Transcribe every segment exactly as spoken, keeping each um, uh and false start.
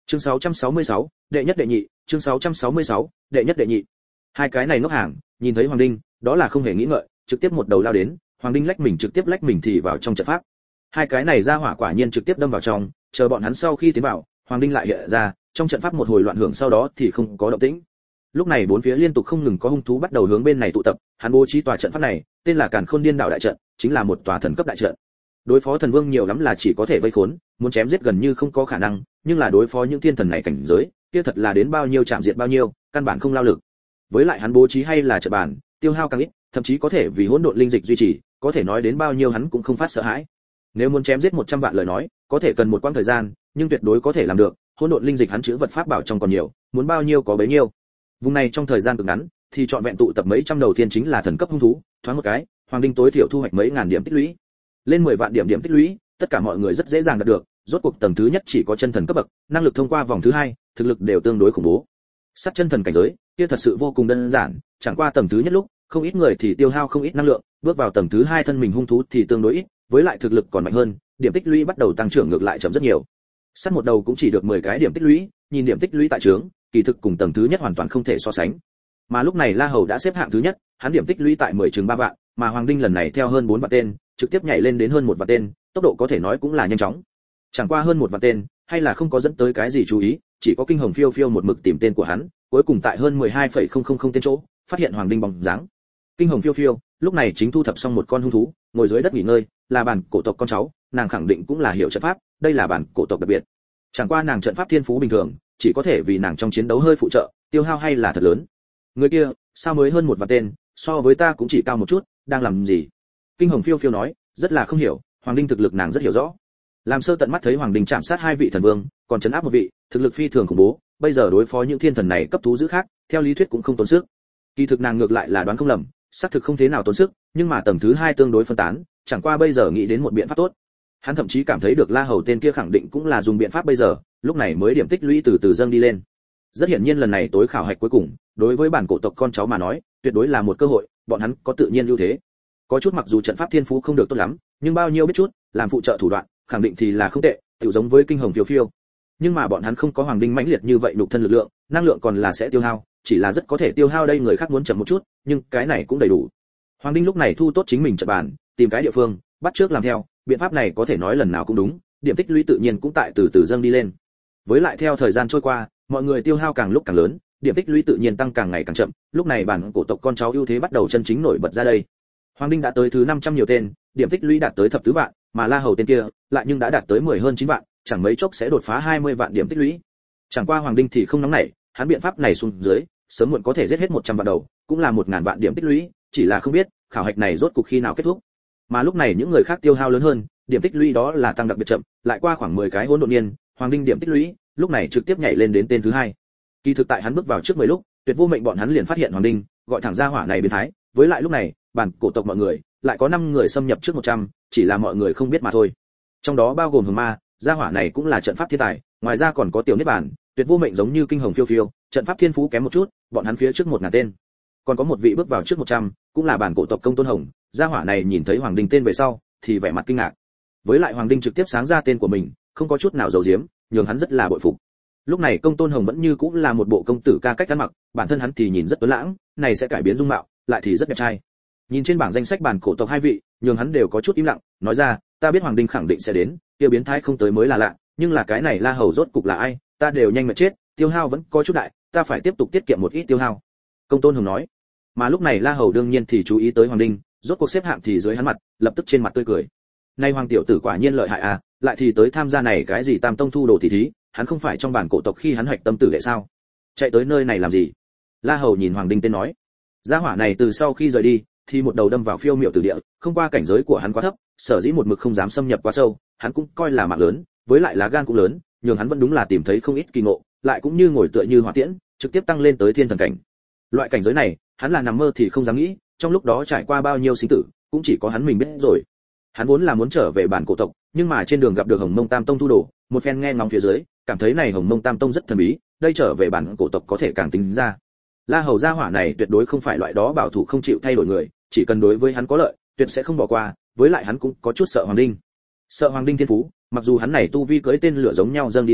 Chương sáu trăm sáu mươi sáu, đệ nhất đệ nhị, chương sáu trăm sáu mươi sáu, đệ nhất đệ nhị. Hai cái này ngốc hàng, nhìn thấy Hoàng Đinh, đó là không hề nghĩ ngợi, trực tiếp một đầu lao đến, Hoàng Đinh lách mình trực tiếp lách mình thì vào trong trận pháp. Hai cái này ra hỏa quả nhiên trực tiếp đâm vào trong, chờ bọn hắn sau khi tiến vào, Hoàng Đinh lại hiện ra, trong trận pháp một hồi loạn hưởng sau đó thì không có động tĩnh. Lúc này bốn phía liên tục không ngừng có hung thú bắt đầu hướng bên này tụ tập, hắn bố trí tòa trận pháp này, tên là Càn Khôn Điên Đảo đại trận, chính là một tòa thần cấp đại trận. Đối phó thần vương nhiều lắm là chỉ có thể vây khốn, muốn chém giết gần như không có khả năng, nhưng là đối phó những thiên thần này cảnh giới, kia thật là đến bao nhiêu chạm diệt bao nhiêu, căn bản không lao lực. Với lại hắn bố trí hay là trận bàn, tiêu hao càng ít, thậm chí có thể vì hỗn độn linh dịch duy trì, có thể nói đến bao nhiêu hắn cũng không phát sợ hãi. Nếu muốn chém giết một trăm vạn lời nói, có thể cần một quãng thời gian, nhưng tuyệt đối có thể làm được, hỗn độn linh dịch hắn chứa vật pháp bảo trong còn nhiều, muốn bao nhiêu có bấy nhiêu. Vùng này trong thời gian cực ngắn, thì chọn vẹn tụ tập mấy trăm đầu tiên chính là thần cấp hung thú, thoáng một cái, Hoàng Đinh tối thiểu thu hoạch mấy ngàn điểm tích lũy. Lên mười vạn điểm điểm tích lũy, tất cả mọi người rất dễ dàng đạt được, rốt cuộc tầng thứ nhất chỉ có chân thần cấp bậc, năng lực thông qua vòng thứ hai, thực lực đều tương đối khủng bố. Sát chân thần cảnh giới, kia thật sự vô cùng đơn giản, chẳng qua tầng thứ nhất lúc, không ít người thì tiêu hao không ít năng lượng, bước vào tầng thứ hai thân mình hung thú thì tương đối ít, với lại thực lực còn mạnh hơn, điểm tích lũy bắt đầu tăng trưởng ngược lại chậm rất nhiều. Sát một đầu cũng chỉ được mười cái điểm tích lũy, nhìn điểm tích lũy tại trướng, kỳ thực cùng tầng thứ nhất hoàn toàn không thể so sánh. Mà lúc này La Hầu đã xếp hạng thứ nhất, hắn điểm tích lũy tại mười chừng ba vạn, mà Hoàng Đinh lần này theo hơn bốn vạn tên, trực tiếp nhảy lên đến hơn một vạn tên, tốc độ có thể nói cũng là nhanh chóng. Chẳng qua hơn một vạn tên, hay là không có dẫn tới cái gì chú ý, chỉ có Kinh Hồng Phiêu Phiêu một mực tìm tên của hắn, cuối cùng tại hơn mười hai phẩy không không không tên chỗ, phát hiện Hoàng Đinh bóng dáng. Kinh Hồng Phiêu Phiêu, lúc này chính thu thập xong một con hung thú, ngồi dưới đất nghỉ ngơi, là bản cổ tộc con cháu, nàng khẳng định cũng là hiểu trận pháp, đây là bản cổ tộc đặc biệt. Chẳng qua nàng trận pháp thiên phú bình thường, chỉ có thể vì nàng trong chiến đấu hơi phụ trợ, tiêu hao hay là thật lớn. Người kia, sao mới hơn một vạn tên, so với ta cũng chỉ cao một chút, đang làm gì? Kinh Hồng Phiêu Phiêu nói, rất là không hiểu, Hoàng Đinh thực lực nàng rất hiểu rõ. Làm sơ tận mắt thấy Hoàng Đinh chạm sát hai vị thần vương, còn trấn áp một vị, thực lực phi thường khủng bố, bây giờ đối phó những thiên thần này cấp thú dữ khác, theo lý thuyết cũng không tốn sức. Kỳ thực nàng ngược lại là đoán không lầm, xác thực không thế nào tốn sức, nhưng mà tầng thứ hai tương đối phân tán, chẳng qua bây giờ nghĩ đến một biện pháp tốt. Hắn thậm chí cảm thấy được La Hầu tên kia khẳng định cũng là dùng biện pháp bây giờ, lúc này mới điểm tích lũy từ từ dâng đi lên. Rất hiển nhiên lần này tối khảo hạch cuối cùng, đối với bản cổ tộc con cháu mà nói, tuyệt đối là một cơ hội, bọn hắn có tự nhiên ưu thế. Có chút mặc dù trận pháp thiên phú không được tốt lắm, nhưng bao nhiêu biết chút, làm phụ trợ thủ đoạn, khẳng định thì là không tệ, tiểu giống với Kinh Hồng Phiêu Phiêu. Nhưng mà bọn hắn không có Hoàng Đinh mãnh liệt như vậy nhục thân lực lượng, năng lượng còn là sẽ tiêu hao, chỉ là rất có thể tiêu hao đây người khác muốn chậm một chút, nhưng cái này cũng đầy đủ. Hoàng Đinh lúc này thu tốt chính mình trận bàn, tìm cái địa phương, bắt trước làm theo, biện pháp này có thể nói lần nào cũng đúng, điểm tích lũy tự nhiên cũng tại từ từ dâng đi lên. Với lại theo thời gian trôi qua, mọi người tiêu hao càng lúc càng lớn, điểm tích lũy tự nhiên tăng càng ngày càng chậm, lúc này bản cổ tộc con cháu ưu thế bắt đầu chân chính nổi bật ra đây. Hoàng Đinh đã tới thứ năm trăm nhiều tên, điểm tích lũy đạt tới thập tứ vạn, mà La Hầu tên kia lại nhưng đã đạt tới mười hơn chín vạn, chẳng mấy chốc sẽ đột phá hai mươi vạn điểm tích lũy. Chẳng qua Hoàng Đinh thì không nóng nảy, hắn biện pháp này xuống dưới, sớm muộn có thể giết hết một trăm vạn đầu, cũng là một ngàn vạn điểm tích lũy, chỉ là không biết khảo hạch này rốt cuộc khi nào kết thúc. Mà lúc này những người khác tiêu hao lớn hơn, điểm tích lũy đó là tăng đặc biệt chậm, lại qua khoảng mười cái hỗn độn niên, Hoàng Đinh điểm tích lũy lúc này trực tiếp nhảy lên đến tên thứ hai. Kỳ thực tại hắn bước vào trước mười lúc, Tuyệt Vô Mệnh bọn hắn liền phát hiện Hoàng Đinh, gọi thẳng ra hỏa này biến thái, với lại lúc này, bản cổ tộc mọi người lại có năm người xâm nhập trước một trăm, chỉ là mọi người không biết mà thôi. Trong đó bao gồm Hồng Ma, gia hỏa này cũng là trận pháp thiên tài, ngoài ra còn có Tiểu Niết Bàn, Tuyệt Vô Mệnh giống như Kinh Hồng Phiêu Phiêu, trận pháp thiên phú kém một chút, bọn hắn phía trước một ngàn tên. Còn có một vị bước vào trước một trăm, cũng là bản cổ tộc Công Tôn Hồng, gia hỏa này nhìn thấy Hoàng Đinh tên về sau, thì vẻ mặt kinh ngạc. Với lại Hoàng Đinh trực tiếp sáng ra tên của mình, không có chút nào giấu giếm, nhường hắn rất là bội phục. Lúc này Công Tôn Hồng vẫn như cũng là một bộ công tử ca cách ăn mặc, bản thân hắn thì nhìn rất tuấn lãng, này sẽ cải biến dung mạo, lại thì rất đẹp trai. Nhìn trên bảng danh sách bản cổ tộc hai vị, nhường hắn đều có chút im lặng, nói ra, ta biết Hoàng Đinh khẳng định sẽ đến, kia biến thái không tới mới là lạ, nhưng là cái này La Hầu rốt cục là ai, ta đều nhanh mệt chết, tiêu hao vẫn có chút đại, ta phải tiếp tục tiết kiệm một ít tiêu hao. Công Tôn Hồng nói. Mà lúc này La Hầu đương nhiên thì chú ý tới Hoàng Đinh, rốt cuộc xếp hạng thì dưới hắn mặt, lập tức trên mặt tươi cười. Nay Hoàng tiểu tử quả nhiên lợi hại à, lại thì tới tham gia này cái gì Tam Tông thu đồ tỷ thí, hắn không phải trong bản cổ tộc khi hắn hoạch tâm tử đệ sao? Chạy tới nơi này làm gì? La Hầu nhìn Hoàng Đinh tên nói. Gia hỏa này từ sau khi rời đi, thì một đầu đâm vào phiêu miệu tử địa, không qua cảnh giới của hắn quá thấp, sở dĩ một mực không dám xâm nhập quá sâu, hắn cũng coi là mạng lớn, với lại lá gan cũng lớn, nhường hắn vẫn đúng là tìm thấy không ít kỳ ngộ, lại cũng như ngồi tựa như hỏa tiễn, trực tiếp tăng lên tới thiên thần cảnh. Loại cảnh giới này, hắn là nằm mơ thì không dám nghĩ, trong lúc đó trải qua bao nhiêu sinh tử, cũng chỉ có hắn mình biết rồi. Hắn vốn là muốn trở về bản cổ tộc, nhưng mà trên đường gặp được Hồng Mông Tam Tông thu đồ, một phen nghe ngóng phía dưới, cảm thấy này Hồng Mông Tam Tông rất thần bí, đây trở về bản cổ tộc có thể càng tính ra. La Hầu gia hỏa này tuyệt đối không phải loại đó bảo thủ không chịu thay đổi người, chỉ cần đối với hắn có lợi, tuyệt sẽ không bỏ qua, với lại hắn cũng có chút sợ Hoàng Đinh. Sợ Hoàng Đinh thiên phú, mặc dù hắn này tu vi cưới tên lửa giống nhau dâng đi lên,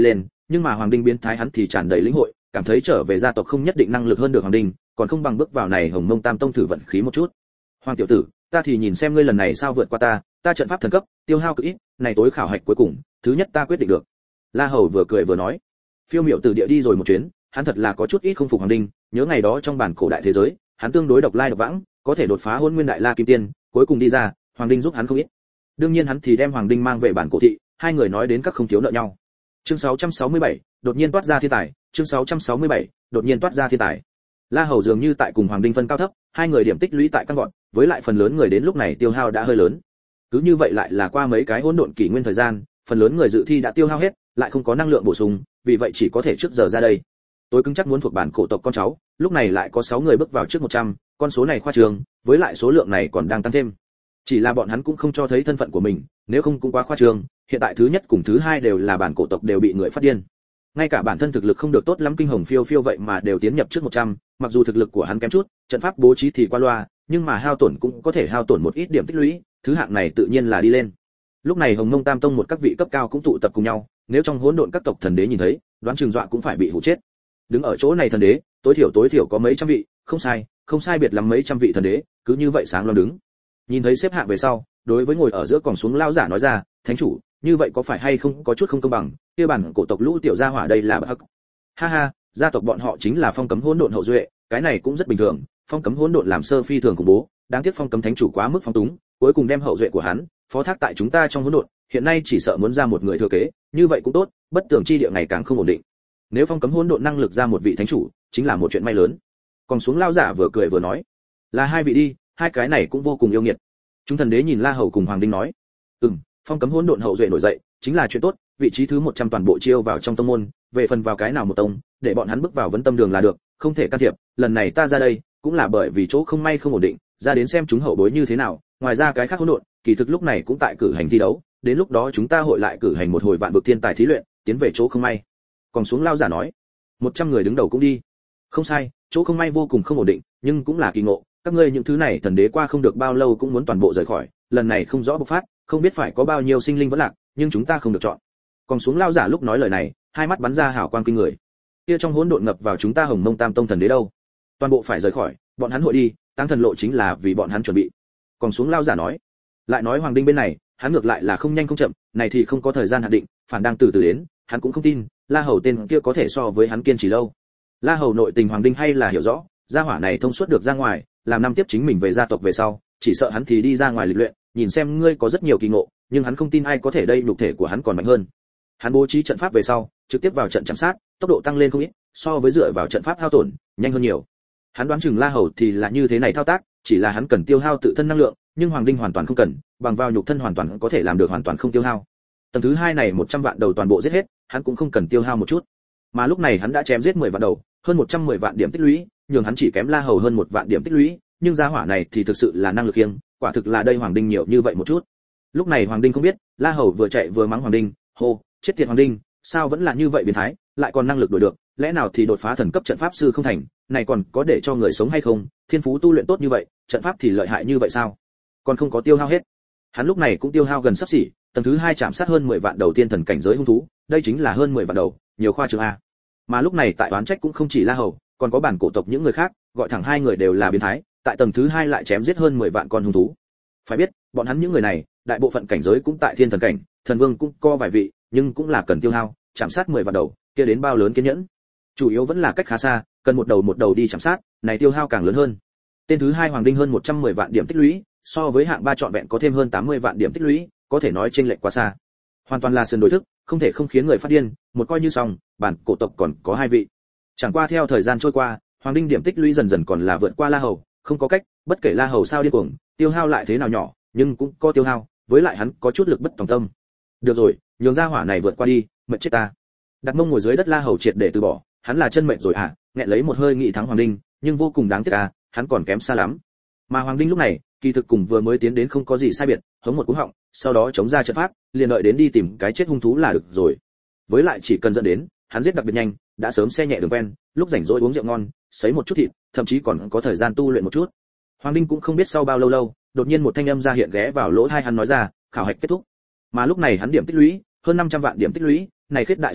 nhưng mà Hoàng Đinh biến thái hắn thì tràn đầy lĩnh hội, cảm thấy trở về gia tộc không nhất định năng lực hơn được Hoàng Đinh, còn không bằng bước vào này Hồng Mông Tam Tông thử vận khí một chút. Hoàng tiểu tử, ta thì nhìn xem ngươi lần này sao vượt qua ta, ta trận pháp thần cấp, tiêu hao cực ít, này tối khảo hạch cuối cùng, thứ nhất ta quyết định được. La Hầu vừa cười vừa nói. Phiêu Miểu từ địa đi rồi một chuyến, hắn thật là có chút ít không phục Hoàng Đinh, nhớ ngày đó trong bản cổ đại thế giới, hắn tương đối độc lai độc vãng, có thể đột phá Hôn Nguyên Đại La Kim Tiên, cuối cùng đi ra, Hoàng Đinh giúp hắn không ít. Đương nhiên hắn thì đem Hoàng Đinh mang về bản cổ thị, hai người nói đến các không thiếu nợ nhau. Chương sáu trăm sáu mươi bảy, đột nhiên toát ra thiên tài, chương sáu trăm sáu mươi bảy, đột nhiên toát ra thiên tài. La Hầu dường như tại cùng Hoàng Đinh phân cao thấp, hai người điểm tích lũy tại căn vọt, với lại phần lớn người đến lúc này tiêu hao đã hơi lớn. Cứ như vậy lại là qua mấy cái hỗn độn kỷ nguyên thời gian, phần lớn người dự thi đã tiêu hao hết, lại không có năng lượng bổ sung, vì vậy chỉ có thể trước giờ ra đây. Tối cứng chắc muốn thuộc bản cổ tộc con cháu, lúc này lại có sáu người bước vào trước một trăm, con số này khoa trương, với lại số lượng này còn đang tăng thêm. Chỉ là bọn hắn cũng không cho thấy thân phận của mình, nếu không cũng quá khoa trương, hiện tại thứ nhất cùng thứ hai đều là bản cổ tộc đều bị người phát điên. Ngay cả bản thân thực lực không được tốt lắm Kinh Hồng Phiêu Phiêu vậy mà đều tiến nhập trước một trăm, mặc dù thực lực của hắn kém chút, trận pháp bố trí thì qua loa, nhưng mà hao tổn cũng có thể hao tổn một ít điểm tích lũy, thứ hạng này tự nhiên là đi lên. Lúc này Hồng Mông Tam Tông một các vị cấp cao cũng tụ tập cùng nhau, nếu trong hỗn độn các tộc thần đế nhìn thấy, đoán chừng dọa cũng phải bị hù chết. Đứng ở chỗ này thần đế, tối thiểu tối thiểu có mấy trăm vị, không sai, không sai biệt lắm mấy trăm vị thần đế, cứ như vậy sáng loáng đứng. Nhìn thấy xếp hạng về sau, đối với ngồi ở giữa còn xuống lao giả nói ra, thánh chủ, như vậy có phải hay không có chút không công bằng, kia bản cổ tộc lũ tiểu gia hỏa đây là bậc. Ha ha, gia tộc bọn họ chính là phong cấm hỗn độn hậu duệ, cái này cũng rất bình thường, phong cấm hỗn độn làm sơ phi thường khủng bố, đáng tiếc phong cấm thánh chủ quá mức phong túng, cuối cùng đem hậu duệ của hắn phó thác tại chúng ta trong hỗn độn, hiện nay chỉ sợ muốn ra một người thừa kế, như vậy cũng tốt, bất tưởng chi địa ngày càng không ổn định. Nếu phong cấm hỗn độn năng lực ra một vị thánh chủ, chính là một chuyện may lớn. Còn xuống lao giả vừa cười vừa nói, là hai vị đi, hai cái này cũng vô cùng yêu nghiệt. Chúng thần đế nhìn La Hầu cùng Hoàng Đinh nói, ừm, phong cấm hỗn độn hậu duệ nổi dậy, chính là chuyện tốt, vị trí thứ một trăm toàn bộ chiêu vào trong tông môn, về phần vào cái nào một tông, để bọn hắn bước vào vấn tâm đường là được, không thể can thiệp, lần này ta ra đây, cũng là bởi vì chỗ không may không ổn định, ra đến xem chúng hậu bối như thế nào, ngoài ra cái khác hỗn độn, kỳ thực lúc này cũng tại cử hành thi đấu, đến lúc đó chúng ta hội lại cử hành một hồi vạn vực thiên tài thí luyện, tiến về chỗ không may. Còn xuống lao giả nói, một trăm người đứng đầu cũng đi. Không sai, chỗ không may vô cùng không ổn định, nhưng cũng là kỳ ngộ, các ngươi những thứ này thần đế qua không được bao lâu cũng muốn toàn bộ rời khỏi, lần này không rõ bộc phát, không biết phải có bao nhiêu sinh linh vẫn lạc, nhưng chúng ta không được chọn. Còn xuống lao giả lúc nói lời này, hai mắt bắn ra hào quang kinh người. Kia trong hỗn độn ngập vào chúng ta Hồng Mông Tam Tông thần đế đâu? Toàn bộ phải rời khỏi, bọn hắn hội đi, tăng thần lộ chính là vì bọn hắn chuẩn bị. Còn xuống lao giả nói, lại nói Hoàng Đinh bên này, hắn ngược lại là không nhanh không chậm, này thì không có thời gian hạn định, phản đang từ từ đến, hắn cũng không tin, La Hầu tên kia có thể so với hắn kiên trì lâu. La Hầu nội tình Hoàng Đinh hay là hiểu rõ, gia hỏa này thông suốt được ra ngoài, làm năm tiếp chính mình về gia tộc về sau, chỉ sợ hắn thì đi ra ngoài lịch luyện, nhìn xem ngươi có rất nhiều kỳ ngộ, nhưng hắn không tin ai có thể đây nhục thể của hắn còn mạnh hơn. Hắn bố trí trận pháp về sau, trực tiếp vào trận chạm sát, tốc độ tăng lên không ít, so với dựa vào trận pháp hao tổn, nhanh hơn nhiều. Hắn đoán chừng La Hầu thì là như thế này thao tác, chỉ là hắn cần tiêu hao tự thân năng lượng, nhưng Hoàng Đinh hoàn toàn không cần, bằng vào nhục thân hoàn toàn có thể làm được hoàn toàn không tiêu hao. Tầng thứ hai này một trăm vạn đầu toàn bộ giết hết, hắn cũng không cần tiêu hao một chút. Mà lúc này hắn đã chém giết mười vạn đầu, hơn một trăm mười vạn điểm tích lũy, nhường hắn chỉ kém La Hầu hơn một vạn điểm tích lũy, nhưng gia hỏa này thì thực sự là năng lực kiêng, quả thực là đây Hoàng Đinh nhiều như vậy một chút. Lúc này Hoàng Đinh không biết, La Hầu vừa chạy vừa mắng Hoàng Đinh, hô, chết tiệt Hoàng Đinh, sao vẫn là như vậy biến thái, lại còn năng lực đổi được, lẽ nào thì đột phá thần cấp trận pháp sư không thành, này còn có để cho người sống hay không, thiên phú tu luyện tốt như vậy, trận pháp thì lợi hại như vậy sao? Còn không có tiêu hao hết. Hắn lúc này cũng tiêu hao gần sắp xỉ, tầng thứ hai chạm sát hơn mười vạn đầu tiên thần cảnh giới hung thú, đây chính là hơn mười vạn đầu, nhiều khoa trương a. Mà lúc này tại oán trách cũng không chỉ La Hầu, còn có bản cổ tộc những người khác, gọi thẳng hai người đều là biến thái, tại tầng thứ hai lại chém giết hơn mười vạn con hung thú. Phải biết, bọn hắn những người này, đại bộ phận cảnh giới cũng tại thiên thần cảnh, thần vương cũng có vài vị, nhưng cũng là cần tiêu hao, chạm sát mười vạn đầu, kia đến bao lớn kiên nhẫn. Chủ yếu vẫn là cách khá xa, cần một đầu một đầu đi chạm sát, này tiêu hao càng lớn hơn. Tên thứ hai Hoàng Đinh hơn một trăm mười vạn điểm tích lũy, so với hạng ba trọn vẹn có thêm hơn tám mươi vạn điểm tích lũy, có thể nói chênh lệch quá xa. Hoàn toàn là sườn đối thức, không thể không khiến người phát điên, một coi như xong, bản cổ tộc còn có hai vị. Chẳng qua theo thời gian trôi qua, Hoàng Đinh điểm tích lũy dần dần còn là vượt qua La Hầu, không có cách, bất kể La Hầu sao điên cuồng, tiêu hao lại thế nào nhỏ, nhưng cũng có tiêu hao, với lại hắn có chút lực bất tòng tâm. Được rồi, nhường ra hỏa này vượt qua đi, mệt chết ta. Đặt mông ngồi dưới đất La Hầu triệt để từ bỏ, hắn là chân mệt rồi à, nghẹn lấy một hơi nghị thắng Hoàng Đinh, nhưng vô cùng đáng tiếc à, hắn còn kém xa lắm. Mà Hoàng Đinh lúc này, kỳ thực cùng vừa mới tiến đến không có gì sai biệt, hống một cú họng, sau đó chống ra trận pháp, liền đợi đến đi tìm cái chết hung thú là được rồi. Với lại chỉ cần dẫn đến, hắn giết đặc biệt nhanh, đã sớm xe nhẹ đường quen, lúc rảnh rỗi uống rượu ngon, sấy một chút thịt, thậm chí còn có thời gian tu luyện một chút. Hoàng Đinh cũng không biết sau bao lâu lâu, đột nhiên một thanh âm ra hiện ghé vào lỗ tai hắn nói ra, khảo hạch kết thúc. Mà lúc này hắn điểm tích lũy, hơn năm trăm vạn điểm tích lũy, này khết đại số lượng,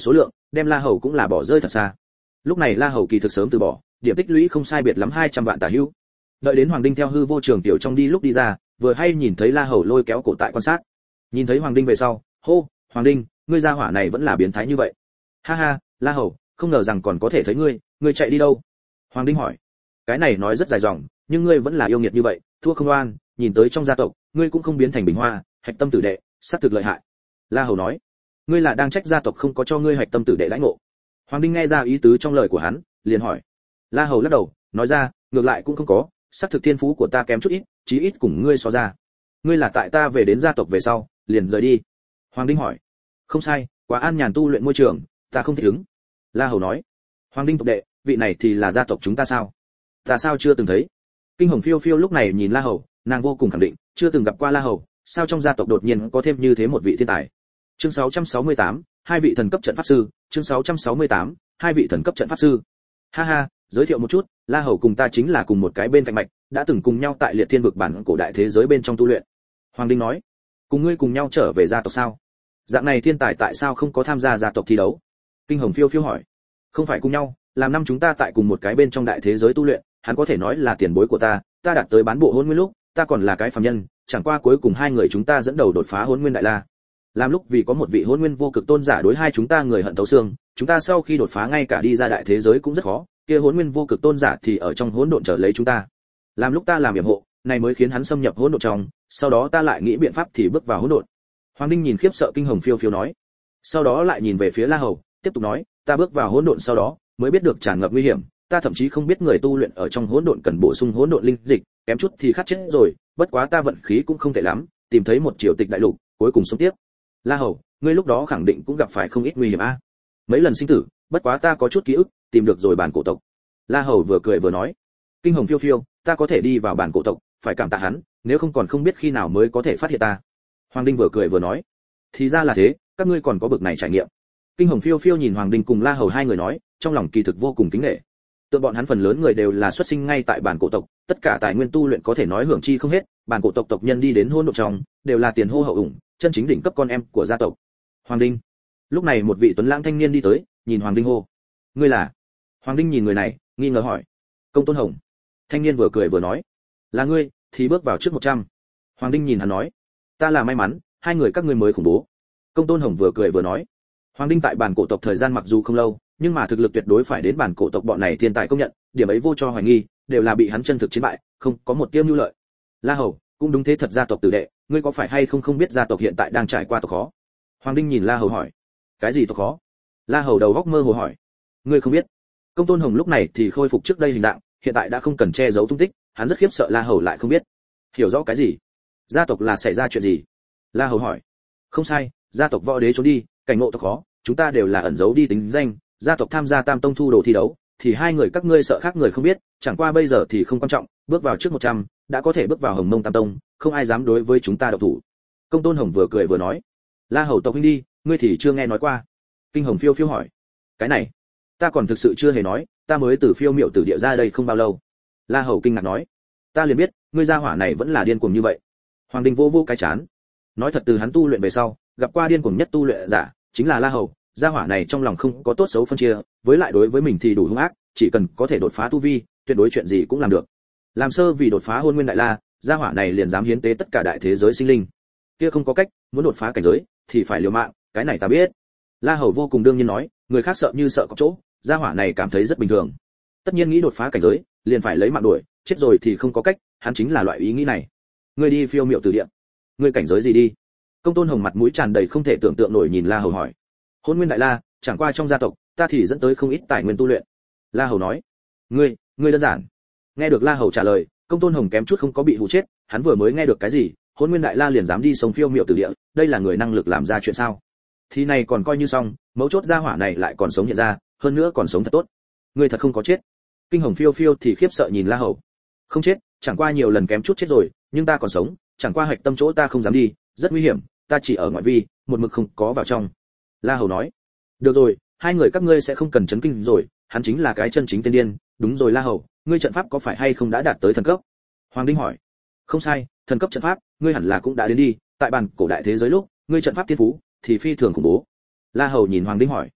đem La Hầu cũng là bỏ rơi thật xa. Lúc này La Hầu kỳ thực sớm từ bỏ, điểm tích lũy không sai biệt lắm hai trăm vạn tả hữu. Đợi đến Hoàng Đinh theo hư vô trường tiểu trong đi lúc đi ra, vừa hay nhìn thấy La Hầu lôi kéo cổ tại quan sát. Nhìn thấy Hoàng Đinh về sau, hô, Hoàng Đinh, ngươi gia hỏa này vẫn là biến thái như vậy. Ha ha, La Hầu, không ngờ rằng còn có thể thấy ngươi, ngươi chạy đi đâu? Hoàng Đinh hỏi. Cái này nói rất dài dòng, nhưng ngươi vẫn là yêu nghiệt như vậy, thua không oan, nhìn tới trong gia tộc, ngươi cũng không biến thành bình hoa, hạch tâm tử đệ, sát thực lợi hại. La Hầu nói. Ngươi là đang trách gia tộc không có cho ngươi hạch tâm tử đệ lãnh ngộ. Hoàng Đinh nghe ra ý tứ trong lời của hắn, liền hỏi. La Hầu lắc đầu, nói ra, ngược lại cũng không có, sát thực thiên phú của ta kém chút ít, chí ít cùng ngươi so ra. Ngươi là tại ta về đến gia tộc về sau, liền rời đi. Hoàng Đinh hỏi. Không sai, quá an nhàn tu luyện môi trường, ta không thích ứng. La Hầu nói. Hoàng Đinh tộc đệ, vị này thì là gia tộc chúng ta sao? Ta sao chưa từng thấy? Kinh Hồng Phiêu Phiêu lúc này nhìn La Hầu, nàng vô cùng khẳng định, chưa từng gặp qua La Hầu, sao trong gia tộc đột nhiên có thêm như thế một vị thiên tài. Chương sáu trăm sáu mươi tám, hai vị thần cấp trận pháp sư, chương sáu trăm sáu mươi tám, hai vị thần cấp trận pháp sư. Ha ha, giới thiệu một chút, La Hầu cùng ta chính là cùng một cái bên cạnh mạch, đã từng cùng nhau tại Liệt Thiên vực bản cổ đại thế giới bên trong tu luyện. Hoàng Đinh nói. Cùng ngươi cùng nhau trở về gia tộc sao? Dạng này thiên tài tại sao không có tham gia gia tộc thi đấu? Kinh Hồng Phiêu Phiêu hỏi. Không phải cùng nhau, làm năm chúng ta tại cùng một cái bên trong đại thế giới tu luyện, hắn có thể nói là tiền bối của ta, ta đạt tới bán bộ hôn nguyên lúc, ta còn là cái phàm nhân, chẳng qua cuối cùng hai người chúng ta dẫn đầu đột phá hôn nguyên đại la. Làm lúc vì có một vị hôn nguyên vô cực tôn giả đối hai chúng ta người hận thấu xương, chúng ta sau khi đột phá ngay cả đi ra đại thế giới cũng rất khó, kia hôn nguyên vô cực tôn giả thì ở trong hỗn độn chờ lấy chúng ta. Làm lúc ta làm yểm hộ, này mới khiến hắn xâm nhập hỗn độn trong, sau đó ta lại nghĩ biện pháp thì bước vào hỗn độn. Hoàng Đinh nhìn khiếp sợ Kinh Hồng Phiêu Phiêu nói. Sau đó lại nhìn về phía La Hầu, tiếp tục nói, ta bước vào hỗn độn sau đó, mới biết được tràn ngập nguy hiểm, ta thậm chí không biết người tu luyện ở trong hỗn độn cần bổ sung hỗn độn linh dịch, kém chút thì khát chết rồi, bất quá ta vận khí cũng không tệ lắm, tìm thấy một triều tịch đại lục, cuối cùng sống tiếp. La Hầu, ngươi lúc đó khẳng định cũng gặp phải không ít nguy hiểm a. Mấy lần sinh tử, bất quá ta có chút ký ức, tìm được rồi bản cổ tộc. La Hầu vừa cười vừa nói. Kinh Hồng Phiêu Phiêu, ta có thể đi vào bản cổ tộc, phải cảm tạ hắn, nếu không còn không biết khi nào mới có thể phát hiện ta. Hoàng Đinh vừa cười vừa nói. Thì ra là thế, các ngươi còn có bực này trải nghiệm. Kinh Hồng Phiêu Phiêu nhìn Hoàng Đinh cùng La Hầu hai người nói, trong lòng kỳ thực vô cùng kính nể. Tượng bọn hắn phần lớn người đều là xuất sinh ngay tại bản cổ tộc, tất cả tài nguyên tu luyện có thể nói hưởng chi không hết, bản cổ tộc tộc nhân đi đến hôn độn trong, đều là tiền hô hậu ủng, chân chính đỉnh cấp con em của gia tộc. Hoàng Đinh. Lúc này một vị tuấn lãng thanh niên đi tới, nhìn Hoàng Đinh hô: "Ngươi là?" Hoàng Đinh nhìn người này, nghi ngờ hỏi: "Công Tôn Hồng." Thanh niên vừa cười vừa nói: "Là ngươi, thì bước vào trước một trăm." Hoàng Đinh nhìn hắn nói: "Ta là may mắn, hai người các ngươi mới khủng bố." Công Tôn Hồng vừa cười vừa nói: Hoàng Đinh tại bản cổ tộc thời gian mặc dù không lâu, nhưng mà thực lực tuyệt đối phải đến bản cổ tộc bọn này thiên tài công nhận, điểm ấy vô cho hoài nghi, đều là bị hắn chân thực chiến bại, không có một tia mưu lợi. La Hầu, cũng đúng thế thật, gia tộc tử đệ, ngươi có phải hay không không biết gia tộc hiện tại đang trải qua tộc khó? Hoàng Đinh nhìn La Hầu hỏi. Cái gì tộc khó? La Hầu đầu góc mơ hồ hỏi. Ngươi không biết? Công Tôn Hồng lúc này thì khôi phục trước đây hình dạng, hiện tại đã không cần che giấu tung tích, hắn rất khiếp sợ La Hầu lại không biết. Hiểu rõ cái gì? Gia tộc là xảy ra chuyện gì? La Hầu hỏi. Không sai, gia tộc võ đế trốn đi, cảnh ngộ tộc khó, chúng ta đều là ẩn giấu đi tính danh, gia tộc tham gia Tam Tông thu đồ thi đấu, thì hai người các ngươi sợ khác người không biết, chẳng qua bây giờ thì không quan trọng, bước vào trước một trăm, đã có thể bước vào Hồng Mông Tam Tông, không ai dám đối với chúng ta độc thủ. Công Tôn Hồng vừa cười vừa nói. La Hầu tộc huynh đi, ngươi thì chưa nghe nói qua. Kinh Hồng phiêu phiêu hỏi. Cái này, ta còn thực sự chưa hề nói, ta mới từ phiêu miệu tử địa ra đây không bao lâu. La Hầu kinh ngạc nói. Ta liền biết, ngươi gia hỏa này vẫn là điên cuồng như vậy. Hoàng Đinh vô vô cái chán. Nói thật, từ hắn tu luyện về sau, gặp qua điên cuồng nhất tu luyện giả, chính là La Hầu. Gia hỏa này trong lòng không có tốt xấu phân chia, với lại đối với mình thì đủ hung ác, chỉ cần có thể đột phá tu vi, tuyệt đối chuyện gì cũng làm được. Làm sơ vì đột phá Hôn Nguyên Đại La, gia hỏa này liền dám hiến tế tất cả đại thế giới sinh linh. Kia không có cách, muốn đột phá cảnh giới thì phải liều mạng, cái này ta biết. La Hầu vô cùng đương nhiên nói, người khác sợ như sợ có chỗ, gia hỏa này cảm thấy rất bình thường. Tất nhiên nghĩ đột phá cảnh giới, liền phải lấy mạng đuổi, chết rồi thì không có cách, hắn chính là loại ý nghĩ này. Ngươi đi phiêu miệu từ địa, ngươi cảnh giới gì đi? Công Tôn Hồng mặt mũi tràn đầy không thể tưởng tượng nổi nhìn La Hầu hỏi. Hôn Nguyên Đại La, chẳng qua trong gia tộc, ta thì dẫn tới không ít tài nguyên tu luyện. La Hầu nói. Ngươi, ngươi đơn giản. Nghe được La Hầu trả lời, Công Tôn Hồng kém chút không có bị hù chết, hắn vừa mới nghe được cái gì, Hôn Nguyên Đại La liền dám đi sống phiêu miệu từ địa, đây là người năng lực làm ra chuyện sao? Thì này còn coi như xong, mấu chốt gia hỏa này lại còn sống hiện ra, hơn nữa còn sống thật tốt. Ngươi thật không có chết? Kinh Hồng phiêu phiêu thì khiếp sợ nhìn La Hầu. Không chết, chẳng qua nhiều lần kém chút chết rồi, nhưng ta còn sống, chẳng qua hạch tâm chỗ ta không dám đi, rất nguy hiểm, ta chỉ ở ngoại vi, một mực không có vào trong. La Hầu nói. Được rồi, hai người các ngươi sẽ không cần chấn kinh rồi, hắn chính là cái chân chính tiên điên. Đúng rồi La Hầu, ngươi trận pháp có phải hay không đã đạt tới thần cấp? Hoàng Đinh hỏi. Không sai, thần cấp trận pháp, ngươi hẳn là cũng đã đến đi, tại bản cổ đại thế giới lúc, ngươi trận pháp tiên phú thì phi thường khủng bố. La Hầu nhìn Hoàng Đinh hỏi.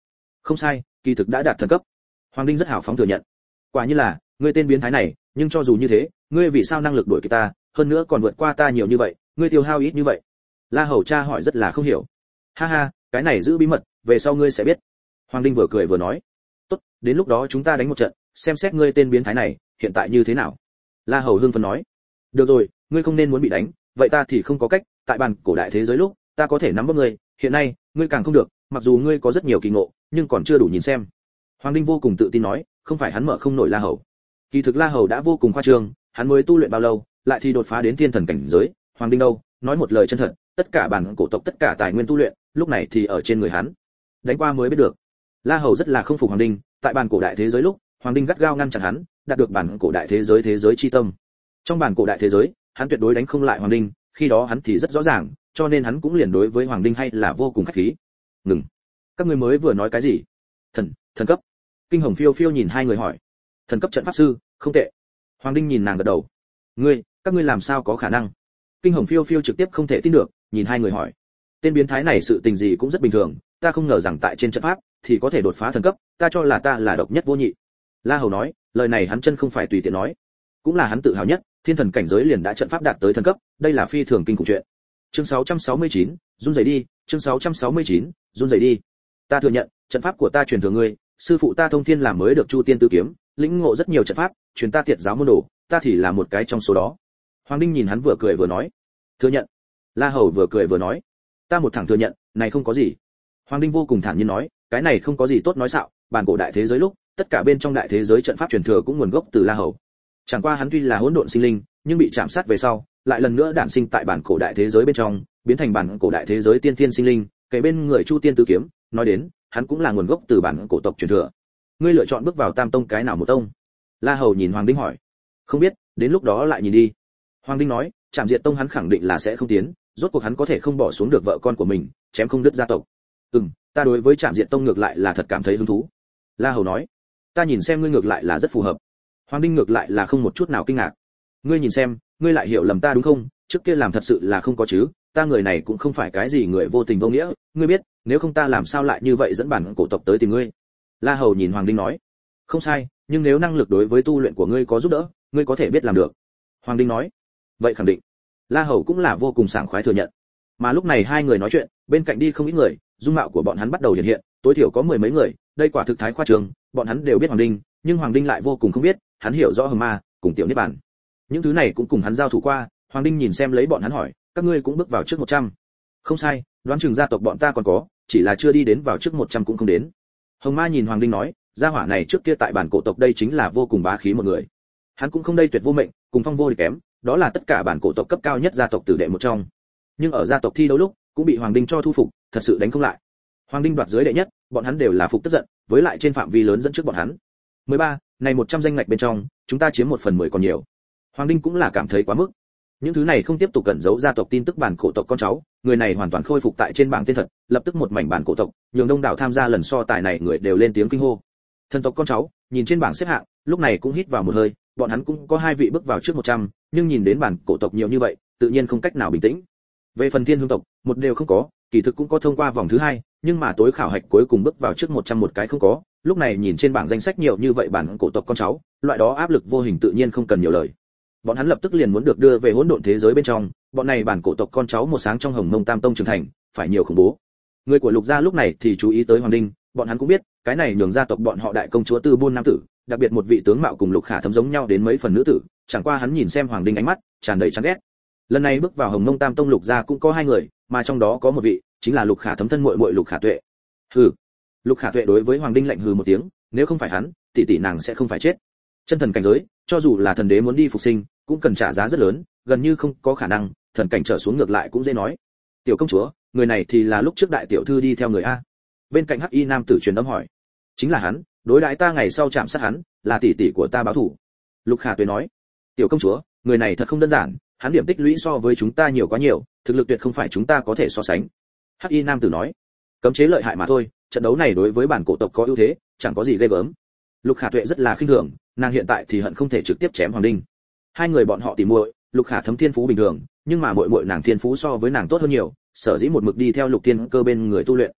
Không sai, kỳ thực đã đạt thần cấp. Hoàng Đinh rất hào phóng thừa nhận. Quả như là, ngươi tên biến thái này, nhưng cho dù như thế, ngươi vì sao năng lực đuổi kịp ta, hơn nữa còn vượt qua ta nhiều như vậy, ngươi tiêu hao ít như vậy? La Hầu cha hỏi rất là không hiểu. Ha ha, cái này giữ bí mật, về sau ngươi sẽ biết. Hoàng Đinh vừa cười vừa nói. Tốt, đến lúc đó chúng ta đánh một trận, xem xét ngươi tên biến thái này hiện tại như thế nào. La Hầu hưng phấn nói. Được rồi, ngươi không nên muốn bị đánh, vậy ta thì không có cách, tại bàn cổ đại thế giới lúc, ta có thể nắm bắt ngươi, hiện nay, ngươi càng không được, mặc dù ngươi có rất nhiều kỳ ngộ, nhưng còn chưa đủ nhìn xem. Hoàng Đinh vô cùng tự tin nói, không phải hắn mở không nổi La Hầu. Kỳ thực La Hầu đã vô cùng khoa trương, hắn mới tu luyện bao lâu, lại thì đột phá đến thiên thần cảnh giới, Hoàng Đinh đâu, nói một lời chân thật, tất cả bản cổ tộc tất cả tài nguyên tu luyện, lúc này thì ở trên người hắn. Đánh qua mới biết được. La Hầu rất là không phục Hoàng Đinh, tại bản cổ đại thế giới lúc, Hoàng Đinh gắt gao ngăn chặn hắn, đạt được bản cổ đại thế giới thế giới chi tâm. Trong bản cổ đại thế giới, hắn tuyệt đối đánh không lại Hoàng Đinh, khi đó hắn thì rất rõ ràng, cho nên hắn cũng liền đối với Hoàng Đinh hay là vô cùng khách khí. Ngừng. Các ngươi mới vừa nói cái gì? Thần, thần cấp. Kinh Hồng Phiêu Phiêu nhìn hai người hỏi. Thần cấp trận pháp sư, không tệ. Hoàng Đinh nhìn nàng gật đầu. Ngươi, các ngươi làm sao có khả năng? Kinh Hồng Phiêu Phiêu trực tiếp không thể tin được, nhìn hai người hỏi. Tên biến thái này sự tình gì cũng rất bình thường, ta không ngờ rằng tại trên trận pháp thì có thể đột phá thần cấp, ta cho là ta là độc nhất vô nhị. La Hầu nói, lời này hắn chân không phải tùy tiện nói, cũng là hắn tự hào nhất, thiên thần cảnh giới liền đã trận pháp đạt tới thần cấp, đây là phi thường kinh khủng chuyện. Chương sáu trăm sáu mươi chín, run rẩy đi, chương sáu trăm sáu mươi chín, run rẩy đi. Ta thừa nhận, trận pháp của ta truyền thừa ngươi, sư phụ ta Thông Thiên làm mới được Chu Tiên Tứ Kiếm, lĩnh ngộ rất nhiều trận pháp, truyền ta Tiệt giáo môn đồ, ta thì là một cái trong số đó. Hoàng Đinh nhìn hắn vừa cười vừa nói, thừa nhận. La Hầu vừa cười vừa nói, ta một thằng thừa nhận, này không có gì. Hoàng Đinh vô cùng thản nhiên nói, cái này không có gì tốt nói xạo, bản cổ đại thế giới lúc, tất cả bên trong đại thế giới trận pháp truyền thừa cũng nguồn gốc từ La Hầu. Chẳng qua hắn tuy là hỗn độn sinh linh, nhưng bị chạm sát về sau, lại lần nữa đản sinh tại bản cổ đại thế giới bên trong, biến thành bản cổ đại thế giới tiên thiên sinh linh, kể bên người Chu Tiên Tứ Kiếm, nói đến, hắn cũng là nguồn gốc từ bản cổ tộc truyền thừa. Ngươi lựa chọn bước vào Tam tông cái nào một tông? La Hầu nhìn Hoàng Đinh hỏi. Không biết, đến lúc đó lại nhìn đi. Hoàng Đinh nói, Trảm Diệt tông hắn khẳng định là sẽ không tiến, rốt cuộc hắn có thể không bỏ xuống được vợ con của mình, chém không đứt gia tộc. Ừm, ta đối với Trảm Diệt tông ngược lại là thật cảm thấy hứng thú. La Hầu nói, ta nhìn xem ngươi ngược lại là rất phù hợp. Hoàng Đinh ngược lại là không một chút nào kinh ngạc. Ngươi nhìn xem, ngươi lại hiểu lầm ta đúng không? Trước kia làm thật sự là không có chứ, ta người này cũng không phải cái gì người vô tình vô nghĩa, ngươi biết, nếu không ta làm sao lại như vậy dẫn bản cổ tộc tới tìm ngươi. La Hầu nhìn Hoàng Đinh nói, không sai, nhưng nếu năng lực đối với tu luyện của ngươi có giúp đỡ, ngươi có thể biết làm được. Hoàng Đinh nói, vậy khẳng định. La Hầu cũng là vô cùng sảng khoái thừa nhận. Mà lúc này hai người nói chuyện, bên cạnh đi không ít người, dung mạo của bọn hắn bắt đầu hiện hiện, tối thiểu có mười mấy người, đây quả thực thái khoa trương, bọn hắn đều biết Hoàng Đinh, nhưng Hoàng Đinh lại vô cùng không biết, hắn hiểu rõ Hồng Ma, cùng Tiểu Niết Bàn. Những thứ này cũng cùng hắn giao thủ qua, Hoàng Đinh nhìn xem lấy bọn hắn hỏi, các ngươi cũng bước vào trước một trăm. Không sai, đoán chừng gia tộc bọn ta còn có, chỉ là chưa đi đến vào trước một trăm cũng không đến. Hồng Ma nhìn Hoàng Đinh nói, gia hỏa này trước kia tại bản cổ tộc đây chính là vô cùng bá khí một người. Hắn cũng không đây tuyệt vô mệnh, cùng phong vô địch kém, đó là tất cả bản cổ tộc cấp cao nhất gia tộc tử đệ một trong. Nhưng ở gia tộc thi đấu lúc, cũng bị Hoàng Đinh cho thu phục, thật sự đánh không lại. Hoàng Đinh đoạt dưới đệ nhất, bọn hắn đều là phục tức giận, với lại trên phạm vi lớn dẫn trước bọn hắn. mười ba, này một trăm danh ngạch bên trong, chúng ta chiếm một phần mười còn nhiều. Hoàng Đinh cũng là cảm thấy quá mức. Những thứ này không tiếp tục cẩn giấu gia tộc tin tức bản cổ tộc con cháu, người này hoàn toàn khôi phục tại trên bảng tên thật, lập tức một mảnh bản cổ tộc, nhường đông đảo tham gia lần so tài này người đều lên tiếng kinh hô. Thần tộc con cháu, nhìn trên bảng xếp hạng, lúc này cũng hít vào một hơi, bọn hắn cũng có hai vị bước vào trước một trăm, nhưng nhìn đến bản cổ tộc nhiều như vậy, tự nhiên không cách nào bình tĩnh. Về phần Thiên Hương tộc, một đều không có, kỳ thực cũng có thông qua vòng thứ hai, nhưng mà tối khảo hạch cuối cùng bước vào trước một trăm một cái không có, lúc này nhìn trên bảng danh sách nhiều như vậy bản cổ tộc con cháu, loại đó áp lực vô hình tự nhiên không cần nhiều lời. Bọn hắn lập tức liền muốn được đưa về hỗn độn thế giới bên trong, bọn này bản cổ tộc con cháu một sáng trong Hồng Mông Tam tông trưởng thành, phải nhiều khủng bố. Người của Lục gia lúc này thì chú ý tới Hoàng Đinh, bọn hắn cũng biết, cái này nhường gia tộc bọn họ đại công chúa Tư Buôn nam tử, đặc biệt một vị tướng mạo cùng Lục Khả Thấm giống nhau đến mấy phần nữ tử, chẳng qua hắn nhìn xem Hoàng Đinh ánh mắt tràn đầy chán ghét. Lần này bước vào Hồng Mông Tam tông Lục gia cũng có hai người, mà trong đó có một vị chính là Lục Khả Thấm thân muội muội Lục Khả Tuệ. Hừ. Lục Khả Tuệ đối với Hoàng Đinh lạnh hừ một tiếng, nếu không phải hắn, tỷ tỷ nàng sẽ không phải chết. Chân thần cảnh giới, cho dù là thần đế muốn đi phục sinh, cũng cần trả giá rất lớn, gần như không có khả năng, thần cảnh trở xuống ngược lại cũng dễ nói. Tiểu công chúa, người này thì là lúc trước đại tiểu thư đi theo người a. Bên cạnh Hắc Y nam tử truyền âm hỏi. Chính là hắn, đối đãi ta ngày sau chạm sát hắn, là tỷ tỷ của ta báo thù. Lục Khả Tuệ nói. Tiểu công chúa, người này thật không đơn giản, hắn điểm tích lũy so với chúng ta nhiều quá nhiều, thực lực tuyệt không phải chúng ta có thể so sánh. Hắc Y nam tử nói. Cấm chế lợi hại mà thôi, trận đấu này đối với bản cổ tộc có ưu thế, chẳng có gì ghê gớm. Lục Khả Tuệ rất là khinh thường, nàng hiện tại thì hận không thể trực tiếp chém Hoàng Đinh. Hai người bọn họ tỉ muội, Lục Khả Thấm thiên phú bình thường, nhưng mà muội muội nàng thiên phú so với nàng tốt hơn nhiều, sở dĩ một mực đi theo Lục Thiên Cơ bên người tu luyện.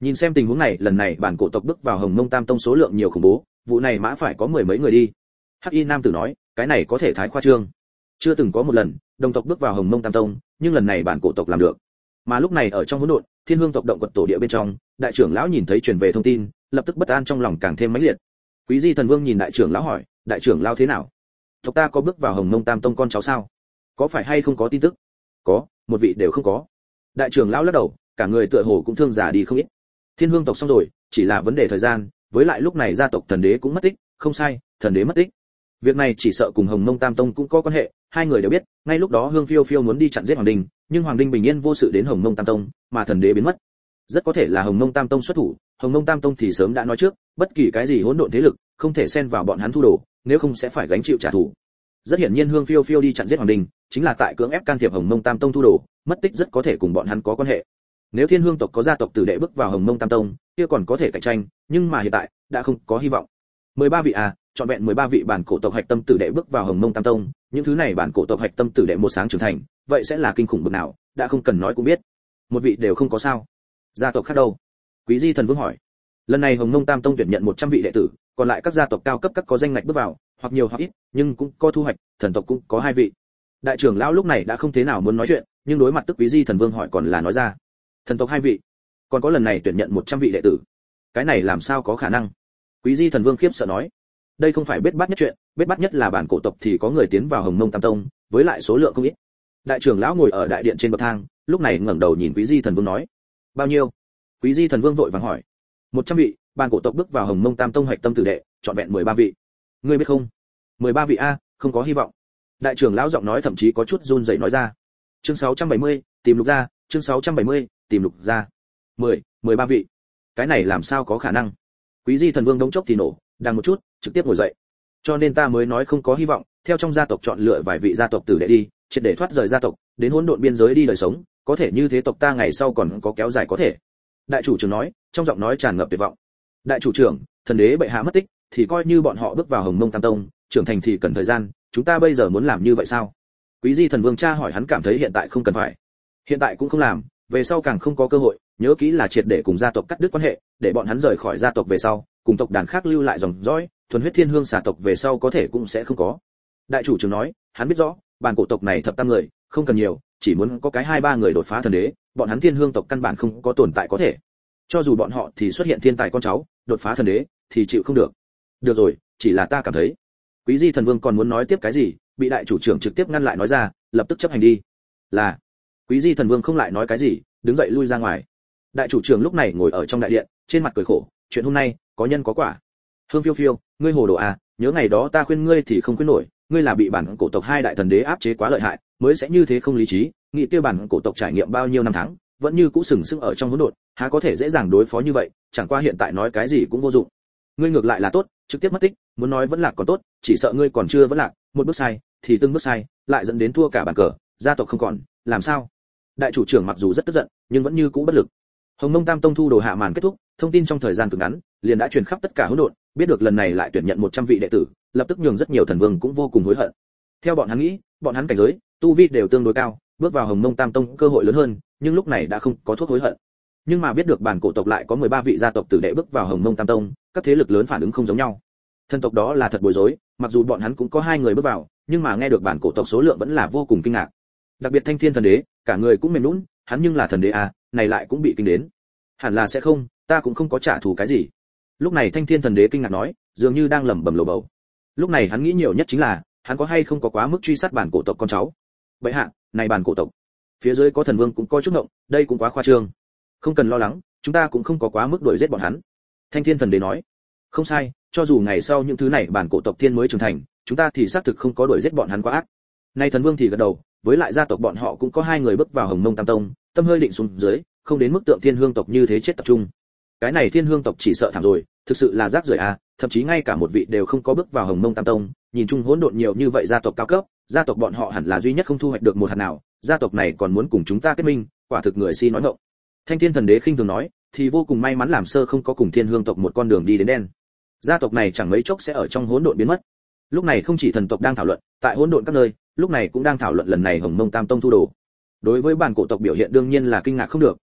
Nhìn xem tình huống này, lần này bản cổ tộc bước vào Hồng Mông Tam Tông số lượng nhiều khủng bố, vụ này mã phải có mười mấy người đi. Hắc Y nam tử nói, cái này có thể thái khoa trương. Chưa từng có một lần đồng tộc bước vào Hồng Mông Tam Tông, nhưng lần này bản cổ tộc làm được. Mà lúc này ở trong hỗn độn, Thiên Hương tộc động quật tổ địa bên trong, đại trưởng lão nhìn thấy truyền về thông tin, lập tức bất an trong lòng càng thêm mãnh liệt. Quý Di Thần Vương nhìn đại trưởng lão hỏi, đại trưởng lão thế nào? Tộc ta có bước vào Hồng Mông Tam Tông con cháu sao? Có phải hay không có tin tức? Có, một vị đều không có. Đại trưởng lão lắc đầu, cả người tựa hồ cũng thương già đi không ít. Thiên Hương tộc xong rồi, chỉ là vấn đề thời gian, với lại lúc này gia tộc thần đế cũng mất tích, không sai, thần đế mất tích. Việc này chỉ sợ cùng Hồng Mông Tam Tông cũng có quan hệ, hai người đều biết, ngay lúc đó Hương Phiêu Phiêu muốn đi chặn giết Hoàng Đình, nhưng Hoàng Đình bình yên vô sự đến Hồng Mông Tam Tông, mà thần đế biến mất. Rất có thể là Hồng Mông Tam Tông xuất thủ, Hồng Mông Tam Tông thì sớm đã nói trước, bất kỳ cái gì hỗn độn thế lực, không thể xen vào bọn hắn thu đồ, nếu không sẽ phải gánh chịu trả thù. Rất hiển nhiên Hương Phiêu Phiêu đi chặn giết Hoàng Đình, chính là tại cưỡng ép can thiệp Hồng Mông Tam Tông thu đồ, mất tích rất có thể cùng bọn hắn có quan hệ. Nếu Thiên Hương tộc có gia tộc tử đệ bước vào Hồng Mông Tam Tông, kia còn có thể cạnh tranh, nhưng mà hiện tại đã không có hy vọng. mười ba vị à, chọn vẹn mười ba vị bản cổ tộc hạch tâm tử đệ bước vào Hồng Mông Tam Tông, những thứ này bản cổ tộc hạch tâm tử đệ một sáng trưởng thành, vậy sẽ là kinh khủng bực nào, đã không cần nói cũng biết. Một vị đều không có sao? Gia tộc khác đâu? Quý Di Thần Vương hỏi. Lần này Hồng Mông Tam Tông tuyển nhận một trăm vị đệ tử, còn lại các gia tộc cao cấp các có danh ngạch bước vào, hoặc nhiều hoặc ít, nhưng cũng có thu hoạch, thần tộc cũng có hai vị. Đại trưởng lão lúc này đã không thế nào muốn nói chuyện, nhưng đối mặt tức Quý Di Thần Vương hỏi còn là nói ra. Thần tộc hai vị, còn có lần này tuyển nhận một trăm vị đệ tử. Cái này làm sao có khả năng? Quý Di Thần Vương khiếp sợ nói. Đây không phải bết bát nhất chuyện, bết bát nhất là bản cổ tộc thì có người tiến vào Hồng Mông Tam Tông, với lại số lượng không ít. Đại trưởng lão ngồi ở đại điện trên bậc thang, lúc này ngẩng đầu nhìn Quý Di Thần Vương nói. Bao nhiêu? Quý Di Thần Vương vội vàng hỏi. một trăm vị, bản cổ tộc bước vào Hồng Mông Tam Tông hạch tâm tử đệ, chọn vẹn mười ba vị. Ngươi biết không? mười ba vị a, không có hy vọng. Đại trưởng lão giọng nói thậm chí có chút run rẩy nói ra. Chương sáu trăm bảy mươi, tìm lục ra, chương sáu trăm bảy mươi, tìm lục ra. mười, mười ba vị. Cái này làm sao có khả năng? Quý Di Thần Vương đống chốc thì nổ, đang một chút, trực tiếp ngồi dậy. Cho nên ta mới nói không có hy vọng, theo trong gia tộc chọn lựa vài vị gia tộc tử đệ đi, triệt để thoát rời gia tộc, đến hỗn độn biên giới đi đời sống, có thể như thế tộc ta ngày sau còn có kéo dài có thể. Đại chủ trưởng nói, trong giọng nói tràn ngập tuyệt vọng. Đại chủ trưởng, thần đế bệ hạ mất tích, thì coi như bọn họ bước vào Hồng Mông Tam Tông, trưởng thành thì cần thời gian, chúng ta bây giờ muốn làm như vậy sao? Quý Di Thần Vương tra hỏi hắn cảm thấy hiện tại không cần phải. Hiện tại cũng không làm, về sau càng không có cơ hội, nhớ kỹ là triệt để cùng gia tộc cắt đứt quan hệ, để bọn hắn rời khỏi gia tộc về sau, cùng tộc đàn khác lưu lại dòng dõi, thuần huyết thiên hương xà tộc về sau có thể cũng sẽ không có. Đại chủ trưởng nói, hắn biết rõ, bản cổ tộc này thập tam người, không cần nhiều, chỉ muốn có cái hai ba người đột phá thần đế, bọn hắn thiên hương tộc căn bản không có tồn tại có thể. Cho dù bọn họ thì xuất hiện thiên tài con cháu, đột phá thần đế thì chịu không được. Được rồi, chỉ là ta cảm thấy. Quý Di Thần Vương còn muốn nói tiếp cái gì, bị đại chủ trưởng trực tiếp ngăn lại nói ra, lập tức chấp hành đi. Là. Quý Di Thần Vương không lại nói cái gì, đứng dậy lui ra ngoài. Đại chủ trưởng lúc này ngồi ở trong đại điện, trên mặt cười khổ, chuyện hôm nay có nhân có quả. Hương Phiêu Phiêu, ngươi hồ đồ à, nhớ ngày đó ta khuyên ngươi thì không khuyên nổi, ngươi là bị bản cổ tộc hai đại thần đế áp chế quá lợi hại, mới sẽ như thế không lý trí, nghĩ kia bản cổ tộc trải nghiệm bao nhiêu năm tháng, vẫn như cũ sừng sững ở trong hỗn độn, há có thể dễ dàng đối phó như vậy, chẳng qua hiện tại nói cái gì cũng vô dụng. Ngươi ngược lại là tốt, trực tiếp mất tích, muốn nói vẫn lạc còn tốt, chỉ sợ ngươi còn chưa vẫn lạc, một bước sai thì từng bước sai, lại dẫn đến thua cả bàn cờ, gia tộc không còn, làm sao? Đại chủ trưởng mặc dù rất tức giận, nhưng vẫn như cũ bất lực. Hồng Mông Tam Tông thu đồ hạ màn kết thúc, thông tin trong thời gian cực ngắn, liền đã truyền khắp tất cả hỗn độn, biết được lần này lại tuyển nhận một trăm vị đệ tử, lập tức nhường rất nhiều thần vương cũng vô cùng hối hận. Theo bọn hắn nghĩ, bọn hắn cảnh giới, tu vi đều tương đối cao, bước vào Hồng Mông Tam Tông cơ hội lớn hơn, nhưng lúc này đã không có thuốc hối hận. Nhưng mà biết được bản cổ tộc lại có mười ba vị gia tộc tử đệ bước vào Hồng Mông Tam Tông, các thế lực lớn phản ứng không giống nhau. Thần tộc đó là thật bối rối, mặc dù bọn hắn cũng có hai người bước vào, nhưng mà nghe được bản cổ tộc số lượng vẫn là vô cùng kinh ngạc. Đặc biệt Thanh Thiên thần đế, cả người cũng mềm nhũn, hắn nhưng là thần đế à, này lại cũng bị kinh đến. Hẳn là sẽ không, ta cũng không có trả thù cái gì. Lúc này Thanh Thiên thần đế kinh ngạc nói, dường như đang lẩm bẩm lầu bầu. Lúc này hắn nghĩ nhiều nhất chính là, hắn có hay không có quá mức truy sát bản cổ tộc con cháu. Bệ hạ, này bản cổ tộc, phía dưới có thần vương cũng coi chút ngộng, đây cũng quá khoa trương. Không cần lo lắng, chúng ta cũng không có quá mức đuổi giết bọn hắn. Thanh Thiên thần đế nói, không sai, cho dù ngày sau những thứ này bản cổ tộc thiên mới trưởng thành, chúng ta thì xác thực không có đuổi giết bọn hắn quá ác. Nay thần vương thì gật đầu, với lại gia tộc bọn họ cũng có hai người bước vào Hồng Mông Tam Tông, tâm hơi định xuống dưới, không đến mức tượng thiên hương tộc như thế chết tập trung. Cái này thiên hương tộc chỉ sợ thảm rồi, thực sự là rác rưởi à, thậm chí ngay cả một vị đều không có bước vào Hồng Mông Tam Tông, nhìn chung hỗn độn nhiều như vậy gia tộc cao cấp, gia tộc bọn họ hẳn là duy nhất không thu hoạch được một hạt nào, gia tộc này còn muốn cùng chúng ta kết minh, quả thực người si nói ngọng. Thanh Thiên thần đế khinh thường nói, thì vô cùng may mắn làm sơ không có cùng thiên hương tộc một con đường đi đến đen. Gia tộc này chẳng mấy chốc sẽ ở trong hỗn độn biến mất. Lúc này không chỉ thần tộc đang thảo luận, tại hỗn độn các nơi, lúc này cũng đang thảo luận lần này Hồng Mông Tam Tông thu đồ. Đối với bản cổ tộc biểu hiện đương nhiên là kinh ngạc không được,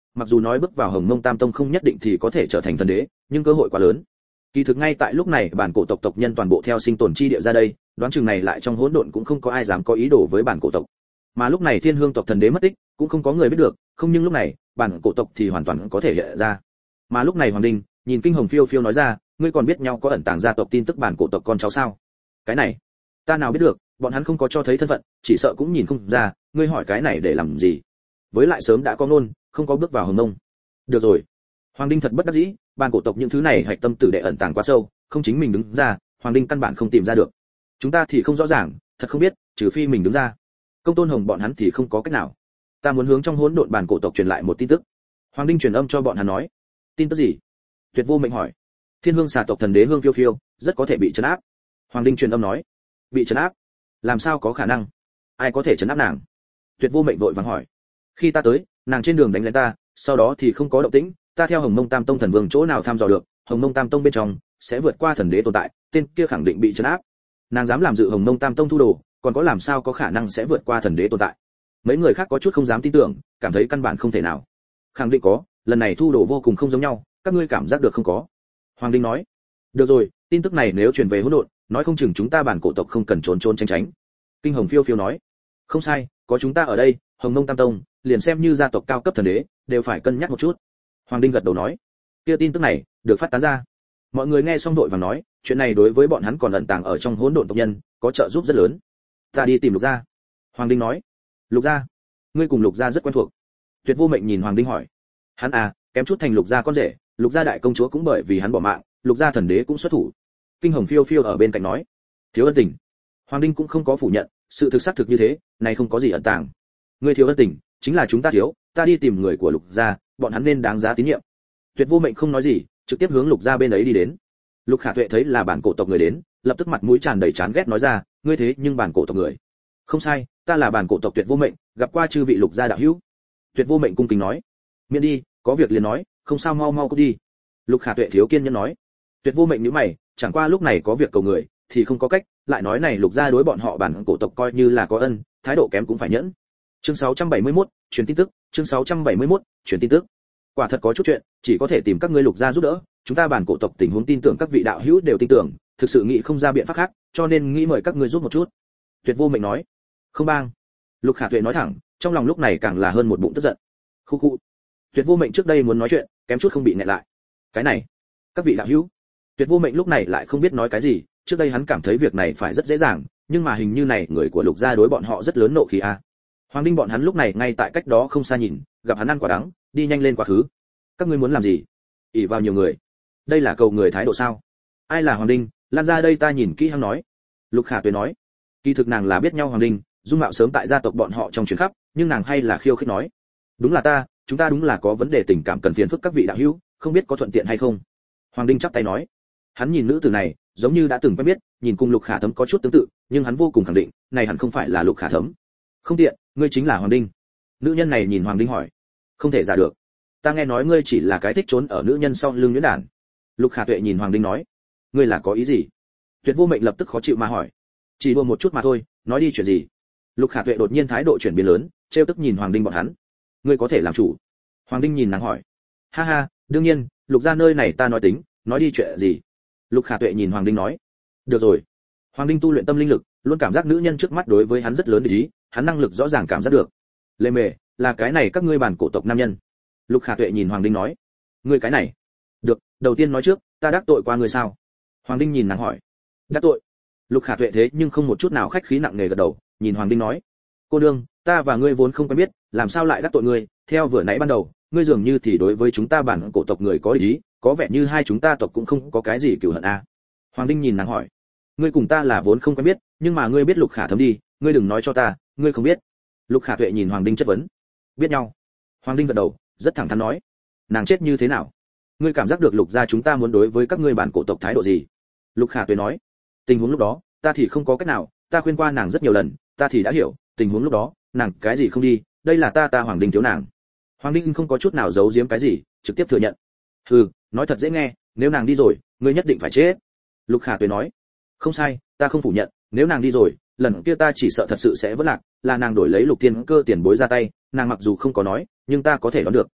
mặc dù nói bước vào Hồng Mông Tam Tông không nhất định thì có thể trở thành thần đế, nhưng cơ hội quá lớn. Kỳ thực ngay tại lúc này bản cổ tộc tộc nhân toàn bộ theo sinh tồn chi địa ra đây, đoán chừng này lại trong hỗn độn cũng không có ai dám có ý đồ với bản cổ tộc. Mà lúc này Thiên Hương tộc thần đế mất tích, cũng không có người biết được, không nhưng lúc này, bản cổ tộc thì hoàn toàn có thể hiện ra. Mà lúc này Hoàng Đinh nhìn Kinh Hồng Phiêu Phiêu nói ra, ngươi còn biết nhau có ẩn tàng gia tộc tin tức bản cổ tộc con cháu sao? Cái này, ta nào biết được, bọn hắn không có cho thấy thân phận, chỉ sợ cũng nhìn không ra, ngươi hỏi cái này để làm gì? Với lại sớm đã có ngôn, không có bước vào Hồng Mông. Được rồi. Hoàng Đinh thật bất đắc dĩ, bản cổ tộc những thứ này hạch tâm tử đệ ẩn tàng quá sâu, không chính mình đứng ra, Hoàng Đinh căn bản không tìm ra được. Chúng ta thì không rõ ràng, thật không biết, trừ phi mình đứng ra. Công Tôn Hồng bọn hắn thì không có cách nào. Ta muốn hướng trong hỗn độn bản cổ tộc truyền lại một tin tức. Hoàng Đinh truyền âm cho bọn hắn nói. Tin tức gì? Tuyệt Vô Mệnh hỏi. Thiên Hương xà tộc thần đế Hương Phiêu Phiêu rất có thể bị trấn áp. Hoàng Đinh truyền âm nói. Bị trấn áp? Làm sao có khả năng? Ai có thể trấn áp nàng? Tuyệt Vô Mệnh vội vàng hỏi. Khi ta tới, nàng trên đường đánh lên ta, sau đó thì không có động tĩnh, ta theo Hồng Mông Tam Tông thần vương chỗ nào thăm dò được, Hồng Mông Tam Tông bên trong sẽ vượt qua thần đế tồn tại, tên kia khẳng định bị trấn áp. Nàng dám làm dự Hồng Mông Tam Tông thu đồ, còn có làm sao có khả năng sẽ vượt qua thần đế tồn tại? Mấy người khác có chút không dám tin tưởng, cảm thấy căn bản không thể nào. Khẳng định có, lần này thu đồ vô cùng không giống nhau, các ngươi cảm giác được không có? Hoàng Đinh nói. Được rồi, tin tức này nếu truyền về hỗn độn, nói không chừng chúng ta bản cổ tộc không cần trốn trốn tránh tránh. Kinh Hồng Phiêu Phiêu nói. Không sai, có chúng ta ở đây, Hồng Mông Tam Tông, liền xem như gia tộc cao cấp thần đế, đều phải cân nhắc một chút. Hoàng Đinh gật đầu nói. Kia tin tức này được phát tán ra. Mọi người nghe xong vội vàng nói, chuyện này đối với bọn hắn còn ẩn tàng ở trong hỗn độn tộc nhân, có trợ giúp rất lớn. Ta đi tìm Lục gia. Hoàng Đinh nói. Lục gia? Ngươi cùng Lục gia rất quen thuộc. Tuyệt Vô Mệnh nhìn Hoàng Đinh hỏi. Hắn à, kém chút thành Lục gia con rể, Lục gia đại công chúa cũng bởi vì hắn bỏ mạng, Lục gia thần đế cũng xuất thủ. Kinh Hồng Phiêu Phiêu ở bên cạnh nói. Thiếu ân tình. Hoàng Đinh cũng không có phủ nhận, sự thực xác thực như thế, này không có gì ẩn tàng. Ngươi thiếu ân tình, chính là chúng ta thiếu, ta đi tìm người của Lục gia, bọn hắn nên đáng giá tín nhiệm. Tuyệt Vô Mệnh không nói gì, trực tiếp hướng Lục gia bên ấy đi đến. Lục Khả Tuệ thấy là bản cổ tộc người đến, lập tức mặt mũi tràn đầy chán ghét nói ra, ngươi thế nhưng bản cổ tộc người. Không sai, ta là bản cổ tộc Tuyệt Vô Mệnh, gặp qua chư vị Lục gia đạo hữu. Tuyệt Vô Mệnh cung kính nói. Miễn đi, có việc liền nói, không sao mau mau cút đi. Lục Khả Tuệ thiếu kiên nhẫn nói. Tuyệt Vô Mệnh nhíu mày, chẳng qua lúc này có việc cầu người, thì không có cách, lại nói này Lục gia đối bọn họ bản cổ tộc coi như là có ân, thái độ kém cũng phải nhẫn. Chương sáu trăm bảy mươi mốt, truyền tin tức, chương sáu trăm bảy mươi mốt, truyền tin tức. Quả thật có chút chuyện, chỉ có thể tìm các ngươi Lục gia giúp đỡ, chúng ta bản cổ tộc tình huống tin tưởng các vị đạo hữu đều tin tưởng, thực sự nghĩ không ra biện pháp khác, cho nên nghĩ mời các ngươi giúp một chút. Tuyệt Vô Mệnh nói. Không bang. Lục Khả Tuệ nói thẳng, trong lòng lúc này càng là hơn một bụng tức giận. Khu khu. Tuyệt Vô Mệnh trước đây muốn nói chuyện, kém chút không bị nghẹn lại. Cái này, các vị đạo hữu. Tuyệt Vô Mệnh lúc này lại không biết nói cái gì, trước đây hắn cảm thấy việc này phải rất dễ dàng, nhưng mà hình như này người của Lục gia đối bọn họ rất lớn nộ khí a. Hoàng Đinh bọn hắn lúc này ngay tại cách đó không xa nhìn, gặp hắn ăn quả đắng, đi nhanh lên quá khứ. Các ngươi muốn làm gì? ỷ vào nhiều người. Đây là cầu người thái độ sao? Ai là Hoàng Đinh, lan ra đây ta nhìn kỹ hắn nói. Lục Khả Tuệ nói. Kỳ thực nàng là biết nhau Hoàng Đinh, dung mạo sớm tại gia tộc bọn họ trong chuyến khắp, nhưng nàng hay là khiêu khích nói. Đúng là ta, chúng ta đúng là có vấn đề tình cảm cần phiền phức các vị đạo hữu, không biết có thuận tiện hay không. Hoàng Đinh chắp tay nói. Hắn nhìn nữ tử này, giống như đã từng quen biết, nhìn cùng Lục Khả Thấm có chút tương tự, nhưng hắn vô cùng khẳng định, này hẳn không phải là Lục Khả Thấm. Không tiện, ngươi chính là Hoàng Đinh. Nữ nhân này nhìn Hoàng Đinh hỏi. Không thể giả được. Ta nghe nói ngươi chỉ là cái thích trốn ở nữ nhân sau lưng nhuyễn đản. Lục Khả Tuệ nhìn Hoàng Đinh nói. Ngươi là có ý gì? Tuyệt Vô Mệnh lập tức khó chịu mà hỏi. Chỉ đùa một chút mà thôi, nói đi chuyện gì? Lục Khả Tuệ đột nhiên thái độ chuyển biến lớn, trêu tức nhìn Hoàng Đinh bọn hắn. Ngươi có thể làm chủ? Hoàng Đinh nhìn nàng hỏi. Ha ha, đương nhiên, Lục gia nơi này ta nói tính, nói đi chuyện gì? Lục Khả Tuệ nhìn Hoàng Đinh nói. Được rồi. Hoàng Đinh tu luyện tâm linh lực, luôn cảm giác nữ nhân trước mắt đối với hắn rất lớn để ý, hắn năng lực rõ ràng cảm giác được. Lê Mề, là cái này các ngươi bản cổ tộc nam nhân. Lục Khả Tuệ nhìn Hoàng Đinh nói. Ngươi cái này? Được, đầu tiên nói trước, ta đắc tội qua ngươi sao? Hoàng Đinh nhìn nàng hỏi. Đắc tội? Lục Khả Tuệ thế nhưng không một chút nào khách khí nặng nề gật đầu, nhìn Hoàng Đinh nói. Cô đương, ta và ngươi vốn không quen biết, làm sao lại đắc tội ngươi? Theo vừa nãy ban đầu, ngươi dường như thì đối với chúng ta bản cổ tộc người có ý, có vẻ như hai chúng ta tộc cũng không có cái gì cừu hận a. Hoàng Đinh nhìn nàng hỏi. Ngươi cùng ta là vốn không quen biết, nhưng mà ngươi biết Lục Khả Thấm đi, ngươi đừng nói cho ta, ngươi không biết. Lục Khả Tuệ nhìn Hoàng Đinh chất vấn. Biết nhau. Hoàng Đinh gật đầu, rất thẳng thắn nói. Nàng chết như thế nào? Ngươi cảm giác được Lục gia chúng ta muốn đối với các ngươi bản cổ tộc thái độ gì? Lục Khả Tuệ nói. Tình huống lúc đó, ta thì không có cách nào, ta khuyên qua nàng rất nhiều lần, ta thì đã hiểu, tình huống lúc đó, nàng cái gì không đi, đây là ta ta Hoàng Đinh thiếu nàng. Hoàng Đinh không có chút nào giấu giếm cái gì, trực tiếp thừa nhận. Hừ, nói thật dễ nghe, nếu nàng đi rồi, ngươi nhất định phải chết. Lục Khả Tuệ nói. Không sai, ta không phủ nhận, nếu nàng đi rồi, lần kia ta chỉ sợ thật sự sẽ vỡ lạc, là nàng đổi lấy Lục Thiên Cơ tiền bối ra tay, nàng mặc dù không có nói, nhưng ta có thể đoán được.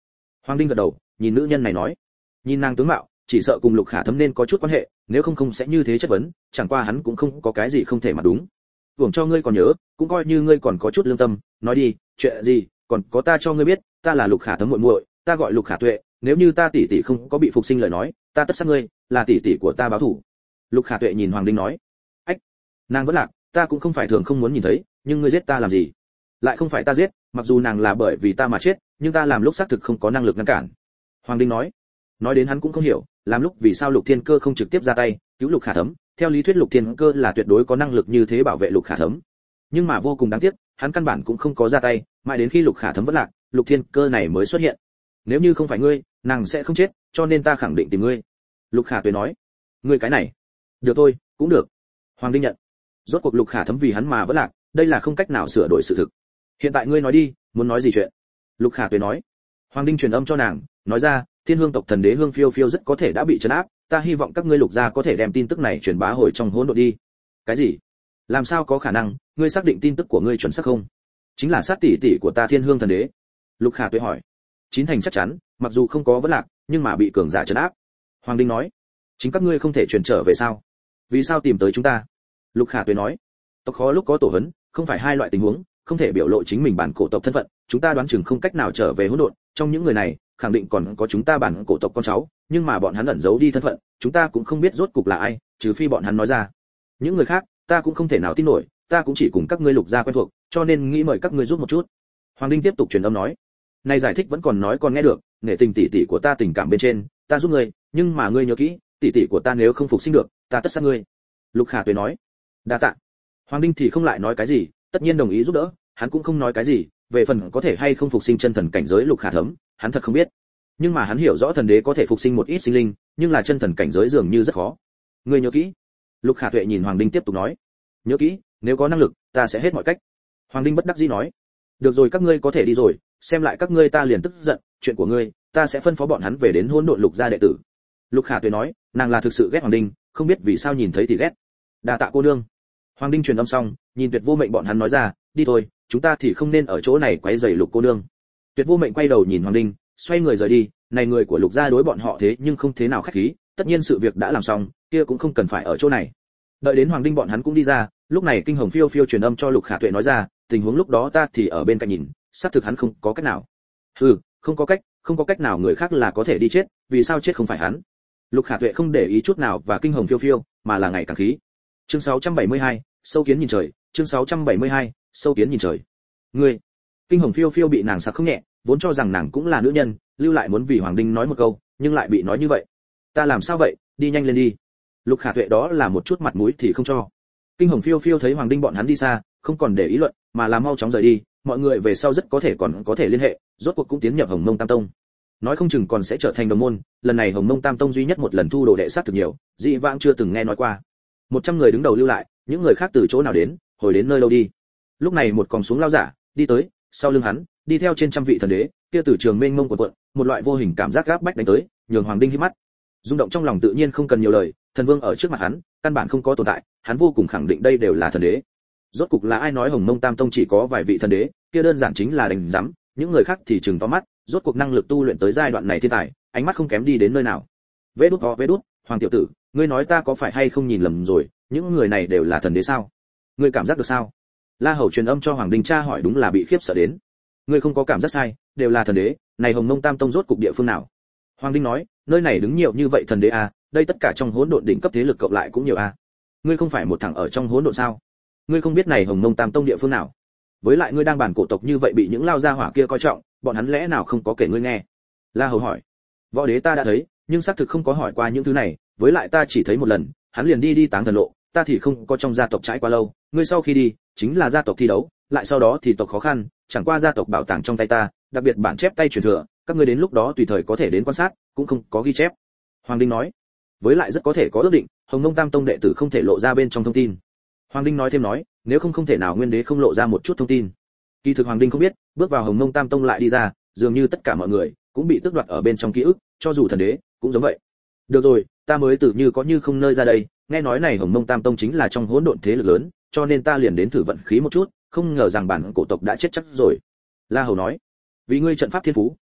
Hoàng Đinh gật đầu, nhìn nữ nhân này nói, nhìn nàng tướng mạo, chỉ sợ cùng Lục Khả Thấm nên có chút quan hệ, nếu không không sẽ như thế chất vấn, chẳng qua hắn cũng không có cái gì không thể mà đúng. Hưởng cho ngươi còn nhớ, cũng coi như ngươi còn có chút lương tâm, nói đi, chuyện gì, còn có ta cho ngươi biết, ta là Lục Khả Thấm muội muội, ta gọi Lục Khả Tuệ, nếu như ta tỷ tỷ không có bị phục sinh lời nói, ta tất sát ngươi, là tỷ tỷ của ta báo thù. Lục Khả Tuệ nhìn Hoàng Đinh nói, ách, nàng vẫn lạc, ta cũng không phải thường không muốn nhìn thấy, nhưng ngươi giết ta làm gì? Lại không phải ta giết, mặc dù nàng là bởi vì ta mà chết, nhưng ta làm lúc xác thực không có năng lực ngăn cản. Hoàng Đinh nói, nói đến hắn cũng không hiểu, làm lúc vì sao Lục Thiên Cơ không trực tiếp ra tay cứu Lục Khả Thấm, theo lý thuyết Lục Thiên Cơ là tuyệt đối có năng lực như thế bảo vệ Lục Khả Thấm, nhưng mà vô cùng đáng tiếc, hắn căn bản cũng không có ra tay, mãi đến khi Lục Khả Thấm vẫn lạc, Lục Thiên Cơ này mới xuất hiện. Nếu như không phải ngươi, nàng sẽ không chết, cho nên ta khẳng định tìm ngươi. Lục Khả Tuệ nói, ngươi cái này, được thôi, cũng được. Hoàng Đinh nhận, rốt cuộc Lục Khả Thấm vì hắn mà vẫn lạc, đây là không cách nào sửa đổi sự thực. Hiện tại ngươi nói đi, muốn nói gì chuyện? Lục Khả Tuệ nói. Hoàng Đinh truyền âm cho nàng, nói ra, Thiên Hương tộc thần đế Hương Phiêu Phiêu rất có thể đã bị trấn áp, ta hy vọng các ngươi Lục gia có thể đem tin tức này truyền bá hồi trong hỗn độn đi. Cái gì? Làm sao có khả năng? Ngươi xác định tin tức của ngươi chuẩn xác không? Chính là sát tỷ tỷ của ta Thiên Hương thần đế. Lục Khả Tuệ hỏi. Chín thành chắc chắn, mặc dù không có vấn lạc, nhưng mà bị cường giả trấn áp. Hoàng Đinh nói. Chính các ngươi không thể truyền trở về sao? Vì sao tìm tới chúng ta? Lục Khả Tuệ nói. Tộc khó lúc có tổ hấn, không phải hai loại tình huống, không thể biểu lộ chính mình bản cổ tộc thân phận, chúng ta đoán chừng không cách nào trở về hỗn độn, trong những người này, khẳng định còn có chúng ta bản cổ tộc con cháu, nhưng mà bọn hắn ẩn giấu đi thân phận, chúng ta cũng không biết rốt cục là ai, trừ phi bọn hắn nói ra. Những người khác, ta cũng không thể nào tin nổi, ta cũng chỉ cùng các ngươi Lục gia quen thuộc, cho nên nghĩ mời các ngươi giúp một chút. Hoàng Đinh tiếp tục truyền âm nói, này giải thích vẫn còn nói còn nghe được, nể tình tỷ tỷ của ta tình cảm bên trên, ta giúp ngươi, nhưng mà ngươi nhớ kỹ, tỷ tỷ của ta nếu không phục sinh được, ta tất sát ngươi. Lục Khả Tuệ nói, đa tạ. Hoàng Đinh thì không lại nói cái gì, tất nhiên đồng ý giúp đỡ, hắn cũng không nói cái gì, về phần có thể hay không phục sinh chân thần cảnh giới Lục Khả Thấm, hắn thật không biết. Nhưng mà hắn hiểu rõ thần đế có thể phục sinh một ít sinh linh, nhưng là chân thần cảnh giới dường như rất khó. Ngươi nhớ kỹ. Lục Khả Tuệ nhìn Hoàng Đinh tiếp tục nói, nhớ kỹ, nếu có năng lực, ta sẽ hết mọi cách. Hoàng Đinh bất đắc dĩ nói, được rồi, các ngươi có thể đi rồi, xem lại các ngươi ta liền tức giận, chuyện của ngươi, ta sẽ phân phó bọn hắn về đến hỗn độn Lục gia đệ tử. Lục Khả Tuệ nói, nàng là thực sự ghét Hoàng Đinh, không biết vì sao nhìn thấy thì ghét. Đa tạ cô nương. Hoàng Đinh truyền âm xong, nhìn Tuyệt Vô Mệnh bọn hắn nói ra, đi thôi, chúng ta thì không nên ở chỗ này quấy rầy Lục cô nương. Tuyệt Vô Mệnh quay đầu nhìn Hoàng Đinh, xoay người rời đi, này người của Lục gia đối bọn họ thế nhưng không thế nào khách khí, tất nhiên sự việc đã làm xong, kia cũng không cần phải ở chỗ này. Đợi đến Hoàng Đinh bọn hắn cũng đi ra, lúc này Kinh Hồng Phiêu Phiêu truyền âm cho Lục Khả Tuệ nói ra, tình huống lúc đó ta thì ở bên cạnh nhìn, xác thực hắn không có cách nào. Hừ, không có cách, không có cách nào, người khác là có thể đi chết, vì sao chết không phải hắn? Lục Khả Tuệ không để ý chút nào và Kinh Hồng Phiêu Phiêu, mà là ngày càng khí. Chương sáu trăm bảy mươi hai, sâu kiến nhìn trời, chương sáu trăm bảy mươi hai, sâu kiến nhìn trời. Ngươi, Kinh Hồng Phiêu Phiêu bị nàng sặc không nhẹ, vốn cho rằng nàng cũng là nữ nhân, lưu lại muốn vì Hoàng Đinh nói một câu, nhưng lại bị nói như vậy. Ta làm sao vậy, đi nhanh lên đi. Lục Khả Tuệ đó là một chút mặt mũi thì không cho. Kinh Hồng Phiêu Phiêu thấy Hoàng Đinh bọn hắn đi xa, không còn để ý luận, mà là mau chóng rời đi, mọi người về sau rất có thể còn có thể liên hệ, rốt cuộc cũng tiến nhập Hồng Mông Tam Tông. Nói không chừng còn sẽ trở thành đồng môn, lần này Hồng Mông Tam Tông duy nhất một lần thu đồ đệ sát thực nhiều, dị vãng chưa từng nghe nói qua. một trăm người đứng đầu lưu lại, những người khác từ chỗ nào đến, hồi đến nơi đâu đi. Lúc này một còng xuống lao giả đi tới, sau lưng hắn đi theo trên trăm vị thần đế, kia từ trường mênh mông cuộn cuộn, một loại vô hình cảm giác gáp bách đánh tới, nhường Hoàng Đinh hít mắt. Rung động trong lòng tự nhiên không cần nhiều lời, thần vương ở trước mặt hắn, căn bản không có tồn tại, hắn vô cùng khẳng định đây đều là thần đế. Rốt cục là ai nói Hồng Mông Tam Tông chỉ có vài vị thần đế, kia đơn giản chính là đánh rắm, những người khác thì trừng to mắt, rốt cuộc năng lực tu luyện tới giai đoạn này thiên tài, ánh mắt không kém đi đến nơi nào. Vế đút ho vế đút, Hoàng tiểu tử, ngươi nói ta có phải hay không nhìn lầm rồi, những người này đều là thần đế sao? Ngươi cảm giác được sao? La Hầu truyền âm cho Hoàng Đinh tra hỏi, đúng là bị khiếp sợ đến. Ngươi không có cảm giác sai, đều là thần đế, này Hồng Mông Tam Tông rốt cục địa phương nào? Hoàng Đinh nói, nơi này đứng nhiều như vậy thần đế à, đây tất cả trong hỗn độn đỉnh cấp thế lực cộng lại cũng nhiều à. Ngươi không phải một thằng ở trong hỗn độn sao? Ngươi không biết này Hồng Mông Tam Tông địa phương nào? Với lại ngươi đang bản cổ tộc như vậy bị những lao gia hỏa kia coi trọng, bọn hắn lẽ nào không có kể ngươi nghe? La Hầu hỏi. Võ đế ta đã thấy, nhưng xác thực không có hỏi qua những thứ này, với lại ta chỉ thấy một lần, hắn liền đi đi táng thần lộ, ta thì không có trong gia tộc trải qua lâu, ngươi sau khi đi, chính là gia tộc thi đấu, lại sau đó thì tộc khó khăn, chẳng qua gia tộc bảo tàng trong tay ta, đặc biệt bản chép tay truyền thừa, các ngươi đến lúc đó tùy thời có thể đến quan sát, cũng không có ghi chép. Hoàng Đinh nói. Với lại rất có thể có ước định, Hồng Mông Tam Tông đệ tử không thể lộ ra bên trong thông tin. Hoàng Đinh nói thêm nói, nếu không không thể nào nguyên đế không lộ ra một chút thông tin. Kỳ thực Hoàng Đinh không biết, bước vào Hồng Mông Tam Tông lại đi ra, dường như tất cả mọi người cũng bị tước đoạt ở bên trong ký ức, cho dù thần đế cũng giống vậy. Được rồi, ta mới tự như có như không nơi ra đây, nghe nói này Hồng Mông Tam Tông chính là trong hỗn độn thế lực lớn, cho nên ta liền đến thử vận khí một chút, không ngờ rằng bản cổ tộc đã chết chắc rồi. La Hầu nói, vì ngươi trận pháp thiên phú,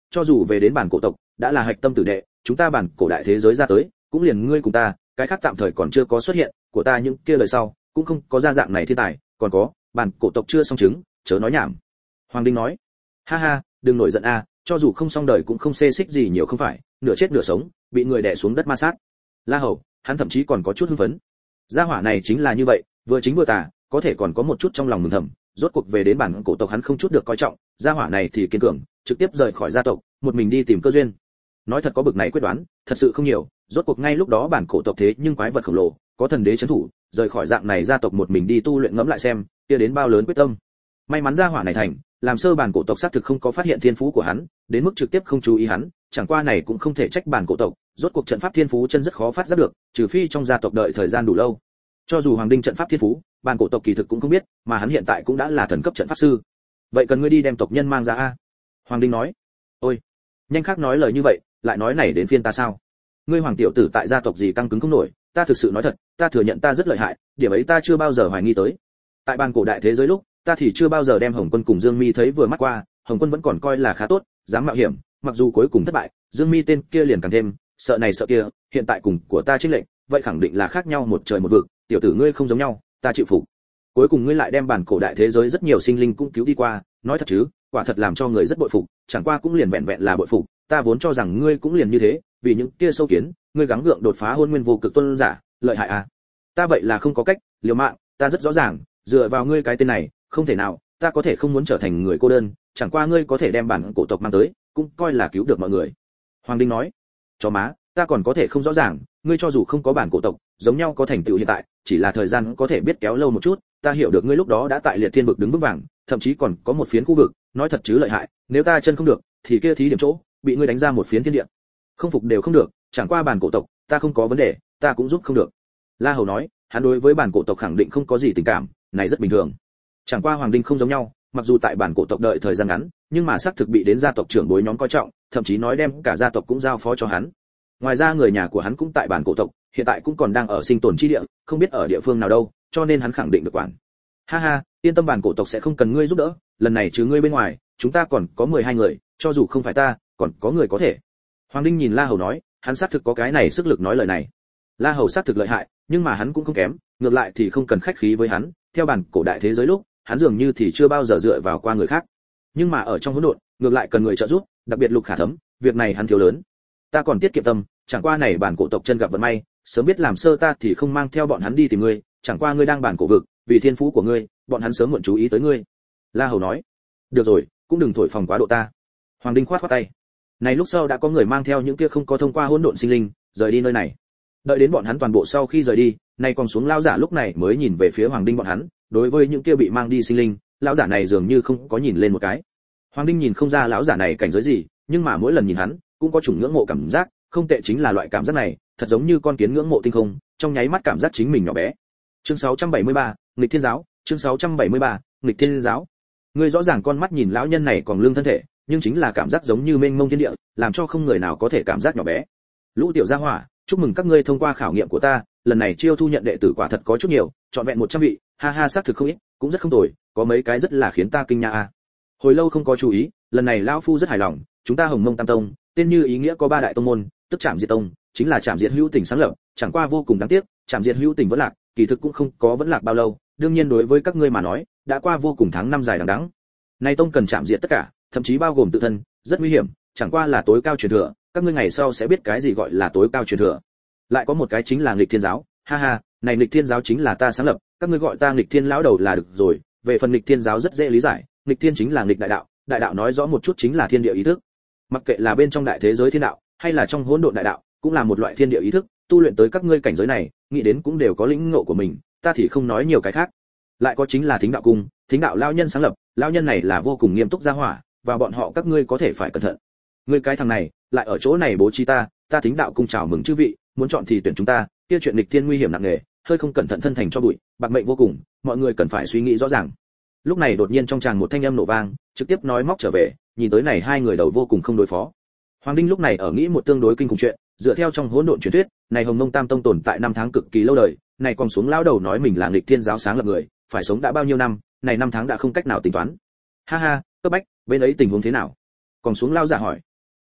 cho dù về đến bản cổ tộc đã là hạch tâm tử đệ, chúng ta bản cổ đại thế giới ra tới cũng liền ngươi cùng ta, cái khác tạm thời còn chưa có xuất hiện, của ta những kia lời sau cũng không có ra dạng này thiên tài, còn có bản cổ tộc chưa xong chứng, chớ nói nhảm. Hoàng Đinh nói. Ha ha, đừng nổi giận a, cho dù không xong đời cũng không xê xích gì nhiều không phải, nửa chết nửa sống, bị người đè xuống đất ma sát. La Hầu, hắn thậm chí còn có chút hưng phấn. Gia hỏa này chính là như vậy, vừa chính vừa tà, có thể còn có một chút trong lòng mừng thầm, rốt cuộc về đến bản cổ tộc hắn không chút được coi trọng, gia hỏa này thì kiên cường, trực tiếp rời khỏi gia tộc, một mình đi tìm cơ duyên. Nói thật có bực này quyết đoán, thật sự không nhiều, rốt cuộc ngay lúc đó bản cổ tộc thế nhưng quái vật khổng lồ, có thần đế trấn thủ, rời khỏi dạng này gia tộc một mình đi tu luyện ngẫm lại xem, kia đến bao lớn quyết tâm. May mắn gia hỏa này thành, làm sơ bản cổ tộc xác thực không có phát hiện thiên phú của hắn, đến mức trực tiếp không chú ý hắn, chẳng qua này cũng không thể trách bản cổ tộc, rốt cuộc trận pháp thiên phú chân rất khó phát giác được, trừ phi trong gia tộc đợi thời gian đủ lâu. Cho dù Hoàng Đinh trận pháp thiên phú, bản cổ tộc kỳ thực cũng không biết, mà hắn hiện tại cũng đã là thần cấp trận pháp sư. Vậy cần ngươi đi đem tộc nhân mang ra a. Hoàng Đinh nói. Ôi, nhanh khác nói lời như vậy, lại nói này đến phiên ta sao? Ngươi Hoàng tiểu tử tại gia tộc gì căng cứng không nổi, ta thực sự nói thật, ta thừa nhận ta rất lợi hại, điểm ấy ta chưa bao giờ hoài nghi tới. Tại bản cổ đại thế giới lúc, ta thì chưa bao giờ đem Hồng Quân cùng Dương Mi thấy vừa mắt qua, Hồng Quân vẫn còn coi là khá tốt, dám mạo hiểm, mặc dù cuối cùng thất bại, Dương Mi tên kia liền càng thêm sợ này sợ kia, hiện tại cùng của ta chênh lệnh, vậy khẳng định là khác nhau một trời một vực, tiểu tử ngươi không giống nhau, ta chịu phục. Cuối cùng ngươi lại đem bản cổ đại thế giới rất nhiều sinh linh cũng cứu đi qua, nói thật chứ, quả thật làm cho người rất bội phục, chẳng qua cũng liền vẹn vẹn là bội phục, ta vốn cho rằng ngươi cũng liền như thế, vì những kia sâu kiến, ngươi gắng gượng đột phá hôn nguyên vô cực tôn giả, lợi hại à? Ta vậy là không có cách, liều mạng, ta rất rõ ràng, dựa vào ngươi cái tên này, không thể nào, ta có thể không muốn trở thành người cô đơn, chẳng qua ngươi có thể đem bản cổ tộc mang tới, cũng coi là cứu được mọi người. Hoàng Đinh nói. Chó má, ta còn có thể không rõ ràng, ngươi cho dù không có bản cổ tộc, giống nhau có thành tựu hiện tại, chỉ là thời gian có thể biết kéo lâu một chút, ta hiểu được ngươi lúc đó đã tại liệt thiên vực đứng vững vàng, thậm chí còn có một phiến khu vực, nói thật chứ lợi hại, nếu ta chân không được, thì kia thí điểm chỗ, bị ngươi đánh ra một phiến thiên địa. Không phục đều không được, chẳng qua bản cổ tộc, ta không có vấn đề, ta cũng giúp không được. La Hầu nói, hắn đối với bản cổ tộc khẳng định không có gì tình cảm, này rất bình thường. Chẳng qua Hoàng Đinh không giống nhau, mặc dù tại bản cổ tộc đợi thời gian ngắn, nhưng mà xác thực bị đến gia tộc trưởng bối nhóm coi trọng, thậm chí nói đem cả gia tộc cũng giao phó cho hắn. Ngoài ra người nhà của hắn cũng tại bản cổ tộc, hiện tại cũng còn đang ở sinh tồn chi địa, không biết ở địa phương nào đâu, cho nên hắn khẳng định được quản. Ha ha, yên tâm, bản cổ tộc sẽ không cần ngươi giúp đỡ, lần này trừ ngươi bên ngoài, chúng ta còn có mười hai người, cho dù không phải ta, còn có người có thể. Hoàng Đinh nhìn La Hầu nói, hắn xác thực có cái này sức lực nói lời này. La Hầu xác thực lợi hại, nhưng mà hắn cũng không kém, ngược lại thì không cần khách khí với hắn, theo bản cổ đại thế giới lúc, hắn dường như thì chưa bao giờ dựa vào qua người khác. Nhưng mà ở trong hỗn độn, ngược lại cần người trợ giúp, đặc biệt Lục Khả Thấm, việc này hắn thiếu lớn. Ta còn tiết kiệm tâm, chẳng qua này bản cổ tộc chân gặp vận may, sớm biết làm sơ ta thì không mang theo bọn hắn đi tìm ngươi, chẳng qua ngươi đang bản cổ vực, vì thiên phú của ngươi, bọn hắn sớm muộn chú ý tới ngươi. La Hầu nói. Được rồi, cũng đừng thổi phồng quá độ ta. Hoàng Đinh khoát khoát tay. Này lúc sau đã có người mang theo những kia không có thông qua hỗn độn sinh linh, rời đi nơi này. Đợi đến bọn hắn toàn bộ sau khi rời đi, này còn xuống lão giả lúc này mới nhìn về phía Hoàng Đinh bọn hắn, đối với những kia bị mang đi sinh linh, lão giả này dường như không có nhìn lên một cái. Hoàng Đinh nhìn không ra lão giả này cảnh giới gì, nhưng mà mỗi lần nhìn hắn, cũng có chủng ngưỡng mộ cảm giác, không tệ chính là loại cảm giác này, thật giống như con kiến ngưỡng mộ tinh không, trong nháy mắt cảm giác chính mình nhỏ bé. Chương sáu trăm bảy mươi ba, nghịch thiên giáo, chương sáu trăm bảy mươi ba, nghịch thiên giáo. Ngươi rõ ràng con mắt nhìn lão nhân này còn lương thân thể, nhưng chính là cảm giác giống như mênh mông thiên địa, làm cho không người nào có thể cảm giác nhỏ bé. Lũ tiểu gia hỏa, chúc mừng các ngươi thông qua khảo nghiệm của ta, lần này chiêu thu nhận đệ tử quả thật có chút nhiều, trọn vẹn một trăm vị, ha ha, xác thực không ít, cũng rất không tồi, có mấy cái rất là khiến ta kinh ngạc a. Hồi lâu không có chú ý, lần này lão phu rất hài lòng, chúng ta Hồng Mông Tam Tông, tên như ý nghĩa có ba đại tông môn, tức Trảm Diệt Tông, chính là Trảm Diệt Hữu Tình sáng lập, chẳng qua vô cùng đáng tiếc, Trảm Diệt Hữu Tình vẫn lạc, kỳ thực cũng không có vẫn lạc bao lâu, đương nhiên đối với các ngươi mà nói, đã qua vô cùng tháng năm dài đằng đẵng. Nay tông cần chạm diệt tất cả, thậm chí bao gồm tự thân, rất nguy hiểm, chẳng qua là tối cao truyền thừa, các ngươi ngày sau sẽ biết cái gì gọi là tối cao truyền thừa. Lại có một cái chính là nghịch thiên giáo, ha ha, này nghịch thiên giáo chính là ta sáng lập, các ngươi gọi ta nghịch thiên lão đầu là được rồi, về phần nghịch thiên giáo rất dễ lý giải, nghịch thiên chính là nghịch đại đạo, đại đạo nói rõ một chút chính là thiên địa ý thức. Mặc kệ là bên trong đại thế giới thiên đạo, hay là trong hỗn độn đại đạo, cũng là một loại thiên địa ý thức, tu luyện tới các ngươi cảnh giới này, nghĩ đến cũng đều có lĩnh ngộ của mình, ta thì không nói nhiều cái khác. Lại có chính là Thính đạo cung, Thính đạo lão nhân sáng lập, lão nhân này là vô cùng nghiêm túc gia hỏa, và bọn họ các ngươi có thể phải cẩn thận. Ngươi cái thằng này, lại ở chỗ này bố trí ta, ta Thính đạo cung chào mừng chư vị, muốn chọn thì tuyển chúng ta, kia chuyện nghịch thiên nguy hiểm nặng nề, hơi không cẩn thận thân thành cho bụi, bạc mệnh vô cùng, mọi người cần phải suy nghĩ rõ ràng. Lúc này đột nhiên trong tràng một thanh âm nổ vang, trực tiếp nói móc trở về, nhìn tới này hai người đầu vô cùng không đối phó. Hoàng Đinh lúc này ở nghĩ một tương đối kinh khủng chuyện, dựa theo trong hỗn độn truyền thuyết, này Hồng Mông Tam Tông tồn tại năm tháng cực kỳ lâu đời, này còn xuống lão đầu nói mình là nghịch thiên giáo sáng lập người, phải sống đã bao nhiêu năm, này năm tháng đã không cách nào tính toán. Ha ha, cấp bách, bên ấy tình huống thế nào? Còn xuống lão giả hỏi.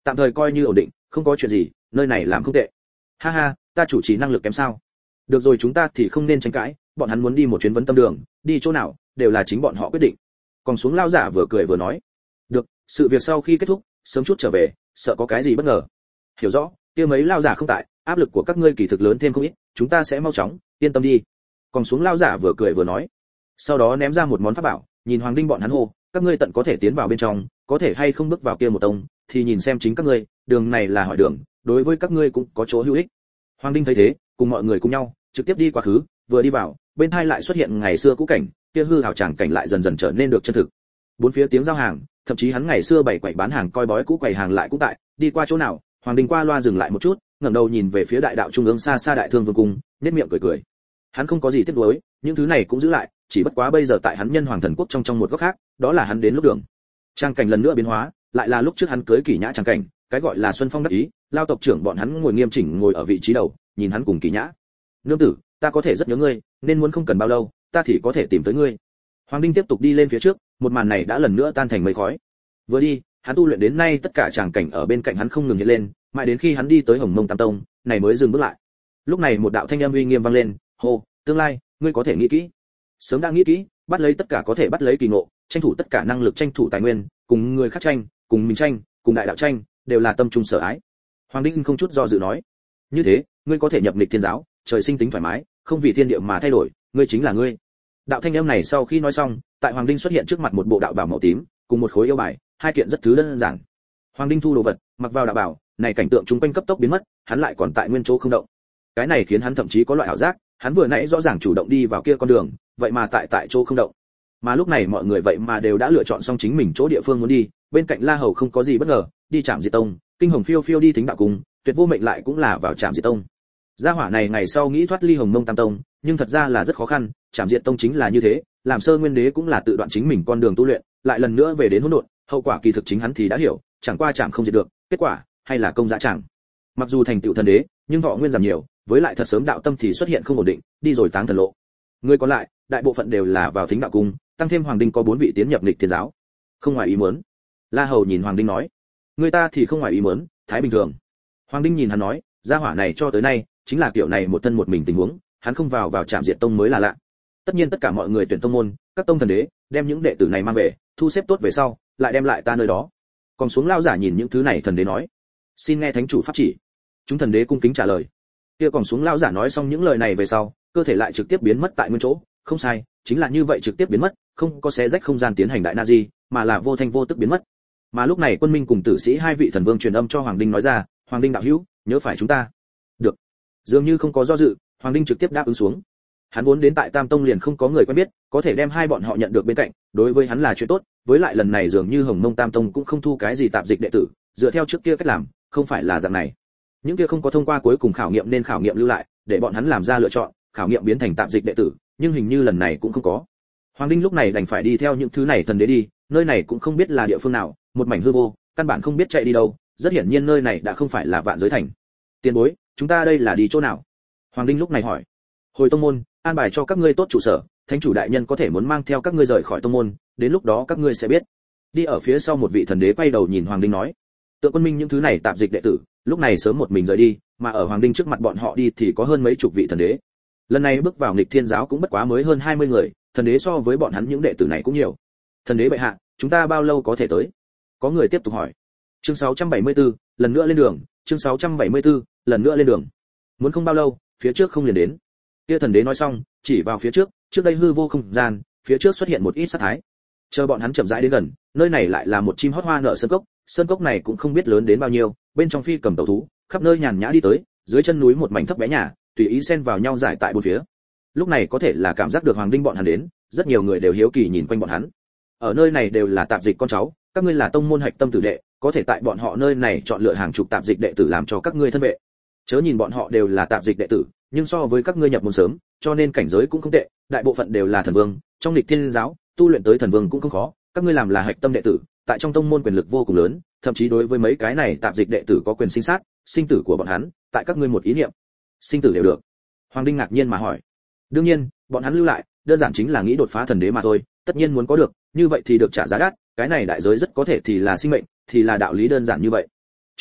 Tạm thời coi như ổn định, không có chuyện gì, nơi này làm không tệ. Ha ha, ta chủ trì năng lực kém sao? Được rồi, chúng ta thì không nên tranh cãi, bọn hắn muốn đi một chuyến vấn tâm đường, đi chỗ nào đều là chính bọn họ quyết định. Còn xuống lao giả vừa cười vừa nói, được, sự việc sau khi kết thúc, sớm chút trở về, sợ có cái gì bất ngờ. Hiểu rõ, kia mấy lao giả không tại, áp lực của các ngươi kỳ thực lớn thêm không ít, chúng ta sẽ mau chóng, yên tâm đi. Còn xuống lao giả vừa cười vừa nói, sau đó ném ra một món pháp bảo, nhìn Hoàng Đinh bọn hắn hô, các ngươi tận có thể tiến vào bên trong, có thể hay không bước vào kia một tông, thì nhìn xem chính các ngươi, đường này là hỏi đường, đối với các ngươi cũng có chỗ hữu ích. Hoàng Đinh thấy thế, cùng mọi người cùng nhau, trực tiếp đi quá khứ, vừa đi vào, bên tai lại xuất hiện ngày xưa cũ cảnh, kia hư hào tràng cảnh lại dần dần trở nên được chân thực. Bốn phía tiếng giao hàng, thậm chí hắn ngày xưa bảy quầy bán hàng coi bói cũ quầy hàng lại cũng tại, đi qua chỗ nào, Hoàng Đinh qua loa dừng lại một chút, ngẩng đầu nhìn về phía đại đạo trung ương xa xa đại thương vương cung, nhếch miệng cười cười. Hắn không có gì tiếc nuối, những thứ này cũng giữ lại, chỉ bất quá bây giờ tại hắn nhân hoàng thần quốc trong trong một góc khác, đó là hắn đến lúc đường. Trang cảnh lần nữa biến hóa, lại là lúc trước hắn cưới Kỷ Nhã trang cảnh, cái gọi là xuân phong đắc ý, lao tộc trưởng bọn hắn ngồi nghiêm chỉnh ngồi ở vị trí đầu, nhìn hắn cùng Kỷ Nhã. Nương tử, ta có thể rất nhớ ngươi, nên muốn không cần bao lâu, ta thì có thể tìm tới ngươi. Hoàng Đinh tiếp tục đi lên phía trước, một màn này đã lần nữa tan thành mây khói. Vừa đi, hắn tu luyện đến nay tất cả tràng cảnh ở bên cạnh hắn không ngừng hiện lên, mãi đến khi hắn đi tới Hồng Mông Tam Tông, này mới dừng bước lại. Lúc này một đạo thanh âm uy nghiêm vang lên, hô, tương lai, ngươi có thể nghĩ kỹ. Sớm đã nghĩ kỹ, bắt lấy tất cả có thể bắt lấy kỳ ngộ, tranh thủ tất cả năng lực tranh thủ tài nguyên, cùng người khác tranh, cùng mình tranh, cùng đại đạo tranh, đều là tâm trung sở ái. Hoàng Đinh không chút do dự nói, như thế, ngươi có thể nhập nghịch thiên giáo, trời sinh tính thoải mái, không vì thiên địa mà thay đổi, ngươi chính là ngươi. Đạo thanh âm này sau khi nói xong, tại Hoàng Đinh xuất hiện trước mặt một bộ đạo bào màu tím, cùng một khối yêu bài, hai kiện rất thứ đơn giản. Hoàng Đinh thu đồ vật, mặc vào đạo bào, này cảnh tượng chúng quanh cấp tốc biến mất, hắn lại còn tại nguyên chỗ không động. Cái này khiến hắn thậm chí có loại ảo giác, hắn vừa nãy rõ ràng chủ động đi vào kia con đường, vậy mà tại tại chỗ không động. Mà lúc này mọi người vậy mà đều đã lựa chọn xong chính mình chỗ địa phương muốn đi, bên cạnh La Hầu không có gì bất ngờ, đi Trảm Diệt Tông, Kinh Hồng Phiêu Phiêu đi Thính Đạo Cung, Tuyệt Vô Mệnh lại cũng là vào Trảm Diệt Tông. Gia hỏa này ngày sau nghĩ thoát ly Hồng Mông Tam Tông, nhưng thật ra là rất khó khăn, Trảm Diệt Tông chính là như thế, làm Sơ Nguyên Đế cũng là tự đoạn chính mình con đường tu luyện, lại lần nữa về đến hỗn độn, hậu quả kỳ thực chính hắn thì đã hiểu, chẳng qua chạm không diệt được, kết quả hay là công dã chẳng. Mặc dù thành tựu thần đế, nhưng thọ nguyên giảm nhiều, với lại thật sớm đạo tâm thì xuất hiện không ổn định, đi rồi táng thần lộ. Người còn lại, đại bộ phận đều là vào Thính Đạo Cung, tăng thêm Hoàng Đinh có bốn vị tiến nhập nghịch thiên giáo. Không ngoài ý muốn. La Hầu nhìn Hoàng Đinh nói, người ta thì không ngoài ý muốn, thái bình thường. Hoàng Đinh nhìn hắn nói, gia hỏa này cho tới nay chính là kiểu này một thân một mình tình huống, hắn không vào vào Trảm Diệt Tông mới là lạ. Tất nhiên tất cả mọi người tuyển tông môn, các tông thần đế, đem những đệ tử này mang về, thu xếp tốt về sau, lại đem lại ta nơi đó. Còn xuống lao giả nhìn những thứ này thần đế nói, xin nghe thánh chủ pháp chỉ. Chúng thần đế cung kính trả lời. Kia còn xuống lao giả nói xong những lời này về sau, cơ thể lại trực tiếp biến mất tại nguyên chỗ, không sai, chính là như vậy trực tiếp biến mất, không có xé rách không gian tiến hành đại na di, mà là vô thanh vô tức biến mất. Mà lúc này Quân Minh cùng Tử Sĩ hai vị thần vương truyền âm cho Hoàng Đinh nói ra, Hoàng Đinh đạo hữu, nhớ phải chúng ta. Được. Dường như không có do dự, Hoàng Đinh trực tiếp đáp ứng xuống. Hắn vốn đến tại Tam Tông liền không có người quen biết, có thể đem hai bọn họ nhận được bên cạnh, đối với hắn là chuyện tốt, với lại lần này dường như Hồng Mông Tam Tông cũng không thu cái gì tạp dịch đệ tử, dựa theo trước kia cách làm, không phải là dạng này. Những kia không có thông qua cuối cùng khảo nghiệm nên khảo nghiệm lưu lại, để bọn hắn làm ra lựa chọn, khảo nghiệm biến thành tạp dịch đệ tử, nhưng hình như lần này cũng không có. Hoàng Đinh lúc này đành phải đi theo những thứ này thần đế đi, nơi này cũng không biết là địa phương nào, một mảnh hư vô, căn bản không biết chạy đi đâu, rất hiển nhiên nơi này đã không phải là Vạn Giới Thành. Tiền bối, chúng ta đây là đi chỗ nào? Hoàng Đinh lúc này hỏi. Hồi tông môn, an bài cho các ngươi tốt trụ sở, thánh chủ đại nhân có thể muốn mang theo các ngươi rời khỏi tông môn, đến lúc đó các ngươi sẽ biết. Đi ở phía sau một vị thần đế quay đầu nhìn Hoàng Đinh nói. Tượng Quân Minh những thứ này tạp dịch đệ tử, lúc này sớm một mình rời đi, mà ở Hoàng Đinh trước mặt bọn họ đi thì có hơn mấy chục vị thần đế. Lần này bước vào nghịch thiên giáo cũng bất quá mới hơn hai mươi người, thần đế so với bọn hắn những đệ tử này cũng nhiều. Thần đế bệ hạ, chúng ta bao lâu có thể tới? Có người tiếp tục hỏi. Chương sáu trăm bảy mươi tư, lần nữa lên đường, chương sáu trăm bảy mươi tư, lần nữa lên đường. Muốn không bao lâu, phía trước không liền đến. Kia thần đế nói xong, chỉ vào phía trước, trước đây hư vô không gian, phía trước xuất hiện một ít sát thái. Chờ bọn hắn chậm rãi đến gần, nơi này lại là một chim hót hoa nở sơn cốc, sơn cốc này cũng không biết lớn đến bao nhiêu, bên trong phi cầm tẩu thú, khắp nơi nhàn nhã đi tới, dưới chân núi một mảnh thấp bé nhà, tùy ý xen vào nhau giải tại bốn phía. Lúc này có thể là cảm giác được Hoàng Đinh bọn hắn đến, rất nhiều người đều hiếu kỳ nhìn quanh bọn hắn. Ở nơi này đều là tạp dịch con cháu, các ngươi là tông môn hạch tâm tử đệ, có thể tại bọn họ nơi này chọn lựa hàng chục tạp dịch đệ tử làm cho các ngươi thân vệ. Chớ nhìn bọn họ đều là tạp dịch đệ tử, nhưng so với các ngươi nhập môn sớm, cho nên cảnh giới cũng không tệ, đại bộ phận đều là thần vương, trong lịch thiên giáo, tu luyện tới thần vương cũng không khó, các ngươi làm là hạch tâm đệ tử, tại trong tông môn quyền lực vô cùng lớn, thậm chí đối với mấy cái này tạp dịch đệ tử có quyền sinh sát, sinh tử của bọn hắn, tại các ngươi một ý niệm, sinh tử đều được. Hoàng Đinh ngạc nhiên mà hỏi. Đương nhiên, bọn hắn lưu lại, đơn giản chính là nghĩ đột phá thần đế mà thôi, tất nhiên muốn có được, như vậy thì được trả giá đắt, cái này đại giới rất có thể thì là sinh mệnh, thì là đạo lý đơn giản như vậy.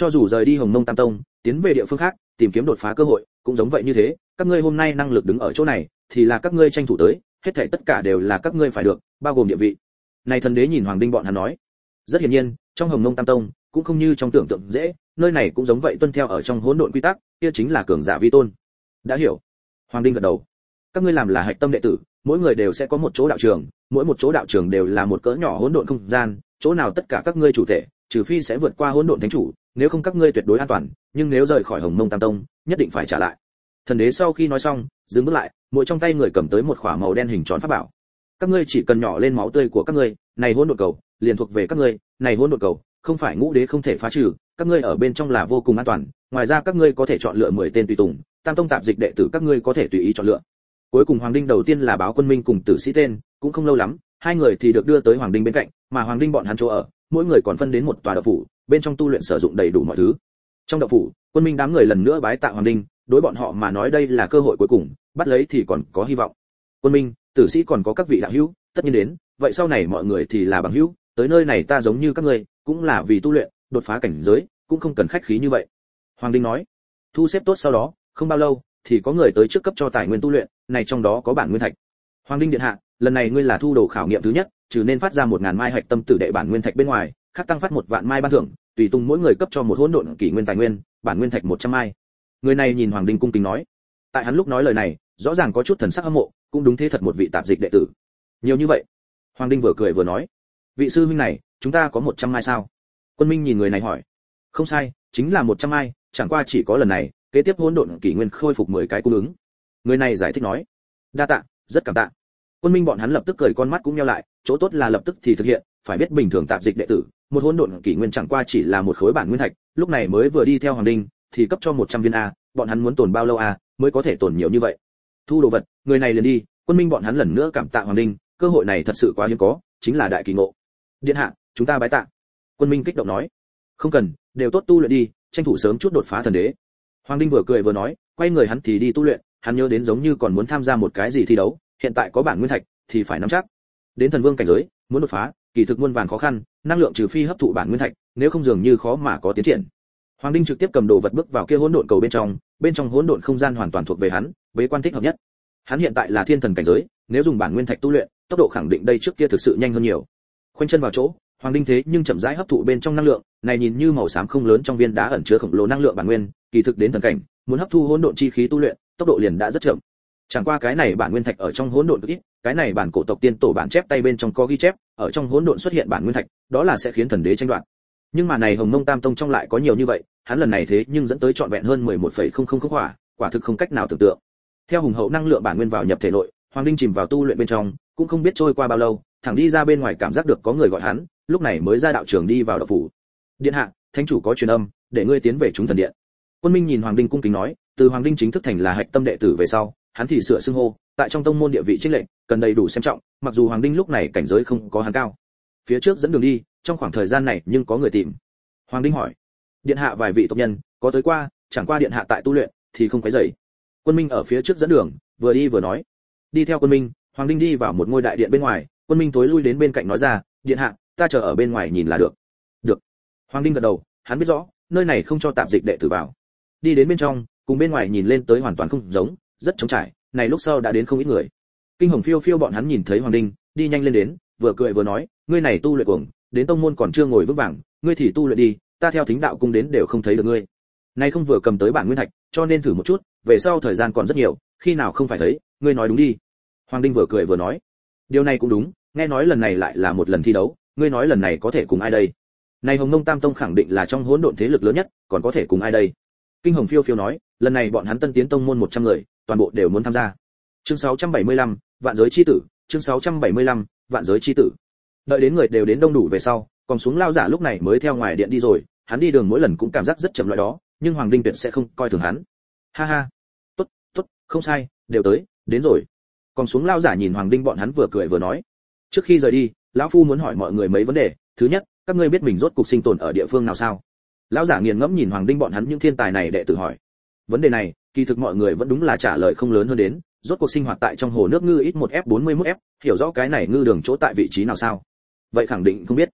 cho dù rời đi Hồng Mông Tam Tông, tiến về địa phương khác, tìm kiếm đột phá cơ hội, cũng giống vậy như thế, các ngươi hôm nay năng lực đứng ở chỗ này, thì là các ngươi tranh thủ tới, hết thảy tất cả đều là các ngươi phải được, bao gồm địa vị. Này thần đế nhìn Hoàng Đinh bọn hắn nói. Rất hiển nhiên, trong Hồng Mông Tam Tông, cũng không như trong tưởng tượng dễ, nơi này cũng giống vậy tuân theo ở trong hỗn độn quy tắc, kia chính là cường giả vi tôn. Đã hiểu. Hoàng Đinh gật đầu. Các ngươi làm là hạch tâm đệ tử, mỗi người đều sẽ có một chỗ đạo trường, mỗi một chỗ đạo trường đều là một cỡ nhỏ hỗn độn không gian, chỗ nào tất cả các ngươi chủ thể, trừ phi sẽ vượt qua hỗn độn thánh chủ, nếu không các ngươi tuyệt đối an toàn, nhưng nếu rời khỏi Hồng Mông Tam Tông, nhất định phải trả lại. Thần đế sau khi nói xong, dừng bước lại, mỗi trong tay người cầm tới một khỏa màu đen hình tròn pháp bảo. Các ngươi chỉ cần nhỏ lên máu tươi của các ngươi, này hỗn độn cầu, liền thuộc về các ngươi, này hỗn độn cầu, không phải ngũ đế không thể phá trừ, các ngươi ở bên trong là vô cùng an toàn, ngoài ra các ngươi có thể chọn lựa mười tên tùy tùng, Tam Tông tạp dịch đệ tử các ngươi có thể tùy ý chọn lựa. Cuối cùng Hoàng Đinh đầu tiên là báo Quân Minh cùng Tử Sĩ tên, cũng không lâu lắm, hai người thì được đưa tới Hoàng Đinh bên cạnh, mà Hoàng Đinh bọn hắn chỗ ở, mỗi người còn phân đến một tòa động phủ, bên trong tu luyện sử dụng đầy đủ mọi thứ. Trong động phủ, Quân Minh đám người lần nữa bái tạ Hoàng Đinh, đối bọn họ mà nói đây là cơ hội cuối cùng, bắt lấy thì còn có hy vọng. Quân Minh, Tử Sĩ còn có các vị đạo hữu, tất nhiên đến, vậy sau này mọi người thì là bằng hữu, tới nơi này ta giống như các ngươi, cũng là vì tu luyện, đột phá cảnh giới, cũng không cần khách khí như vậy. Hoàng Đinh nói. Thu xếp tốt sau đó, không bao lâu thì có người tới trước cấp cho tài nguyên tu luyện, này trong đó có bản nguyên thạch. Hoàng Đinh điện hạ, lần này ngươi là thu đồ khảo nghiệm thứ nhất, trừ nên phát ra một ngàn mai hạch tâm tử đệ bản nguyên thạch bên ngoài, khác tăng phát một vạn mai ban thưởng, tùy tùng mỗi người cấp cho một hỗn độn kỷ nguyên tài nguyên, bản nguyên thạch một trăm mai. Người này nhìn Hoàng Đinh cung kính nói. Tại hắn lúc nói lời này, rõ ràng có chút thần sắc hâm mộ, cũng đúng thế thật một vị tạp dịch đệ tử. Nhiều như vậy. Hoàng Đinh vừa cười vừa nói, vị sư huynh này, chúng ta có một trăm mai sao? Quân Minh nhìn người này hỏi. Không sai, chính là một trăm mai, chẳng qua chỉ có lần này, kế tiếp hỗn độn kỷ nguyên khôi phục mười cái cung ứng. Người này giải thích nói. Đa tạ, rất cảm tạ. Quân Minh bọn hắn lập tức cười con mắt cũng nheo lại, chỗ tốt là lập tức thì thực hiện, phải biết bình thường tạp dịch đệ tử, một hỗn độn kỷ nguyên chẳng qua chỉ là một khối bản nguyên thạch, lúc này mới vừa đi theo Hoàng Đinh, thì cấp cho một trăm viên a, bọn hắn muốn tồn bao lâu a, mới có thể tồn nhiều như vậy. Thu đồ vật, người này liền đi, Quân Minh bọn hắn lần nữa cảm tạ Hoàng Đinh, cơ hội này thật sự quá hiếm có, chính là đại kỳ ngộ. Điện hạ, chúng ta bái tạ. Quân Minh kích động nói. Không cần, đều tốt tu luyện đi, tranh thủ sớm chút đột phá thần đế. Hoàng Đinh vừa cười vừa nói, quay người hắn thì đi tu luyện, hắn nhớ đến giống như còn muốn tham gia một cái gì thi đấu, hiện tại có bản nguyên thạch thì phải nắm chắc. Đến thần vương cảnh giới, muốn đột phá, kỳ thực muôn vàn khó khăn, năng lượng trừ phi hấp thụ bản nguyên thạch, nếu không dường như khó mà có tiến triển. Hoàng Đinh trực tiếp cầm đồ vật bước vào kia hỗn độn cầu bên trong, bên trong hỗn độn không gian hoàn toàn thuộc về hắn, bế quan thích hợp nhất. Hắn hiện tại là thiên thần cảnh giới, nếu dùng bản nguyên thạch tu luyện, tốc độ khẳng định đây trước kia thực sự nhanh hơn nhiều. Khoanh chân vào chỗ, Hoàng Đinh thế nhưng chậm rãi hấp thụ bên trong năng lượng, này nhìn như màu xám không lớn trong viên đá ẩn chứa khổng lồ năng lượng bản nguyên, kỳ thực đến thần cảnh, muốn hấp thu hỗn độn chi khí tu luyện, tốc độ liền đã rất chậm. Chẳng qua cái này bản nguyên thạch ở trong hỗn độn ít, cái này bản cổ tộc tiên tổ bản chép tay bên trong có ghi chép, ở trong hỗn độn xuất hiện bản nguyên thạch, đó là sẽ khiến thần đế tranh đoạt. Nhưng mà này Hồng Mông Tam Tông trong lại có nhiều như vậy, hắn lần này thế nhưng dẫn tới trọn vẹn hơn mười một phẩy không không không quả, quả thực không cách nào tưởng tượng. Theo hùng hậu năng lượng bản nguyên vào nhập thể nội, Hoàng Đinh chìm vào tu luyện bên trong, cũng không biết trôi qua bao lâu, thẳng đi ra bên ngoài cảm giác được có người gọi hắn, lúc này mới ra đạo trường đi vào đạo phủ. Điện hạ, thánh chủ có truyền âm, để ngươi tiến về chúng thần điện. Quân Minh nhìn Hoàng Đinh cung kính nói, từ Hoàng Đinh chính thức thành là hạch tâm đệ tử về sau, hắn thì sửa xưng hô, tại trong tông môn địa vị trinh lệnh, cần đầy đủ xem trọng, mặc dù Hoàng Đinh lúc này cảnh giới không có hắn cao. Phía trước dẫn đường đi, trong khoảng thời gian này nhưng có người tìm. Hoàng Đinh hỏi, điện hạ vài vị tộc nhân có tới qua, chẳng qua điện hạ tại tu luyện thì không quấy rầy. Quân Minh ở phía trước dẫn đường, vừa đi vừa nói. Đi theo Quân Minh, Hoàng Đinh đi vào một ngôi đại điện bên ngoài, Quân Minh tối lui đến bên cạnh nói ra, điện hạ, ta chờ ở bên ngoài nhìn là được. Được. Hoàng Đinh gật đầu, hắn biết rõ, nơi này không cho tạp dịch đệ tử vào. Đi đến bên trong, cùng bên ngoài nhìn lên tới hoàn toàn không giống, rất trống trải, này lúc sau đã đến không ít người. Kinh Hồng Phiêu Phiêu bọn hắn nhìn thấy Hoàng Đinh, đi nhanh lên đến, vừa cười vừa nói, ngươi này tu luyện cuồng, đến tông môn còn chưa ngồi vững vàng, ngươi thì tu luyện đi, ta theo thính đạo cung đến đều không thấy được ngươi. Này không vừa cầm tới bản nguyên thạch, cho nên thử một chút, về sau thời gian còn rất nhiều, khi nào không phải thấy, ngươi nói đúng đi. Hoàng Đinh vừa cười vừa nói, điều này cũng đúng, nghe nói lần này lại là một lần thi đấu, ngươi nói lần này có thể cùng ai đây? Này Hồng Mông Tam Tông khẳng định là trong hỗn độn thế lực lớn nhất, còn có thể cùng ai đây? Kinh Hồng Phiêu Phiêu nói, lần này bọn hắn tân tiến tông môn một trăm người, toàn bộ đều muốn tham gia. Chương sáu trăm bảy mươi lăm, vạn giới chi tử, chương sáu trăm bảy mươi lăm, vạn giới chi tử. Đợi đến người đều đến đông đủ về sau, còn xuống lao giả lúc này mới theo ngoài điện đi rồi, hắn đi đường mỗi lần cũng cảm giác rất chậm loại đó, nhưng Hoàng Đinh tuyệt sẽ không coi thường hắn. Ha ha, tốt, tốt, không sai, đều tới, đến rồi. Còn xuống lao giả nhìn Hoàng Đinh bọn hắn vừa cười vừa nói, trước khi rời đi, lão phu muốn hỏi mọi người mấy vấn đề. Thứ nhất, các ngươi biết mình rốt cuộc sinh tồn ở địa phương nào sao? Lão giả nghiền ngẫm nhìn Hoàng Đinh bọn hắn những thiên tài này đệ tử hỏi. Vấn đề này, kỳ thực mọi người vẫn đúng là trả lời không lớn hơn đến, rốt cuộc sinh hoạt tại trong hồ nước ngư ít một F bốn mươi mốt F, hiểu rõ cái này ngư đường chỗ tại vị trí nào sao? Vậy khẳng định không biết.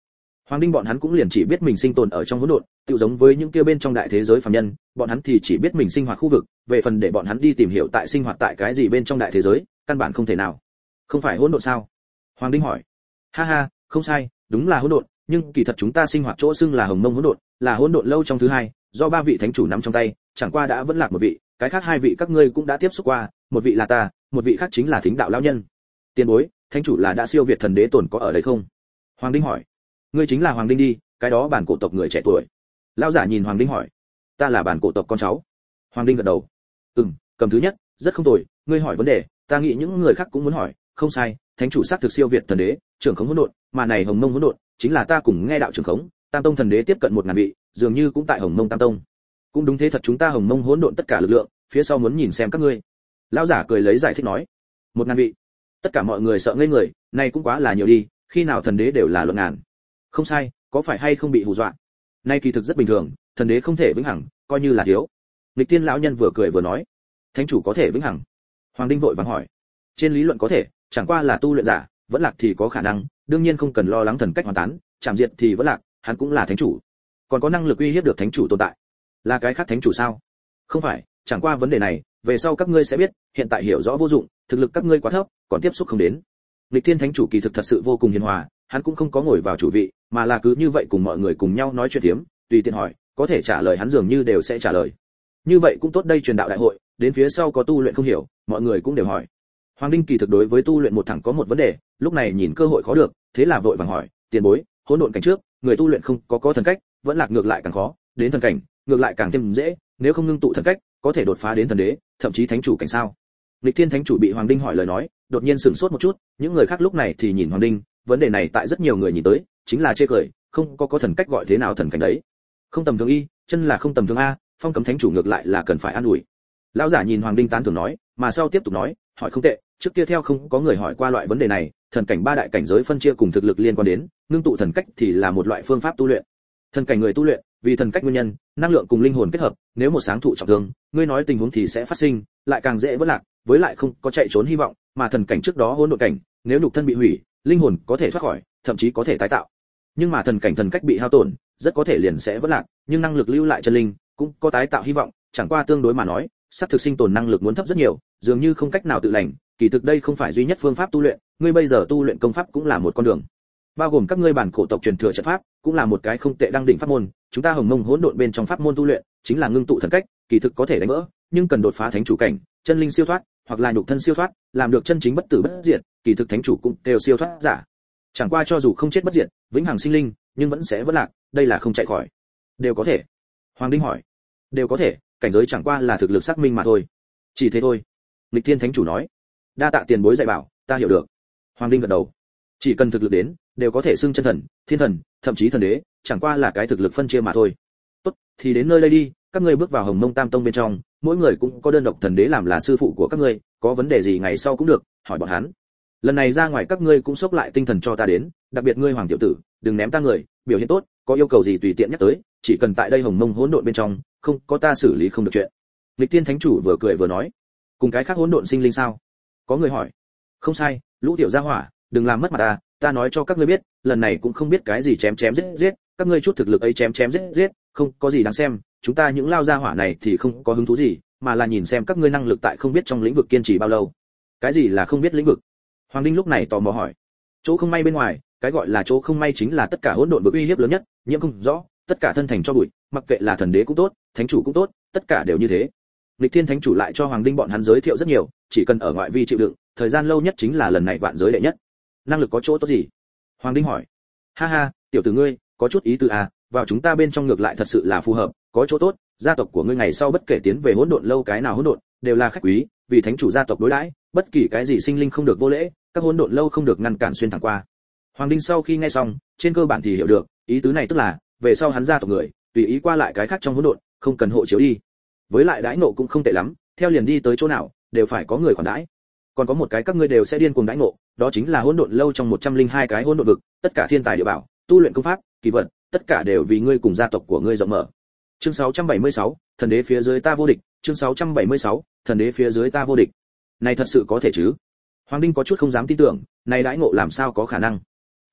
Hoàng Đinh bọn hắn cũng liền chỉ biết mình sinh tồn ở trong hỗn độn, tự giống với những kia bên trong đại thế giới phàm nhân, bọn hắn thì chỉ biết mình sinh hoạt khu vực, về phần để bọn hắn đi tìm hiểu tại sinh hoạt tại cái gì bên trong đại thế giới, căn bản không thể nào. Không phải hỗn độn sao? Hoàng Đinh hỏi. Ha ha, không sai, đúng là hỗn độn, nhưng kỳ thật chúng ta sinh hoạt chỗ xưng là Hồng Mông hỗn độn, là hỗn độn lâu trong thứ hai, do ba vị thánh chủ nắm trong tay, chẳng qua đã vẫn lạc một vị, cái khác hai vị các ngươi cũng đã tiếp xúc qua, một vị là ta, một vị khác chính là Thính đạo lão nhân. Tiền bối, thánh chủ là đã siêu việt thần đế tồn có ở đây không? Hoàng Đinh hỏi. Ngươi chính là Hoàng Đinh đi, cái đó bản cổ tộc người trẻ tuổi. Lão giả nhìn Hoàng Đinh hỏi. Ta là bản cổ tộc con cháu. Hoàng Đinh gật đầu. Ừm, cầm thứ nhất, rất không tồi, ngươi hỏi vấn đề, ta nghĩ những người khác cũng muốn hỏi, không sai, thánh chủ xác thực siêu việt thần đế, trưởng khống hỗn độn, mà này Hồng Mông hỗn độn, chính là ta cùng nghe đạo trưởng khống, Tam Tông thần đế tiếp cận một ngàn vị, dường như cũng tại Hồng Mông Tam Tông. Cũng đúng thế thật, chúng ta Hồng Mông hỗn độn tất cả lực lượng, phía sau muốn nhìn xem các ngươi. Lão giả cười lấy giải thích nói. Một ngàn vị. Tất cả mọi người sợ ngây người, này cũng quá là nhiều đi, khi nào thần đế đều là luận ngàn. Không sai, có phải hay không bị hù dọa? Nay kỳ thực rất bình thường, thần đế không thể vĩnh hằng, coi như là thiếu. Lịch Tiên lão nhân vừa cười vừa nói, thánh chủ có thể vĩnh hằng. Hoàng Đinh vội vàng hỏi, trên lý luận có thể, chẳng qua là tu luyện giả, vẫn lạc thì có khả năng, đương nhiên không cần lo lắng thần cách hoàn tán, chạm diệt thì vẫn lạc, hắn cũng là thánh chủ, còn có năng lực uy hiếp được thánh chủ tồn tại. Là cái khác thánh chủ sao? Không phải, chẳng qua vấn đề này, về sau các ngươi sẽ biết, hiện tại hiểu rõ vô dụng, thực lực các ngươi quá thấp, còn tiếp xúc không đến. Lịch Thiên thánh chủ kỳ thực thật sự vô cùng hiền hòa, hắn cũng không có ngồi vào chủ vị, mà là cứ như vậy cùng mọi người cùng nhau nói chuyện tiếm, tùy tiện hỏi, có thể trả lời hắn dường như đều sẽ trả lời. Như vậy cũng tốt, đây truyền đạo đại hội, đến phía sau có tu luyện không hiểu, mọi người cũng đều hỏi. Hoàng Đinh kỳ thực đối với tu luyện một thẳng có một vấn đề, lúc này nhìn cơ hội khó được, thế là vội vàng hỏi, tiền bối, hỗn độn cảnh trước, người tu luyện không có có thần cách, vẫn lạc ngược lại càng khó, đến thần cảnh, ngược lại càng thêm dễ, nếu không ngưng tụ thần cách, có thể đột phá đến thần đế, thậm chí thánh chủ cảnh sao? Lịch Thiên thánh chủ bị Hoàng Đinh hỏi lời nói, đột nhiên sửng sốt một chút, những người khác lúc này thì nhìn Hoàng Đinh, vấn đề này tại rất nhiều người nhìn tới, chính là chê cười, không có có thần cách gọi thế nào thần cảnh đấy? Không tầm thường y, chân là không tầm thường a, phong cấm thánh chủ ngược lại là cần phải an ủi. Lão giả nhìn Hoàng Đinh tán thưởng nói, mà sau tiếp tục nói, hỏi không tệ, trước kia theo không có người hỏi qua loại vấn đề này, thần cảnh ba đại cảnh giới phân chia cùng thực lực liên quan đến, ngưng tụ thần cách thì là một loại phương pháp tu luyện. Thần cảnh người tu luyện, vì thần cách nguyên nhân, năng lượng cùng linh hồn kết hợp, nếu một sáng thụ trọng thương, ngươi nói tình huống thì sẽ phát sinh, lại càng dễ vỡ lạc, với lại không có chạy trốn hy vọng, mà thần cảnh trước đó hỗn độn cảnh, nếu nhục thân bị hủy, linh hồn có thể thoát khỏi, thậm chí có thể tái tạo. Nhưng mà thần cảnh thần cách bị hao tổn, rất có thể liền sẽ vỡ lạc, nhưng năng lực lưu lại chân linh, cũng có tái tạo hy vọng, chẳng qua tương đối mà nói, sắp thực sinh tồn năng lực muốn thấp rất nhiều, dường như không cách nào tự lành, kỳ thực đây không phải duy nhất phương pháp tu luyện, ngươi bây giờ tu luyện công pháp cũng là một con đường. Bao gồm các ngươi bản cổ tộc truyền thừa trận pháp, cũng là một cái không tệ đăng đỉnh pháp môn, chúng ta Hồng Mông hỗn độn bên trong pháp môn tu luyện, chính là ngưng tụ thần cách, kỳ thực có thể đánh vỡ, nhưng cần đột phá thánh chủ cảnh, chân linh siêu thoát, hoặc là nhục thân siêu thoát, làm được chân chính bất tử bất diệt, kỳ thực thánh chủ cũng đều siêu thoát giả. Chẳng qua cho dù không chết bất diệt, vĩnh hằng sinh linh, nhưng vẫn sẽ vỡ lạc, đây là không chạy khỏi. Đều có thể. Hoàng Đinh hỏi. Đều có thể, cảnh giới chẳng qua là thực lực xác minh mà thôi. Chỉ thế thôi. Lịch Thiên thánh chủ nói. Đa tạ tiền bối dạy bảo, ta hiểu được. Hoàng Đinh gật đầu. Chỉ cần thực lực đến, đều có thể xưng chân thần, thiên thần, thậm chí thần đế, chẳng qua là cái thực lực phân chia mà thôi. Tốt, thì đến nơi đây đi, các ngươi bước vào Hồng Mông Tam Tông bên trong, mỗi người cũng có đơn độc thần đế làm là sư phụ của các ngươi, có vấn đề gì ngày sau cũng được, hỏi bọn hắn. Lần này ra ngoài các ngươi cũng xốc lại tinh thần cho ta đến, đặc biệt ngươi Hoàng tiểu tử, đừng ném ta người, biểu hiện tốt, có yêu cầu gì tùy tiện nhắc tới, chỉ cần tại đây Hồng Mông hỗn độn bên trong, không có ta xử lý không được chuyện. Lịch Tiên thánh chủ vừa cười vừa nói, cùng cái khác hỗn độn sinh linh sao? Có người hỏi. Không sai, lũ tiểu gia hỏa, đừng làm mất mặt ta, ta nói cho các ngươi biết, lần này cũng không biết cái gì chém chém giết giết, các ngươi chút thực lực ấy chém chém giết giết, không có gì đáng xem, chúng ta những lao gia hỏa này thì không có hứng thú gì, mà là nhìn xem các ngươi năng lực tại không biết trong lĩnh vực kiên trì bao lâu. Cái gì là không biết lĩnh vực? Hoàng Đinh lúc này tò mò hỏi. Chỗ không may bên ngoài, cái gọi là chỗ không may chính là tất cả hỗn độn vực uy hiếp lớn nhất, nhiễm không rõ, tất cả thân thành cho bụi, mặc kệ là thần đế cũng tốt, thánh chủ cũng tốt, tất cả đều như thế. Lịch Thiên thánh chủ lại cho Hoàng Đinh bọn hắn giới thiệu rất nhiều, chỉ cần ở ngoại vi chịu đựng, thời gian lâu nhất chính là lần này vạn giới đệ nhất. Năng lực có chỗ tốt gì? Hoàng Đinh hỏi. Ha ha, tiểu tử ngươi, có chút ý tứ à, vào chúng ta bên trong ngược lại thật sự là phù hợp, có chỗ tốt, gia tộc của ngươi ngày sau bất kể tiến về hỗn độn lâu cái nào hỗn độn, đều là khách quý, vì thánh chủ gia tộc đối đãi, bất kỳ cái gì sinh linh không được vô lễ, các hỗn độn lâu không được ngăn cản xuyên thẳng qua. Hoàng Đinh sau khi nghe xong, trên cơ bản thì hiểu được, ý tứ này tức là, về sau hắn gia tộc người, tùy ý qua lại cái khác trong hỗn độn, không cần hộ chiếu đi. Với lại đãi ngộ cũng không tệ lắm, theo liền đi tới chỗ nào, đều phải có người khoản đãi. Còn có một cái các ngươi đều sẽ điên cuồng đãi ngộ, đó chính là hỗn độn lâu trong một trăm lẻ hai cái hỗn độn vực, tất cả thiên tài địa bảo, tu luyện công pháp, kỳ vật, tất cả đều vì ngươi cùng gia tộc của ngươi rộng mở. Chương sáu trăm bảy mươi sáu, thần đế phía dưới ta vô địch, chương sáu trăm bảy mươi sáu, thần đế phía dưới ta vô địch. Này thật sự có thể chứ? Hoàng Đinh có chút không dám tin tưởng, này đãi ngộ làm sao có khả năng?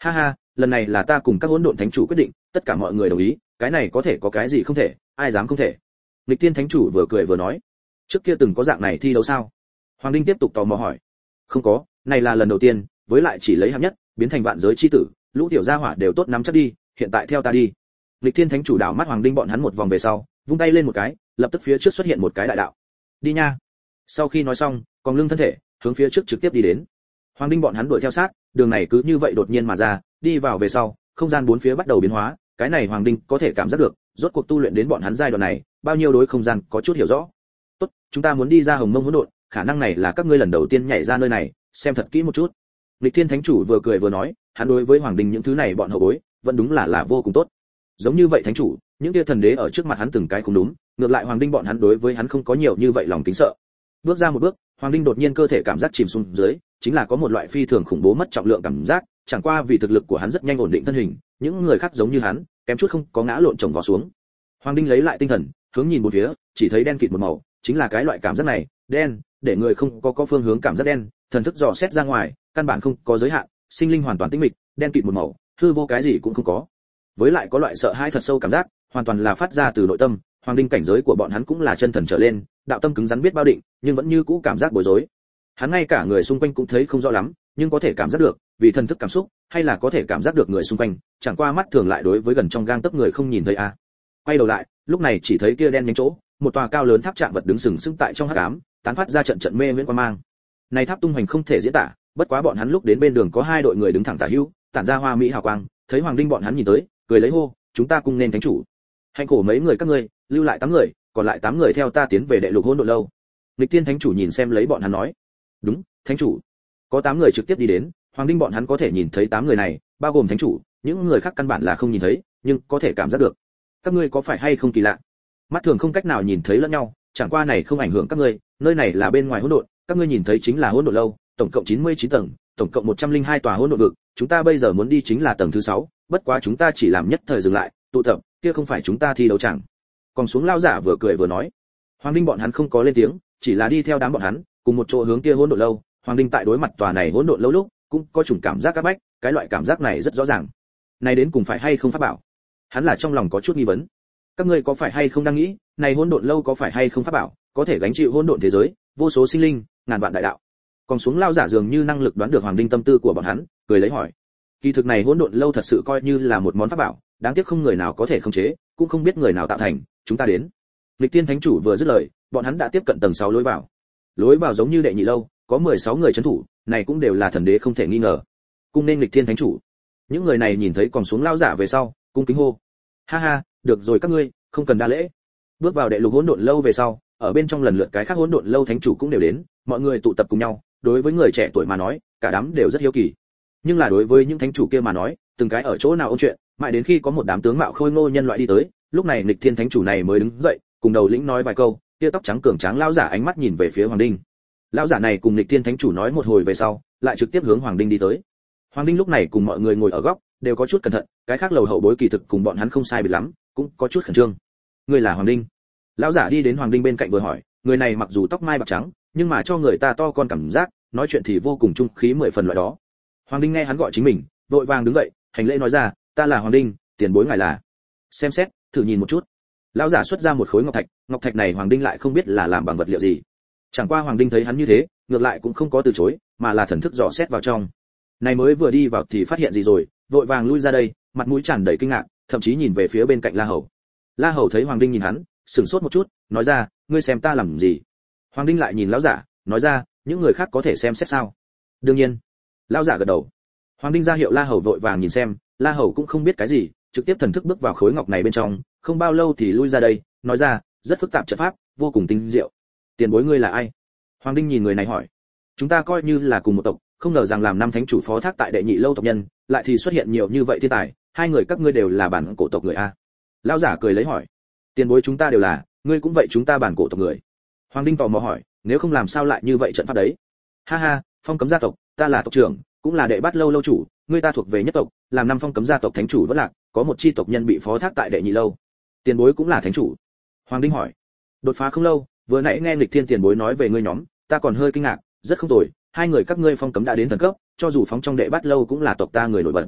Ha ha, lần này là ta cùng các hỗn độn thánh chủ quyết định, tất cả mọi người đồng ý, cái này có thể có cái gì không thể, ai dám không thể. Lịch Tiên thánh chủ vừa cười vừa nói, trước kia từng có dạng này thi đấu sao? Hoàng Đinh tiếp tục tò mò hỏi. Không có, này là lần đầu tiên, với lại chỉ lấy hạng nhất, biến thành vạn giới chi tử, lũ tiểu gia hỏa đều tốt nắm chắc đi, hiện tại theo ta đi. Lịch Thiên thánh chủ đảo mắt Hoàng Đinh bọn hắn một vòng về sau, vung tay lên một cái, lập tức phía trước xuất hiện một cái đại đạo. Đi nha. Sau khi nói xong, còn lưng thân thể, hướng phía trước trực tiếp đi đến. Hoàng Đinh bọn hắn đuổi theo sát, đường này cứ như vậy đột nhiên mà ra, đi vào về sau, không gian bốn phía bắt đầu biến hóa, cái này Hoàng Đinh có thể cảm giác được, rốt cuộc tu luyện đến bọn hắn giai đoạn này, bao nhiêu đối không gian có chút hiểu rõ. Tốt, chúng ta muốn đi ra Hồng Mông hỗn độn, khả năng này là các ngươi lần đầu tiên nhảy ra nơi này, xem thật kỹ một chút. Lịch Thiên thánh chủ vừa cười vừa nói, hắn đối với Hoàng Đinh những thứ này bọn hậu bối, vẫn đúng là là vô cùng tốt. Giống như vậy thánh chủ, những kia thần đế ở trước mặt hắn từng cái không đúng, ngược lại Hoàng Đinh bọn hắn đối với hắn không có nhiều như vậy lòng kính sợ. Bước ra một bước, Hoàng Đinh đột nhiên cơ thể cảm giác chìm xuống dưới, chính là có một loại phi thường khủng bố mất trọng lượng cảm giác, chẳng qua vì thực lực của hắn rất nhanh ổn định thân hình, những người khác giống như hắn, kém chút không có ngã lộn chồng vó xuống. Hoàng Đinh lấy lại tinh thần, hướng nhìn một phía, chỉ thấy đen kịt một màu, chính là cái loại cảm giác này, đen, để người không có có phương hướng cảm giác đen, thần thức dò xét ra ngoài, căn bản không có giới hạn, sinh linh hoàn toàn tĩnh mịch, đen kịt một màu, hư vô cái gì cũng không có. Với lại có loại sợ hãi thật sâu cảm giác, hoàn toàn là phát ra từ nội tâm. Hoàng Đinh cảnh giới của bọn hắn cũng là chân thần trở lên, đạo tâm cứng rắn biết bao định, nhưng vẫn như cũ cảm giác bối rối. Hắn ngay cả người xung quanh cũng thấy không rõ lắm, nhưng có thể cảm giác được, vì thần thức cảm xúc, hay là có thể cảm giác được người xung quanh, chẳng qua mắt thường lại đối với gần trong gang tấc người không nhìn thấy a. À. Quay đầu lại, lúc này chỉ thấy kia đen nhánh chỗ, một tòa cao lớn tháp trạng vật đứng sừng sững tại trong hắc ám, tán phát ra trận trận mê miễn quang mang. Này tháp tung hoành không thể diễn tả, bất quá bọn hắn lúc đến bên đường có hai đội người đứng thẳng tả hữu, tản ra hoa mỹ hào quang, thấy Hoàng Đinh bọn hắn nhìn tới, cười lấy hô, chúng ta cùng nên thánh chủ. Hạnh khổ mấy người các ngươi, lưu lại tám người, còn lại tám người theo ta tiến về đệ lục hỗn độn lâu. Lịch Tiên thánh chủ nhìn xem lấy bọn hắn nói, đúng, thánh chủ. Có tám người trực tiếp đi đến, Hoàng Đinh bọn hắn có thể nhìn thấy tám người này, bao gồm thánh chủ, những người khác căn bản là không nhìn thấy, nhưng có thể cảm giác được. Các ngươi có phải hay không kỳ lạ? Mắt thường không cách nào nhìn thấy lẫn nhau, chẳng qua này không ảnh hưởng các ngươi, nơi này là bên ngoài hỗn độn, các ngươi nhìn thấy chính là hỗn độn lâu, tổng cộng chín mươi chín tầng, tổng cộng một trăm linh hai tòa hỗn độn vực, chúng ta bây giờ muốn đi chính là tầng thứ sáu, bất quá chúng ta chỉ làm nhất thời dừng lại, tụ tập, kia không phải chúng ta thi đấu chẳng. Còn xuống lao giả vừa cười vừa nói. Hoàng Đinh bọn hắn không có lên tiếng, chỉ là đi theo đám bọn hắn, cùng một chỗ hướng kia hỗn độn lâu. Hoàng Đinh tại đối mặt tòa này hỗn độn lâu lúc, cũng có chủng cảm giác các bách, cái loại cảm giác này rất rõ ràng. Này đến cùng phải hay không pháp bảo? Hắn là trong lòng có chút nghi vấn. Các ngươi có phải hay không đang nghĩ, này hỗn độn lâu có phải hay không pháp bảo, có thể gánh chịu hỗn độn thế giới, vô số sinh linh, ngàn vạn đại đạo. Còn xuống lao giả dường như năng lực đoán được Hoàng Đinh tâm tư của bọn hắn, cười lấy hỏi. Kỳ thực này hỗn độn lâu thật sự coi như là một món pháp bảo, đáng tiếc không người nào có thể khống chế, cũng không biết người nào tạo thành, chúng ta đến. Lịch Tiên thánh chủ vừa dứt lời, bọn hắn đã tiếp cận tầng sáu lối vào. Lối vào giống như đệ nhị lâu, có mười sáu người trấn thủ, này cũng đều là thần đế không thể nghi ngờ. Cung nên Lịch Thiên thánh chủ. Những người này nhìn thấy còn xuống lao giả về sau, cung kính hô. Ha ha, được rồi các ngươi, không cần đa lễ. Bước vào đệ lục hỗn độn lâu về sau, ở bên trong lần lượt cái khác hỗn độn lâu thánh chủ cũng đều đến, mọi người tụ tập cùng nhau, đối với người trẻ tuổi mà nói, cả đám đều rất hiếu kỳ. Nhưng là đối với những thánh chủ kia mà nói, từng cái ở chỗ nào ôn chuyện, mãi đến khi có một đám tướng mạo khôi ngô nhân loại đi tới, lúc này Lịch Thiên thánh chủ này mới đứng dậy, cùng đầu lĩnh nói vài câu, kia tóc trắng cường tráng lão giả ánh mắt nhìn về phía Hoàng Đinh. Lão giả này cùng Lịch Thiên thánh chủ nói một hồi về sau, lại trực tiếp hướng Hoàng Đinh đi tới. Hoàng Đinh lúc này cùng mọi người ngồi ở góc, đều có chút cẩn thận, cái khác lầu hậu bối kỳ thực cùng bọn hắn không sai biệt lắm, cũng có chút khẩn trương. Người là Hoàng Đinh? Lão giả đi đến Hoàng Đinh bên cạnh vừa hỏi, người này mặc dù tóc mai bạc trắng, nhưng mà cho người ta to con cảm giác, nói chuyện thì vô cùng trung khí mười phần loại đó. Hoàng Đinh nghe hắn gọi chính mình, vội vàng đứng dậy, hành lễ nói ra, ta là Hoàng Đinh, tiền bối ngài là? Xem xét, thử nhìn một chút. Lão giả xuất ra một khối ngọc thạch, ngọc thạch này Hoàng Đinh lại không biết là làm bằng vật liệu gì. Chẳng qua Hoàng Đinh thấy hắn như thế, ngược lại cũng không có từ chối, mà là thần thức dò xét vào trong. Này mới vừa đi vào thì phát hiện gì rồi, vội vàng lui ra đây, mặt mũi tràn đầy kinh ngạc, thậm chí nhìn về phía bên cạnh La Hầu. La Hầu thấy Hoàng Đinh nhìn hắn, sửng sốt một chút, nói ra, ngươi xem ta làm gì? Hoàng Đinh lại nhìn lão giả, nói ra, những người khác có thể xem xét sao? Đương nhiên. Lão giả gật đầu. Hoàng Đinh ra hiệu La Hầu vội vàng nhìn xem, La Hầu cũng không biết cái gì, trực tiếp thần thức bước vào khối ngọc này bên trong, không bao lâu thì lui ra đây, nói ra, rất phức tạp trận pháp, vô cùng tinh diệu. Tiền bối ngươi là ai? Hoàng Đinh nhìn người này hỏi. Chúng ta coi như là cùng một tộc, không ngờ rằng làm năm thánh chủ phó thác tại đệ nhị lâu tộc nhân, lại thì xuất hiện nhiều như vậy thiên tài, hai người các ngươi đều là bản cổ tộc người a? Lão giả cười lấy hỏi. Tiền bối chúng ta đều là, ngươi cũng vậy chúng ta bản cổ tộc người. Hoàng Đinh tò mò hỏi, nếu không làm sao lại như vậy trận pháp đấy? Ha ha, phong cấm gia tộc, ta là tộc trưởng, cũng là đệ bát lâu lâu chủ, ngươi ta thuộc về nhất tộc, làm năm phong cấm gia tộc thánh chủ vẫn lạc, có một chi tộc nhân bị phó thác tại đệ nhị lâu. Tiền bối cũng là thánh chủ? Hoàng Đinh hỏi. Đột phá không lâu, vừa nãy nghe Lịch Thiên tiền bối nói về ngươi nhóm, ta còn hơi kinh ngạc, rất không tồi, hai người các ngươi phong cấm đã đến thần cấp, cho dù phóng trong đệ bát lâu cũng là tộc ta người nổi bật.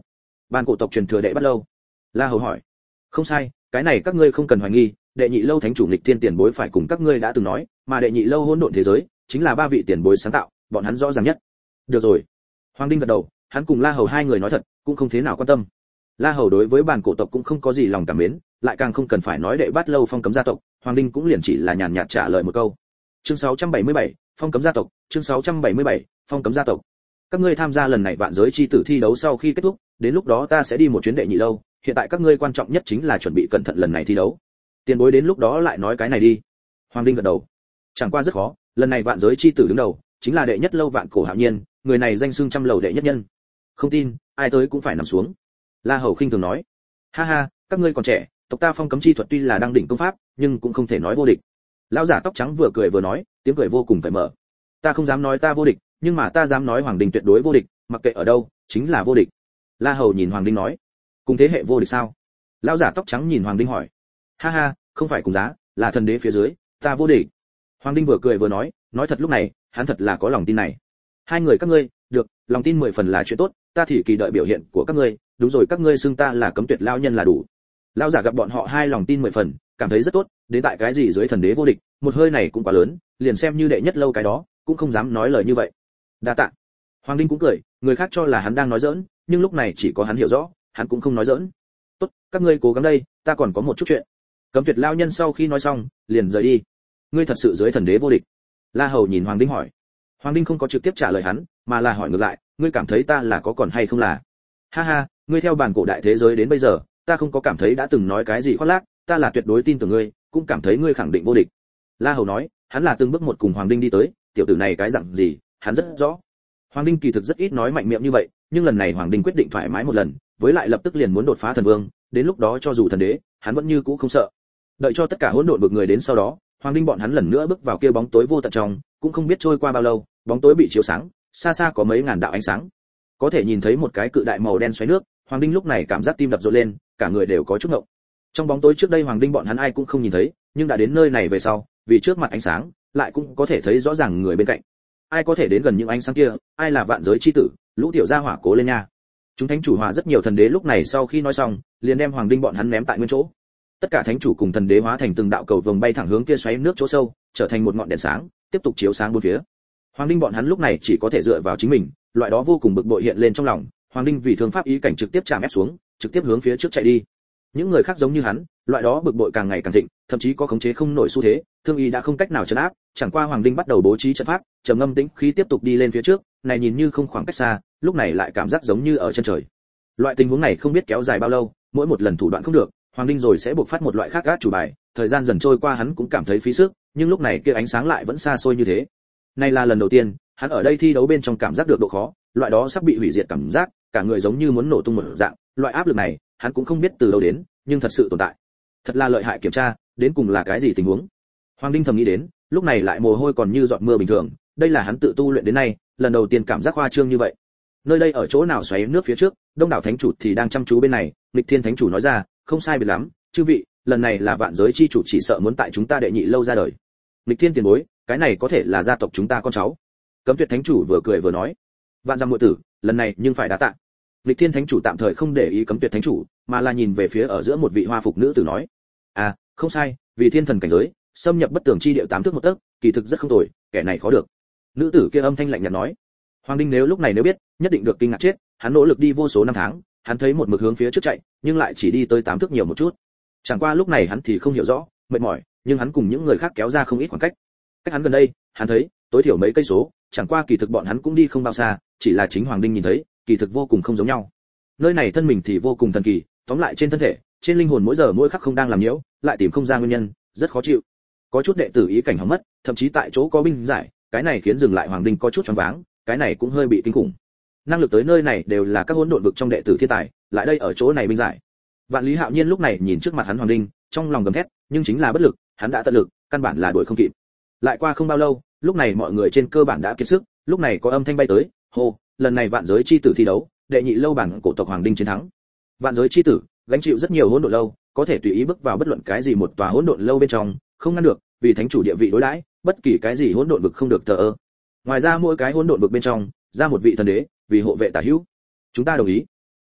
bàn cổ tộc truyền thừa đệ bắt lâu. La Hầu hỏi. Không sai, cái này các ngươi không cần hoài nghi, đệ nhị lâu thánh chủ nghịch thiên tiền bối phải cùng các ngươi đã từng nói, mà đệ nhị lâu hỗn độn thế giới chính là ba vị tiền bối sáng tạo, bọn hắn rõ ràng nhất. Được rồi. Hoàng Đinh gật đầu, hắn cùng La Hầu hai người nói thật, cũng không thế nào quan tâm. La Hầu đối với bàn cổ tộc cũng không có gì lòng cảm mến, lại càng không cần phải nói đệ bắt lâu phong cấm gia tộc, Hoàng Đinh cũng liền chỉ là nhàn nhạt trả lời một câu. Chương sáu trăm bảy mươi bảy, phong cấm gia tộc, chương sáu trăm bảy mươi bảy, phong cấm gia tộc. Các ngươi tham gia lần này vạn giới chi tử thi đấu sau khi kết thúc, đến lúc đó ta sẽ đi một chuyến đệ nhị lâu, hiện tại các ngươi quan trọng nhất chính là chuẩn bị cẩn thận lần này thi đấu. Tiền bối đến lúc đó lại nói cái này đi. Hoàng Đinh gật đầu. Chẳng qua rất khó, lần này vạn giới chi tử đứng đầu, chính là đệ nhất lâu Vạn Cổ Hạo Nhiên, người này danh xưng trăm lầu đệ nhất nhân. Không tin, ai tới cũng phải nằm xuống. La Hầu khinh thường nói. Ha ha, các ngươi còn trẻ, tộc ta phong cấm chi thuật tuy là đang đỉnh công pháp, nhưng cũng không thể nói vô địch. Lão giả tóc trắng vừa cười vừa nói, tiếng cười vô cùng cởi mở. Ta không dám nói ta vô địch, nhưng mà ta dám nói Hoàng Đinh tuyệt đối vô địch, mặc kệ ở đâu, chính là vô địch. La Hầu nhìn Hoàng Đinh nói, cùng thế hệ vô địch sao? Lão giả tóc trắng nhìn Hoàng Đinh hỏi. Ha ha, không phải cùng giá, là thần đế phía dưới, ta vô địch. Hoàng Đinh vừa cười vừa nói, nói thật lúc này, hắn thật là có lòng tin này. Hai người các ngươi, được, lòng tin mười phần là chuyện tốt, ta thì kỳ đợi biểu hiện của các ngươi, đúng rồi các ngươi xưng ta là cấm tuyệt lão nhân là đủ. Lão giả gặp bọn họ hai lòng tin mười phần, cảm thấy rất tốt, đến tại cái gì dưới thần đế vô địch, một hơi này cũng quá lớn, liền xem như đệ nhất lâu cái đó, cũng không dám nói lời như vậy. Đa tạ. Hoàng Đinh cũng cười, người khác cho là hắn đang nói giỡn, nhưng lúc này chỉ có hắn hiểu rõ, hắn cũng không nói giỡn. Tốt, các ngươi cố gắng đây, ta còn có một chút chuyện. Cấm tuyệt lão nhân sau khi nói xong, liền rời đi. Ngươi thật sự dưới thần đế vô địch? La Hầu nhìn Hoàng Đinh hỏi. Hoàng Đinh không có trực tiếp trả lời hắn, mà là hỏi ngược lại, ngươi cảm thấy ta là có còn hay không là? Ha ha, ngươi theo bản cổ đại thế giới đến bây giờ, ta không có cảm thấy đã từng nói cái gì khoác lác, ta là tuyệt đối tin tưởng ngươi, cũng cảm thấy ngươi khẳng định vô địch. La Hầu nói, hắn là từng bước một cùng Hoàng Đinh đi tới, tiểu tử này cái dạng gì, hắn rất rõ. Hoàng Đinh kỳ thực rất ít nói mạnh miệng như vậy, nhưng lần này Hoàng Đinh quyết định thoải mái một lần, với lại lập tức liền muốn đột phá thần vương, đến lúc đó cho dù thần đế, hắn vẫn như cũ không sợ. Đợi cho tất cả hỗn độn vực người đến sau đó, Hoàng Đinh bọn hắn lần nữa bước vào kia bóng tối vô tận trong, cũng không biết trôi qua bao lâu, bóng tối bị chiếu sáng, xa xa có mấy ngàn đạo ánh sáng. Có thể nhìn thấy một cái cự đại màu đen xoáy nước, Hoàng Đinh lúc này cảm giác tim đập rộn lên, cả người đều có chút ngộng. Trong bóng tối trước đây Hoàng Đinh bọn hắn ai cũng không nhìn thấy, nhưng đã đến nơi này về sau, vì trước mặt ánh sáng, lại cũng có thể thấy rõ ràng người bên cạnh. Ai có thể đến gần những ánh sáng kia, ai là vạn giới chi tử, lũ tiểu gia hỏa cố lên nha. Chúng thánh chủ hòa rất nhiều thần đế lúc này sau khi nói xong, liền đem Hoàng Đinh bọn hắn ném tại nguyên chỗ. Tất cả thánh chủ cùng thần đế hóa thành từng đạo cầu vồng bay thẳng hướng kia xoáy nước chỗ sâu, trở thành một ngọn đèn sáng, tiếp tục chiếu sáng bốn phía. Hoàng Đinh bọn hắn lúc này chỉ có thể dựa vào chính mình, loại đó vô cùng bực bội hiện lên trong lòng, Hoàng Đinh vì thương pháp ý cảnh trực tiếp chạm ép xuống, trực tiếp hướng phía trước chạy đi. Những người khác giống như hắn, loại đó bực bội càng ngày càng thịnh, thậm chí có khống chế không nổi xu thế, thương ý đã không cách nào trấn áp, chẳng qua Hoàng Đinh bắt đầu bố trí trận pháp, trầm ngâm tĩnh khí tiếp tục đi lên phía trước, này nhìn như không khoảng cách xa, lúc này lại cảm giác giống như ở chân trời. Loại tình huống này không biết kéo dài bao lâu, mỗi một lần thủ đoạn không được, Hoàng Đinh rồi sẽ buộc phát một loại khác gác chủ bài, thời gian dần trôi qua hắn cũng cảm thấy phí sức, nhưng lúc này kia ánh sáng lại vẫn xa xôi như thế. Này là lần đầu tiên, hắn ở đây thi đấu bên trong cảm giác được độ khó, loại đó sắp bị hủy diệt cảm giác, cả người giống như muốn nổ tung một dạng, loại áp lực này, hắn cũng không biết từ đâu đến, nhưng thật sự tồn tại. Thật là lợi hại, kiểm tra, đến cùng là cái gì tình huống? Hoàng Đinh thầm nghĩ đến, lúc này lại mồ hôi còn như giọt mưa bình thường, đây là hắn tự tu luyện đến nay, lần đầu tiên cảm giác khoa trương như vậy. Nơi đây ở chỗ nào xoáy nước phía trước, đông đảo thánh chủ thì đang chăm chú bên này, Lịch Thiên thánh chủ nói ra, không sai biệt lắm, chư vị, lần này là vạn giới chi chủ chỉ sợ muốn tại chúng ta đệ nhị lâu ra đời. Lịch Thiên tiền bối, cái này có thể là gia tộc chúng ta con cháu. Cấm Tuyệt thánh chủ vừa cười vừa nói, vạn dặm muội tử, lần này nhưng phải đá tạ. Lịch Thiên thánh chủ tạm thời không để ý Cấm Tuyệt thánh chủ, mà là nhìn về phía ở giữa một vị hoa phục nữ tử nói, à, không sai, vì thiên thần cảnh giới, xâm nhập bất tường chi địa tám thước một tấc, kỳ thực rất không tồi, kẻ này khó được. Nữ tử kia âm thanh lạnh nhạt nói. Hoàng Đinh nếu lúc này nếu biết, nhất định được kinh ngạc chết, hắn nỗ lực đi vô số năm tháng, hắn thấy một mực hướng phía trước chạy, nhưng lại chỉ đi tới tám thước nhiều một chút. Chẳng qua lúc này hắn thì không hiểu rõ, mệt mỏi, nhưng hắn cùng những người khác kéo ra không ít khoảng cách. Cách hắn gần đây, hắn thấy, tối thiểu mấy cây số, chẳng qua kỳ thực bọn hắn cũng đi không bao xa, chỉ là chính Hoàng Đinh nhìn thấy, kỳ thực vô cùng không giống nhau. Nơi này thân mình thì vô cùng thần kỳ, tóm lại trên thân thể, trên linh hồn mỗi giờ mỗi khắc không đang làm nhiễu, lại tìm không ra nguyên nhân, rất khó chịu. Có chút đệ tử ý cảnh hỏng mất, thậm chí tại chỗ có binh giải, cái này khiến dừng lại Hoàng Đinh có chút choáng váng, cái này cũng hơi bị kinh khủng. Năng lực tới nơi này đều là các hỗn độn vực trong đệ tử thiên tài, lại đây ở chỗ này binh giải. Vạn Lý Hạo Nhiên lúc này nhìn trước mặt hắn Hoàng Đinh, trong lòng gầm thét, nhưng chính là bất lực, hắn đã tận lực, căn bản là đuổi không kịp. Lại qua không bao lâu, lúc này mọi người trên cơ bản đã kiệt sức, lúc này có âm thanh bay tới, hô, lần này vạn giới chi tử thi đấu, đệ nhị lâu bản cổ tộc Hoàng Đinh chiến thắng. Vạn giới chi tử, gánh chịu rất nhiều hỗn độn lâu, có thể tùy ý bước vào bất luận cái gì một tòa hỗn độn lâu bên trong, không ngăn được, vì thánh chủ địa vị đối đãi, bất kỳ cái gì hỗn độn vực không được thờ ơ. Ngoài ra mỗi cái hỗn độn vực bên trong, ra một vị thần đế, vì hộ vệ tả hữu. Chúng ta đồng ý.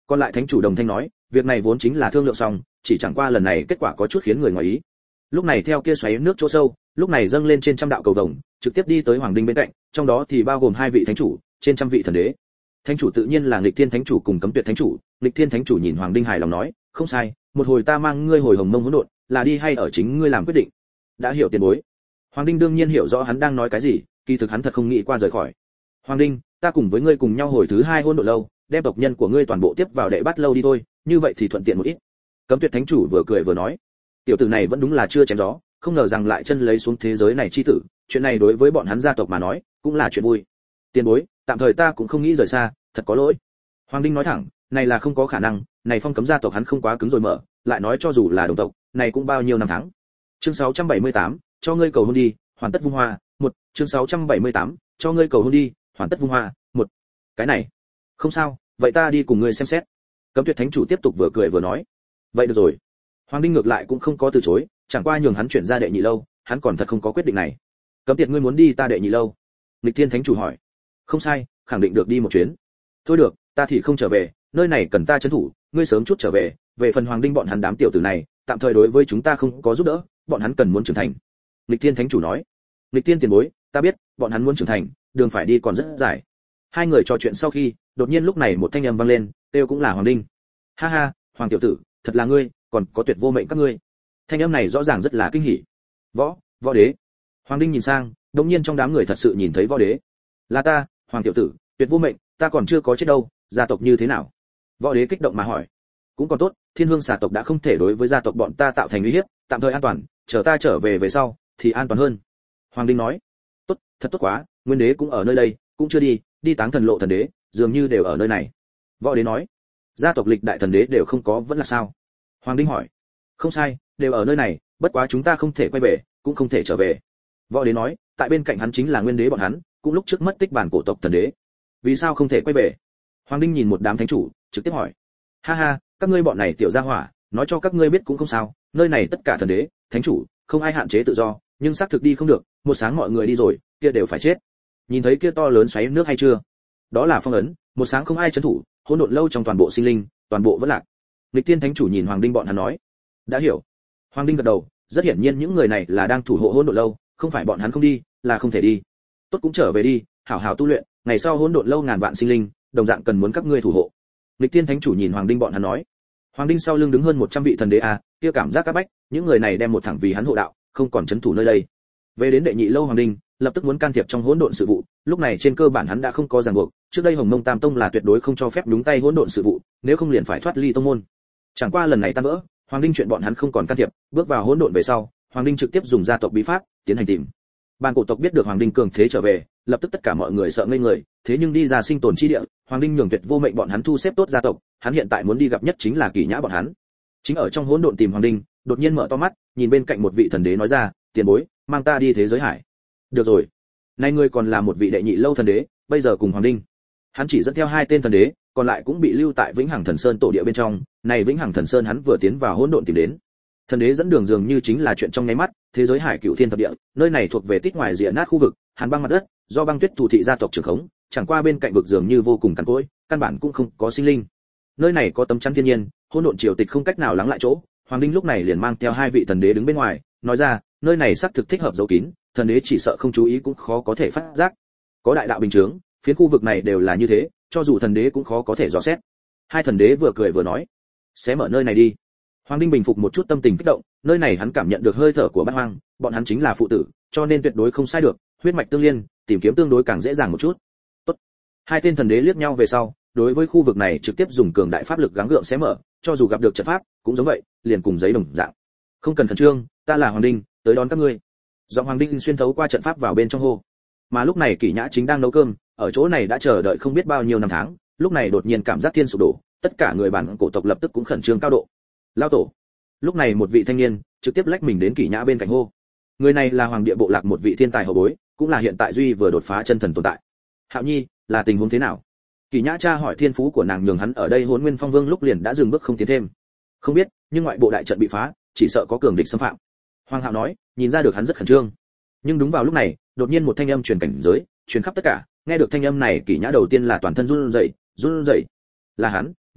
Còn lại thánh chủ đồng thanh nói, việc này vốn chính là thương lượng xong, chỉ chẳng qua lần này kết quả có chút khiến người ngoài ý. Lúc này theo kia xoáy nước chỗ sâu, lúc này dâng lên trên trăm đạo cầu vồng, trực tiếp đi tới hoàng đinh bên cạnh, trong đó thì bao gồm hai vị thánh chủ, trên trăm vị thần đế. Thánh chủ tự nhiên là Nghịch Thiên thánh chủ cùng Cấm Tuyệt thánh chủ. Nghịch Thiên thánh chủ nhìn hoàng đinh hài lòng nói, không sai, một hồi ta mang ngươi hồi Hồng Mông hỗn độn, là đi hay ở chính ngươi làm quyết định. Đã hiểu tiền bối. Hoàng đinh đương nhiên hiểu rõ hắn đang nói cái gì, kỳ thực hắn thật không nghĩ qua rời khỏi. Hoàng đinh, ta cùng với ngươi cùng nhau hồi thứ hai hỗn độn lâu, đem tộc nhân của ngươi toàn bộ tiếp vào đệ bát lâu đi thôi, như vậy thì thuận tiện một ít. Cấm Tuyệt thánh chủ vừa cười vừa nói, tiểu tử này vẫn đúng là chưa chém gió, không ngờ rằng lại chân lấy xuống thế giới này chi tử, chuyện này đối với bọn hắn gia tộc mà nói cũng là chuyện vui. Tiền bối, tạm thời ta cũng không nghĩ rời xa, thật có lỗi. Hoàng đinh nói thẳng, này là không có khả năng, này phong cấm gia tộc hắn không quá cứng rồi mở, lại nói cho dù là đồng tộc, này cũng bao nhiêu năm tháng. Chương sáu trăm bảy mươi tám, cho ngươi cầu hôn đi, hoàn tất vung hoa. Một, chương sáu trăm bảy mươi tám, cho ngươi cầu hôn đi, hoàn tất vung hoa. Một. Cái này, không sao, vậy ta đi cùng ngươi xem xét. Cấm Tuyệt thánh chủ tiếp tục vừa cười vừa nói, vậy được rồi. Hoàng đinh ngược lại cũng không có từ chối, chẳng qua nhường hắn chuyển ra đệ nhị lâu, hắn còn thật không có quyết định này. Cấm Tiệt ngươi muốn đi ta đệ nhị lâu? Nghịch Thiên thánh chủ hỏi. Không sai, khẳng định được đi một chuyến. Thôi được, ta thì không trở về, nơi này cần ta trấn thủ, ngươi sớm chút trở về. Về phần hoàng đinh bọn hắn đám tiểu tử này, tạm thời đối với chúng ta không có giúp đỡ, bọn hắn cần muốn trưởng thành. Nghịch Thiên thánh chủ nói. Nghịch Thiên tiền bối, ta biết, bọn hắn muốn trưởng thành, đường phải đi còn rất dài. Hai người trò chuyện sau khi, đột nhiên lúc này một thanh âm vang lên, kêu cũng là hoàng đinh. Ha ha, hoàng tiểu tử, thật là ngươi, còn có Tuyệt Vô Mệnh các ngươi. Thanh âm này rõ ràng rất là kinh hỉ. Võ, võ đế. Hoàng đinh nhìn sang, đột nhiên trong đám người thật sự nhìn thấy võ đế. Là ta, hoàng tiểu tử, Tuyệt Vô Mệnh, ta còn chưa có chết đâu, gia tộc như thế nào? Võ đế kích động mà hỏi. Cũng còn tốt, Thiên Hương xà tộc đã không thể đối với gia tộc bọn ta tạo thành uy hiếp, tạm thời an toàn, chờ ta trở về về sau thì an toàn hơn. Hoàng đinh nói. Tốt, thật tốt quá, Nguyên đế cũng ở nơi đây, cũng chưa đi, đi Táng Thần Lộ thần đế, dường như đều ở nơi này. Võ đế nói. Gia tộc lịch đại thần đế đều không có vẫn là sao? Hoàng đinh hỏi. Không sai, đều ở nơi này, bất quá chúng ta không thể quay về, cũng không thể trở về. Võ đế nói, tại bên cạnh hắn chính là Nguyên đế bọn hắn, cũng lúc trước mất tích bản cổ tộc thần đế. Vì sao không thể quay về? Hoàng đinh nhìn một đám thánh chủ, trực tiếp hỏi. Ha ha, các ngươi bọn này tiểu gia hỏa, nói cho các ngươi biết cũng không sao, nơi này tất cả thần đế, thánh chủ, không ai hạn chế tự do, nhưng xác thực đi không được, một sáng mọi người đi rồi, kia đều phải chết. Nhìn thấy kia to lớn xoáy nước hay chưa? Đó là phong ấn, một sáng không ai trấn thủ, hỗn độn lâu trong toàn bộ sinh linh, toàn bộ vẫn lạc. Lịch Tiên thánh chủ nhìn Hoàng đinh bọn hắn nói. Đã hiểu. Hoàng đinh gật đầu, rất hiển nhiên những người này là đang thủ hộ hỗn độn lâu, không phải bọn hắn không đi, là không thể đi. Tốt cũng trở về đi, hảo hảo tu luyện, ngày sau hỗn độn lâu ngàn vạn sinh linh, đồng dạng cần muốn các ngươi thủ hộ. Lịch Tiên thánh chủ nhìn Hoàng đinh bọn hắn nói. Hoàng đinh sau lưng đứng hơn một trăm vị thần đế a, kia cảm giác các bách, những người này đem một thẳng vì hắn hộ đạo, không còn chấn thủ nơi đây. Về đến đệ nhị lâu Hoàng đinh, lập tức muốn can thiệp trong hỗn độn sự vụ, lúc này trên cơ bản hắn đã không có ràng buộc, trước đây Hồng Mông Tam Tông là tuyệt đối không cho phép nhúng tay hỗn độn sự vụ, nếu không liền phải thoát ly tông môn. Chẳng qua lần này tan vỡ, Hoàng đinh chuyện bọn hắn không còn can thiệp, bước vào hỗn độn về sau, Hoàng đinh trực tiếp dùng gia tộc bí pháp tiến hành tìm. Bàn cổ tộc biết được Hoàng đinh cường thế trở về, lập tức tất cả mọi người sợ ngây người, thế nhưng đi ra sinh tồn chi địa, Hoàng đinh nhường Tuyệt Vô Mệnh bọn hắn thu xếp tốt gia tộc, hắn hiện tại muốn đi gặp nhất chính là Kỷ Nhã bọn hắn. Chính ở trong hỗn độn tìm Hoàng đinh, đột nhiên mở to mắt, nhìn bên cạnh một vị thần đế nói ra, tiền bối, mang ta đi thế giới hải. Được rồi, nay ngươi còn là một vị đệ nhị lâu thần đế, bây giờ cùng Hoàng đinh. Hắn chỉ dẫn theo hai tên thần đế, còn lại cũng bị lưu tại Vĩnh Hằng Thần Sơn tổ địa bên trong, này Vĩnh Hằng Thần Sơn hắn vừa tiến vào hỗn độn tìm đến. Thần đế dẫn đường dường như chính là chuyện trong nháy mắt, thế giới hải cửu thiên thập địa, nơi này thuộc về tít ngoài rìa nát khu vực, hàn băng mặt đất, do băng tuyết thủ thị gia tộc trưởng khống, chẳng qua bên cạnh vực dường như vô cùng cằn cỗi, căn bản cũng không có sinh linh. Nơi này có tấm chắn thiên nhiên, hỗn độn triều tịch không cách nào lắng lại chỗ, Hoàng đinh lúc này liền mang theo hai vị thần đế đứng bên ngoài, nói ra, nơi này xác thực thích hợp giấu kín, thần đế chỉ sợ không chú ý cũng khó có thể phát giác. Có đại đạo bình chứng, phiến khu vực này đều là như thế, cho dù thần đế cũng khó có thể dò xét. Hai thần đế vừa cười vừa nói, sẽ mở nơi này đi. Hoàng đinh bình phục một chút tâm tình kích động, nơi này hắn cảm nhận được hơi thở của Bát Hoang, bọn hắn chính là phụ tử, cho nên tuyệt đối không sai được, huyết mạch tương liên, tìm kiếm tương đối càng dễ dàng một chút. Tốt. Hai tên thần đế liếc nhau về sau, đối với khu vực này trực tiếp dùng cường đại pháp lực gắng gượng xé mở, cho dù gặp được trận pháp, cũng giống vậy, liền cùng giấy đồng dạng. Không cần khẩn trương, ta là Hoàng đinh, tới đón các ngươi. Giọng Hoàng đinh xuyên thấu qua trận pháp vào bên trong hô. Mà lúc này Kỷ Nhã chính đang nấu cơm, ở chỗ này đã chờ đợi không biết bao nhiêu năm tháng, lúc này đột nhiên cảm giác thiên sụp đổ, tất cả người bản cổ tộc lập tức cũng khẩn trương cao độ. Lao tổ. Lúc này một vị thanh niên trực tiếp lách mình đến Kỷ Nhã bên cạnh hô. Người này là Hoàng địa bộ lạc một vị thiên tài hậu bối, cũng là hiện tại duy vừa đột phá chân thần tồn tại. Hạo Nhi, là tình huống thế nào? Kỷ Nhã cha hỏi thiên phú của nàng nhường hắn ở đây Hỗn Nguyên Phong Vương lúc liền đã dừng bước không tiến thêm. Không biết, nhưng ngoại bộ đại trận bị phá, chỉ sợ có cường địch xâm phạm. Hoàng Hạo nói, nhìn ra được hắn rất khẩn trương. Nhưng đúng vào lúc này, đột nhiên một thanh âm truyền cảnh giới, truyền khắp tất cả, nghe được thanh âm này Kỷ Nhã đầu tiên là toàn thân run rẩy, run rẩy. Là hắn,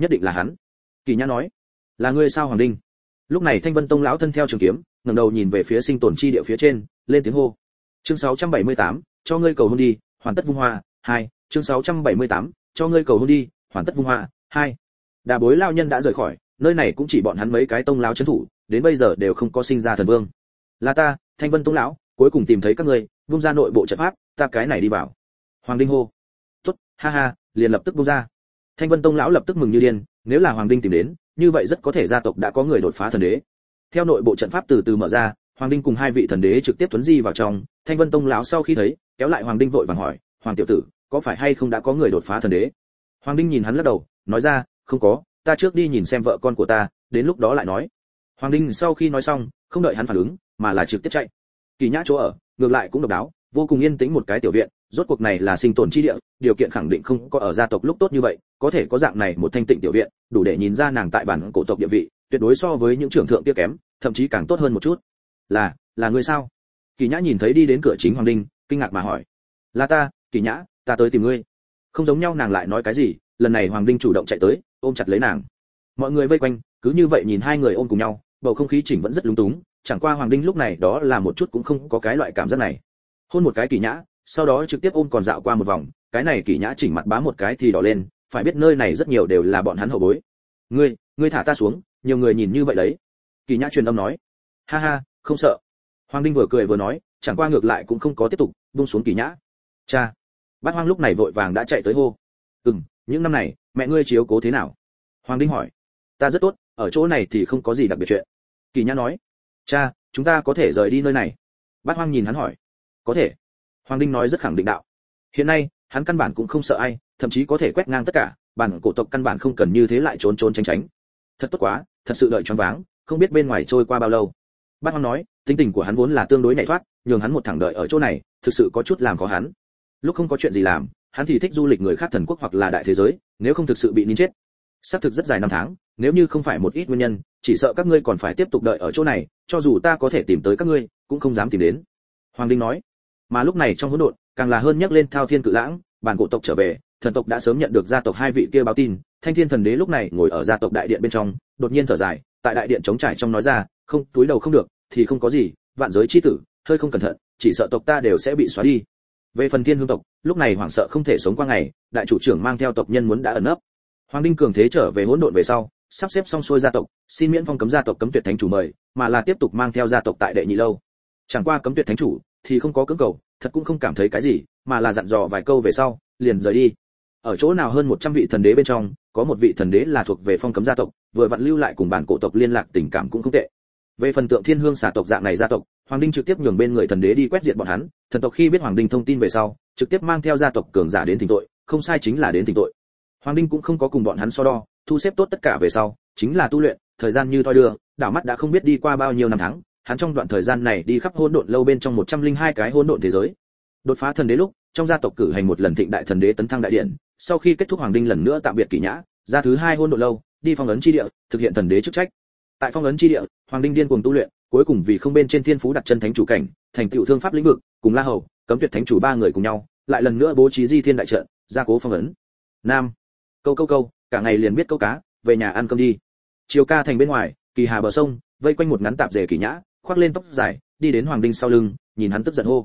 nhất định là hắn. Kỳ Nhã nói, là ngươi sao Hoàng Đinh? Lúc này Thanh Vân Tông lão thân theo trường kiếm, ngẩng đầu nhìn về phía sinh tồn chi địa phía trên, lên tiếng hô. Chương sáu trăm bảy mươi tám, cho ngươi cầu hôn đi, hoàn tất vung hoa. Hai, chương sáu trăm bảy mươi tám, cho ngươi cầu hôn đi, hoàn tất vung hoa. Hai. Đà Bối lão nhân đã rời khỏi, nơi này cũng chỉ bọn hắn mấy cái tông lão trấn thủ, đến bây giờ đều không có sinh ra thần vương. Là ta, Thanh Vân Tông lão, cuối cùng tìm thấy các ngươi, vung ra nội bộ trận pháp, ta cái này đi vào. Hoàng Đinh hô. Tốt, ha ha, liền lập tức vung ra. Thanh Vân Tông lão lập tức mừng như điên, nếu là Hoàng Đinh tìm đến, như vậy rất có thể gia tộc đã có người đột phá thần đế. Theo nội bộ trận pháp từ từ mở ra, Hoàng Đinh cùng hai vị thần đế trực tiếp tuấn di vào trong. Thanh Vân Tông lão sau khi thấy, kéo lại Hoàng Đinh vội vàng hỏi, Hoàng tiểu tử, có phải hay không đã có người đột phá thần đế? Hoàng Đinh nhìn hắn lắc đầu, nói ra, không có, ta trước đi nhìn xem vợ con của ta, đến lúc đó lại nói. Hoàng Đinh sau khi nói xong, không đợi hắn phản ứng, mà là trực tiếp chạy. Kỳ Nhã chỗ ở, ngược lại cũng độc đáo, vô cùng yên tĩnh một cái tiểu viện, rốt cuộc này là sinh tồn chi địa, điều kiện khẳng định không có ở gia tộc lúc tốt như vậy, có thể có dạng này một thanh tịnh tiểu viện, đủ để nhìn ra nàng tại bản cổ tộc địa vị, tuyệt đối so với những trưởng thượng kia kém, thậm chí càng tốt hơn một chút. Là, là ngươi sao? Kỳ Nhã nhìn thấy đi đến cửa chính Hoàng Đinh, kinh ngạc mà hỏi. Là ta, Kỳ Nhã, ta tới tìm ngươi. Không giống nhau nàng lại nói cái gì, lần này Hoàng Đinh chủ động chạy tới, ôm chặt lấy nàng. Mọi người vây quanh, cứ như vậy nhìn hai người ôm cùng nhau, bầu không khí chỉnh vẫn rất lúng túng, chẳng qua Hoàng Đinh lúc này đó là một chút cũng không có cái loại cảm giác này. Hôn một cái Kỳ Nhã, sau đó trực tiếp ôm còn dạo qua một vòng, cái này Kỳ Nhã chỉnh mặt bá một cái thì đỏ lên, phải biết nơi này rất nhiều đều là bọn hắn hậu bối. Ngươi, ngươi thả ta xuống, nhiều người nhìn như vậy đấy. Kỳ Nhã truyền âm nói. Ha ha, không sợ. Hoàng Đinh vừa cười vừa nói, chẳng qua ngược lại cũng không có tiếp tục buông xuống Kỳ Nhã. Cha. Bát Hoang lúc này vội vàng đã chạy tới hô. Ừm, những năm này, mẹ ngươi chiếu cố thế nào? Hoàng Đinh hỏi. Ta rất tốt, ở chỗ này thì không có gì đặc biệt chuyện. Kỳ Nhã nói. Cha, chúng ta có thể rời đi nơi này. Bát Hoang nhìn hắn hỏi. Có thể. Hoàng Đinh nói rất khẳng định đạo. Hiện nay, hắn căn bản cũng không sợ ai, thậm chí có thể quét ngang tất cả, bản cổ tộc căn bản không cần như thế lại trốn trốn tránh tránh. Thật tốt quá, thật sự đợi choáng váng, không biết bên ngoài trôi qua bao lâu. Bát Hoang nói, tính tình của hắn vốn là tương đối nhạy thoát, nhường hắn một thẳng đợi ở chỗ này, thực sự có chút làm khó hắn. Lúc không có chuyện gì làm, hắn thì thích du lịch người khác thần quốc hoặc là đại thế giới, nếu không thực sự bị nín chết. Sắp thực rất dài năm tháng, nếu như không phải một ít nguyên nhân, chỉ sợ các ngươi còn phải tiếp tục đợi ở chỗ này, cho dù ta có thể tìm tới các ngươi, cũng không dám tìm đến. Hoàng Đinh nói. Mà lúc này trong hỗn độn, càng là hơn nhắc lên Thao Thiên Cự Lãng, bản cổ tộc trở về, thần tộc đã sớm nhận được gia tộc hai vị kia báo tin, Thanh Thiên thần đế lúc này ngồi ở gia tộc đại điện bên trong, đột nhiên thở dài, tại đại điện trống trải trong nói ra, không, túi đầu không được, thì không có gì, vạn giới chi tử, hơi không cẩn thận, chỉ sợ tộc ta đều sẽ bị xóa đi. Về phần Thiên Hương tộc, lúc này hoảng sợ không thể sống qua ngày, đại chủ trưởng mang theo tộc nhân muốn đã ẩn nấp. Hoàng Đinh cường thế trở về hỗn độn về sau, sắp xếp xong xuôi gia tộc, xin miễn phong cấm gia tộc cấm tuyệt thánh chủ mời, mà là tiếp tục mang theo gia tộc tại đệ nhị lâu. Chẳng qua cấm tuyệt thánh chủ thì không có cưỡng cầu, thật cũng không cảm thấy cái gì, mà là dặn dò vài câu về sau, liền rời đi. Ở chỗ nào hơn một trăm vị thần đế bên trong, có một vị thần đế là thuộc về phong cấm gia tộc, vừa vặn lưu lại cùng bản cổ tộc liên lạc tình cảm cũng không tệ. Về phần Tượng Thiên Hương xà tộc dạng này gia tộc, Hoàng Đinh trực tiếp nhường bên người thần đế đi quét diệt bọn hắn, thần tộc khi biết Hoàng Đinh thông tin về sau, trực tiếp mang theo gia tộc cường giả đến thỉnh tội, không sai chính là đến thỉnh tội. Hoàng Đinh cũng không có cùng bọn hắn so đo, thu xếp tốt tất cả về sau, chính là tu luyện, thời gian như thoi đưa, đảo mắt đã không biết đi qua bao nhiêu năm tháng, hắn trong đoạn thời gian này đi khắp hỗn độn lâu bên trong một trăm linh hai cái hỗn độn thế giới. Đột phá thần đế lúc, trong gia tộc cử hành một lần thịnh đại thần đế tấn thăng đại điện, sau khi kết thúc Hoàng Đinh lần nữa tạm biệt Kỳ Nhã, ra thứ hai hỗn độn lâu, đi phong ấn chi địa, thực hiện thần đế chức trách. Tại phong ấn chi địa, Hoàng Đinh điên cuồng tu luyện, cuối cùng vì không bên trên thiên phú đặt chân thánh chủ cảnh, thành tựu thương pháp lĩnh vực, cùng La Hầu, cấm tuyệt thánh chủ ba người cùng nhau, lại lần nữa bố trí di thiên đại trận, gia cố phong ấn. Nam, câu câu câu, cả ngày liền biết câu cá, về nhà ăn cơm đi. Chiều ca thành bên ngoài, Kỳ Hà bờ sông, vây quanh một ngắn tạp dề Kỳ Nhã, khoác lên tóc dài, đi đến Hoàng Đinh sau lưng, nhìn hắn tức giận hô: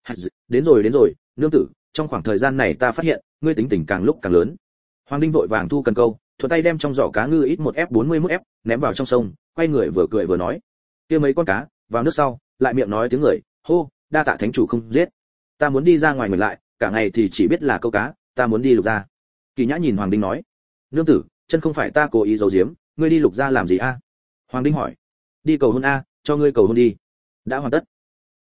đến rồi đến rồi, nương tử, trong khoảng thời gian này ta phát hiện, ngươi tính tình càng lúc càng lớn. Hoàng Đinh vội vàng thu cần câu, thuận tay đem trong giỏ cá ngư ít một F bốn mươi mốt F ném vào trong sông, quay người vừa cười vừa nói: kia mấy con cá, vào nước sau, lại miệng nói tiếng người, hô, đa tạ thánh chủ không giết. Ta muốn đi ra ngoài ngồi lại, cả ngày thì chỉ biết là câu cá, ta muốn đi lục gia. Kỳ Nhã nhìn Hoàng Đinh nói: nương tử, chân không phải ta cố ý giấu giếm, ngươi đi lục gia làm gì a? Hoàng Đinh hỏi: đi cầu hôn a, cho ngươi cầu hôn đi. Đã hoàn tất.